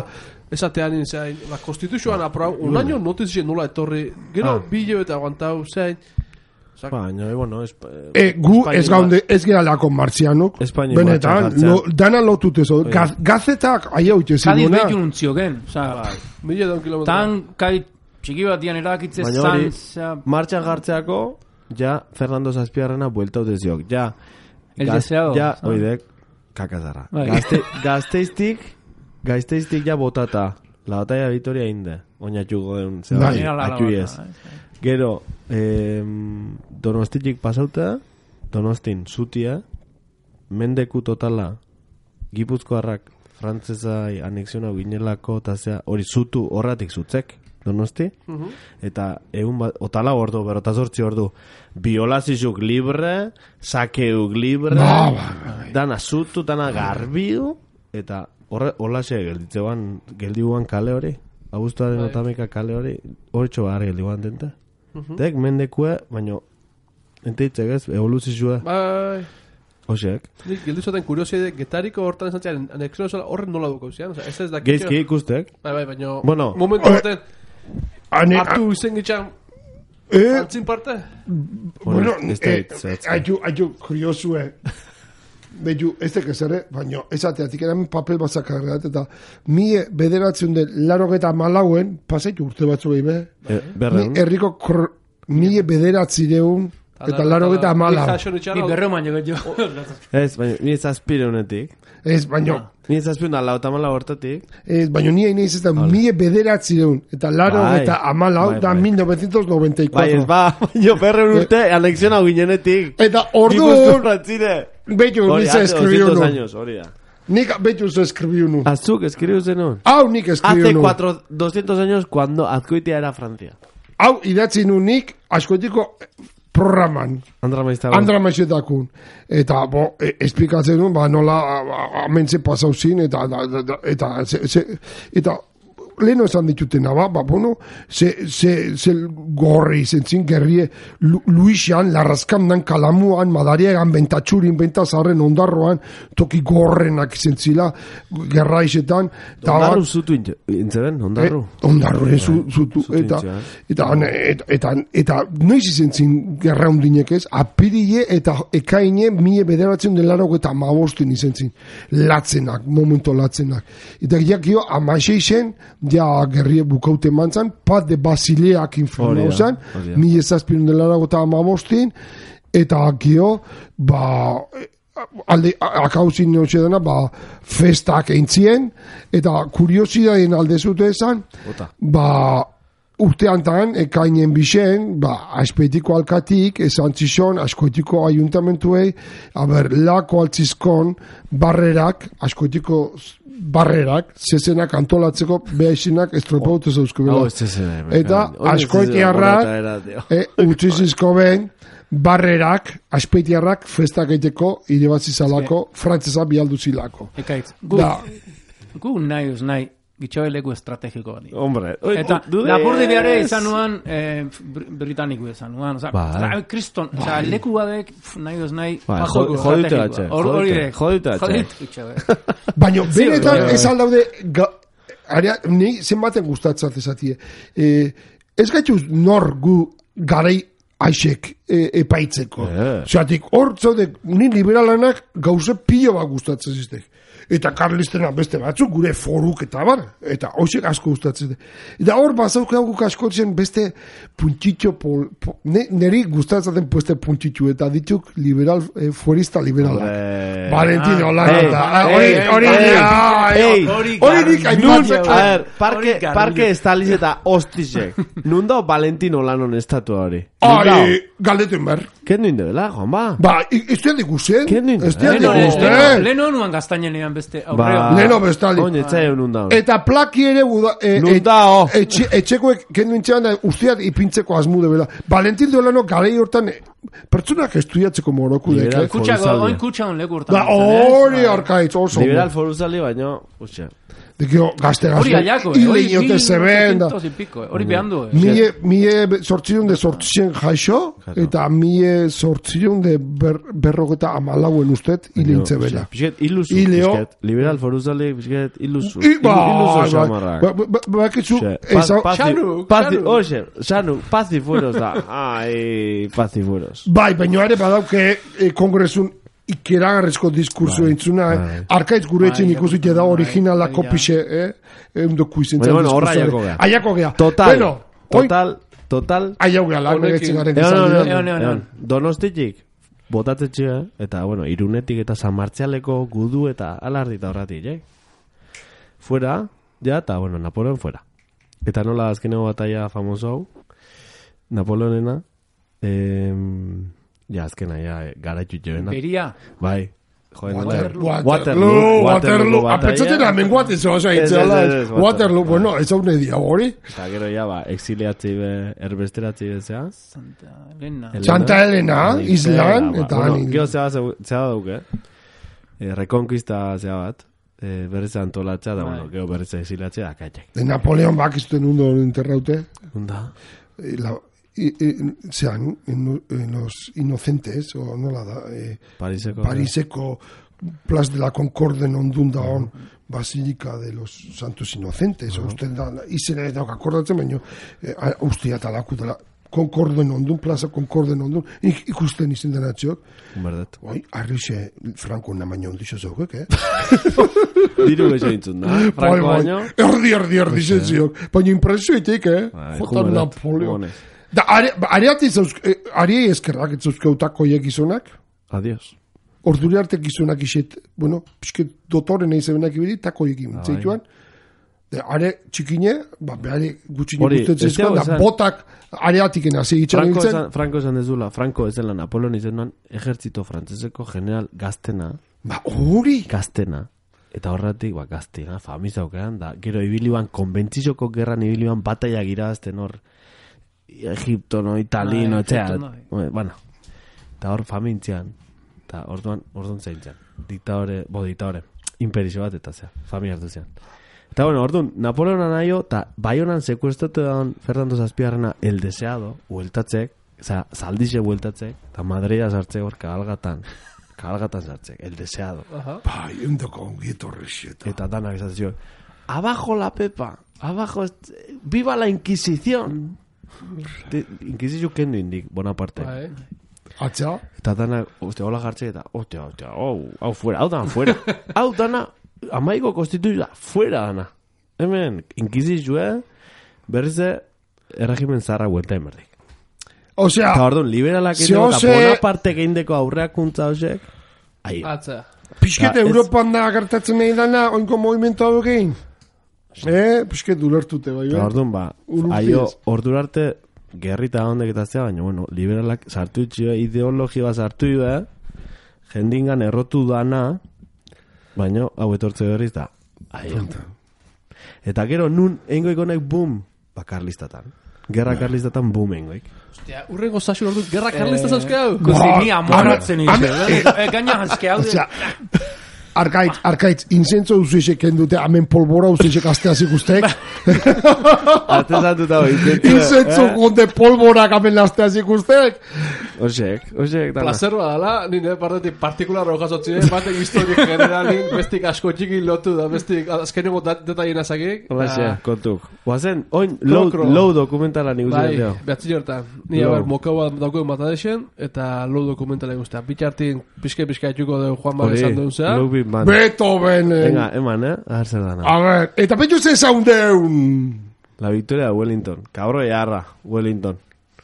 esatean inzain, la konstituzioan aprau, un año notizien nola etorri, gero bile eta aguantau, zein, baina, bueno, e, gu ez gaunde, ez geralako martzianok, benetan, lo, dana lotut eso, gaz, gazetak aia utxe Kadiz ziduna. behiun ziogen, oza, mila edo kilometro. tan kai txiki batian erakitze zan, martxan jartzeako, ja, Fernando Zazpiarrena buelta uteziok, ja, el deseado, ja, oidek, kakazarra. Gazte, gazteiztik, gazteiztik ja botata, la batalla Vitoria inde, oinatxuko den, zera, atxuiez. Gero, eh, Donostitik pasauta, Donostin zutia, mendeku totala, Gipuzkoarrak frantzesai anexiona ginelako, eta zea, hori zutu horratik zutzek, Donosti, uh-huh. eta egun bat, otala ordu, berotazortzi ordu, biolazizuk libre, sakeuk libre, ba, ba, ba. dana zutu, dana garbiu, eta horre, holaxe gelditzean, geldiguan kale hori, Augustuaren otameka kale hori, hori txobar geldiguan dente. Dek, mendekue, baina enteitzek ez, evoluzizua. Bai. Osek. Nik gildu zaten kuriosia getariko hortan esantzian, anexioa zola horren nola duko zian. Ez ez dakitxo. Geizki ikustek. Bai, bai, baina bueno. momentu horten hartu izen gitxan antzin parte. Bueno, aiu, aiu, kuriosue. Behu, ez teke zerre, baina esateatik eramen papel bazakarreat, eta mie bederatzen den larogeta malauen, pasaitu urte batzu behi be, e, berreun. Erriko mie bederatzireun, eta larogeta malau. Ni berreuman jo jo. Ez, baina, ni zazpire honetik. Ez, baina... Ni zazpire honetik, lau eta malau hortatik. Ez, baina ni hain ez da mie bederatzireun, eta larogeta amalau, da mil novecientos noventa y cuatro. Bai, ez ba, baina berreun urte, anexiona ginenetik. Eta ordu... Betu, ni se escribió uno. Años, Nik, betu, se escribió uno. Azuk, escribió uno. Au, nik escribió uno. Hace cuatro, doscientos años cuando Azkoitia era Francia. Au, idatzi nu nik, askoitiko programan. Andra maiztabon. Andra maizetakun. Eta, bo, e, esplikatzen nun, ba, nola amentze pasau zin, eta, eta, eta, eta, eta leheno esan ditutena, ba, ba, bueno, ze, ze, ze gorri izen zin, gerrie, Lu, Luisian, larrazkan dan kalamuan, madariagan, bentatxurin, bentazarren, ondarroan, toki gorrenak izen zila, gerra izetan. Ondarru zutu intzeben, ondarru? Eh, ondarru, eh, zutu, eta, eta, eta, eta, eta, noiz izen zin gerra hundinek ez, apirie eta ekaine mie bederatzen delaro eta amabostin izen zin, latzenak, momento latzenak. Eta jakio, amaixei zen, ja gerrie bukaute mantzan, pat de basileak infernau zen, mi ezazpirun delara gota amabostin, eta gio, ba, alde, akauzin neotxe dena, ba, festak eintzien, eta kuriosidaden alde zute esan, ba, urte antan, ekainen bixen, ba, aspetiko alkatik, esan zizon, askoitiko ayuntamentuei, aber, lako altzizkon, barrerak, askoitiko barrerak, zezenak antolatzeko behaizinak estropaute zauzko bela. Eta askoitiarrak, e, utzizizko ben, barrerak, aspeitiarrak, festak eiteko, irebatzizalako, frantzesa bialduzilako. Ekaitz, gu, gu nahi uz nahi, gitxoeleko estrategiko bat. Hombre, eta lapurdi behare izan nuan, eh, britaniko izan nuan, oza, kriston, oza, leku badek, nahi uz nahi, jodite batxe, jodite batxe. Baina, benetan, ez aldaude, ni zenbaten gustatzat ezatie, ez gaituz nor gu garei aixek epaitzeko. Zatik, hor zaude, ni liberalanak gauze pilo bat gustatzen ziztek. Eta karlistena beste batzuk, gure foruk eta bar, eta hoxek asko gustatzen. Eta hor bazauk guk askotzen beste puntitxo, pol, po, ne, neri gustatzen pueste puntitxo, eta dituk liberal, eh, fuerista liberala. Valentino, la nota. Hori, hori, hori nik aipatzeko. A ver, parke, parke estaliz eta hostizek. Nunda Valentino lanon estatu hori? Ai, galdeten ber. Ken ninde, bela, Juan ba? Ba, iztean dikusen. Ken ninde? Iztean dikusen. Leno nuan gaztainean beste aurreo. Leno bestali. Eta plaki ere etxekoek kendu intzean da usteat ipintzeko azmude bela. Valentin Dolano garei hortan pertsonak estudiatzeko moroku dek. Kutxako, oin kutxa hon leku hortan. Hori arkaitz, oso. Liberal foruzali baino, uste. Dekio, gazte Hori gazte, aiako, eh? hile Hori inote zeben, da. mil ochocientos y pico, eh? Hori behandu, eh? Mie, mie sortzion de sortzien jaixo, eta mie sortzion de ber, berrogeta amalauen ustet, hile intze bela. Pisket, ilusu, Hileo. pisket, liberal foruzale, pisket, ilusu. I- ba, Ilusu ba, xamarrak. ba, ba, ba, bakitzu, Xe, eza- paz- Xanu, Pazi, Xanu. oxe, Xanu, paz y fueros da. Ai, paz y fueros. bai, baina ere badauke eh, kongresun ikeragarrizko diskurso Bai, entzuna, eh? bai. Arkaitz gure etxen Bai, ikusite da bai, originala bai, kopixe, eh? Eundoko izen Baina, bueno, horra aiako gea. Aiako gea. Total, Bueno, oi, total, total. aiau gea, lan Honekin. egetzen garen Egon, egon, izan egon, egon, egon. Donostitik, botatzen txea, eta, bueno, irunetik eta San Martzialeko gudu eta alardi eta horratik, eh? Fuera, ja, eta, bueno, Napoleon fuera. Eta nola azkeneko batalla famoso hau, Napoleonena, eh, ja, azkena, ja, garaitu joena. Beria. Bai, joen, Waterloo, Waterloo, Waterloo, Waterloo, batalla. apetzatzen hemen guatezo, oza, Ez, ez, itzeala, ez, ez, Waterloo. Waterloo, bueno, ez hau nedia hori. Eta gero, ja, ba, exiliatzi be, erbesteratzi bezea. Santa Elena. Elena. Santa Helena, Bai, islan, ba, eta bueno, hani. gero zea, zea dauke, eh, rekonkista zea bat, eh, berriz antolatza, da, Bai. bueno, gero berriz exilatzea, akaitek. De Napoleon bakiztuen undo enterraute, Unda? eh, la, i, i, zean, en, en los inocentes, o nola da, eh, Pariseko. Pariseko Plas de la Concorde ondun da hon, Basilika de los Santos Inocentes, uh uste da, izena ez dauk akordatzen, baino, eh, ustia talaku dela, Concorden ondun, Plaza Concorden ondun, ik, ikusten izen dena txok, Berdet. oi, arrixe, Franco namaino ondixo zaukek, eh? Diru bexo intzun da. Franco Bai, baino. bai. Erdi, erdi, erdi zentziok. Baina impresioetik, eh? Bai, Jota jumelet, Napoleon. honez. Da, are- ba, areati zauzk, eh, ariei eskerrak etzauzkeutako hiek gizonak, Adios. orduri arte gizonak iset, bueno, pixket dotoren eiz ebenak ibili, tako ekin Bai. zeituan. De, are txikine, ba, behare gutxine Hori, gustatzen ez zizkoan, dago da esan. botak areatiken hasi itxan Franco hiltzen. esan, Franco esan dezula, Franco ez dela Napoleon izenuan, ejertzito frantzeseko general gaztena, Ba, hori! gaztena, eta horretik, ba, gaztena, famizaukean, da, gero ibiliban, konbentzizoko gerran ibiliban bataia girazten hor, Egipto, no, Itali, Bai, no, etxea, Egipto, no. bueno, eta hor famintzian, eta orduan, orduan zeintzen, diktadore, bo, diktadore, imperizio bat, eta zea, familia hartu zean. Eta bueno, orduan, Napoleonan aio, eta Baionan sekuestratu daun Fernando Zazpiarrena el deseado, hueltatzek, oza, zaldixe hueltatzek, eta Madrida sartzek hor kabalgatan, kabalgatan sartzek, el deseado. Aha. Bai, endoko ongieto horrexeta. Eta danak esatzion, abajo la pepa, abajo, est- viva la Inquisición. De- Inquisizio kendu indik, Bonaparte. Bai. Atza, Eta danak, ostia, hola jartze, eta, ostia, ostia, hau, hau fuera, hau dana fuera. Hau dana, amaiko konstituzioa, fuera dana. Hemen, inkizizioa, berrize, erregimen zaharra huelta emerdik. osea, Eta orduan, liberalak Ze egin eta ose- Bonaparte geindeko aurreakuntza hosek, ahi, Atza. pixket Ta, ez- Europan da gertatzen nahi dana, oinko movimentu hau egin. Eh, pixket ulertute, bai, eta bai. orduan, ba, Urrutiz. aio, ordura arte, gerrita ondek eta zea, baina, bueno, liberalak sartu itxio, ideologia bat sartu eh? jendingan errotu dana, baina, hau etortze berriz da, aio. Eta gero, nun, eingo ikonek, boom, ba, karlistatan. Gerra karlistatan, boom, eingoik. Ostia, urrengo zaxun orduz, gerra karlista zauzkeu. Kusi ni amorratzen Ba, izan. Eh, Gaina janske hau. Osea, arkaitz, arkaitz, inzentzo uzuizek kendute, amen polbora uzuizek asteaz ikustek. Arte zatuta hoi, Inzentzo gonde polborak amen asteaz ikustek. Osek, osek, dana. Placer badala, nire partetik partikular hor jasotzien, batek historik generalin, bestik asko txiki lotu da, bestik azkeneko detaien azakik. Hola, xe, kontuk. Oazen, oin, low, Krokro. low dokumentala nik Bai, uzen deo. behatzi hortan. Ni Low. haber, mokau bat daukeu matadexen, eta low dokumentala guztia. Bitxartin, pixke-pixka etxuko dugu Juan Mare esan duen zea. low bit man. Beethoven. Venga, eman, eh? A ver zer dana. A ver, eta betu ze zaundeun. La victoria de Wellington. Cabro de arra, Wellington.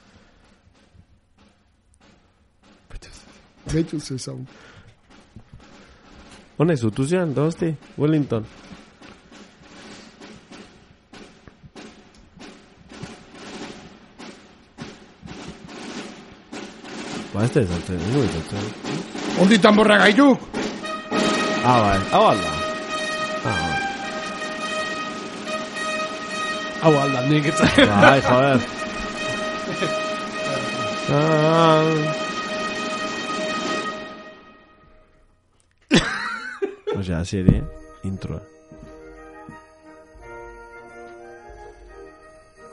Betu ze zaun. Honek, zutu zian, donosti? Wellington. Ba, ez da izaltzen, ningu izaltzen. Ondi tamborra gaituk. Ah, bai, hau alda. Ah, bai. Hau alda, nik etza. Bai, joder. Ah. Osea, así ere, introa.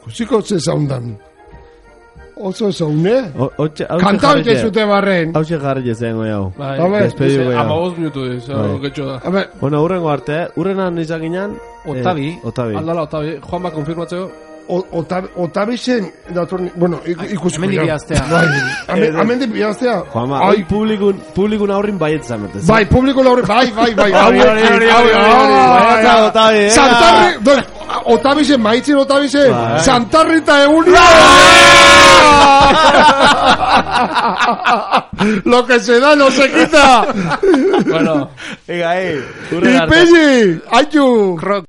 Ikusiko ze zaundan. Oso zaune. Kanta hoxe zute barren. Hau xe jarri jezen goi hau. Bai, despedidu goi hau. Amaboz minutu ez, getxo da. A ver, Bueno, urrengo arte, urrenan izak ginen. Otabi. Otabi. Aldala, Otabi. Juan ba, konfirmatzeko. o- Otabi- Otabi zen, dator, bueno, ik- ikusiko. hemendik ja. bihaztea. Bai, hemen- hemendik bihaztea. Juanma, Ai, hoi publikun, publikun aurrin baietza metez. bai, publiko laure, bai, bai, bai. Hori, hori, hori, hori, hori, hori. Baietza, Otabi, eh. Santarri, doi, Otabi zen, maitzen Otabi zen, Bai. Santarri eta Egunia. Lo que se da no se quita. Bueno. Venga, eh. Y Pelli, ayu.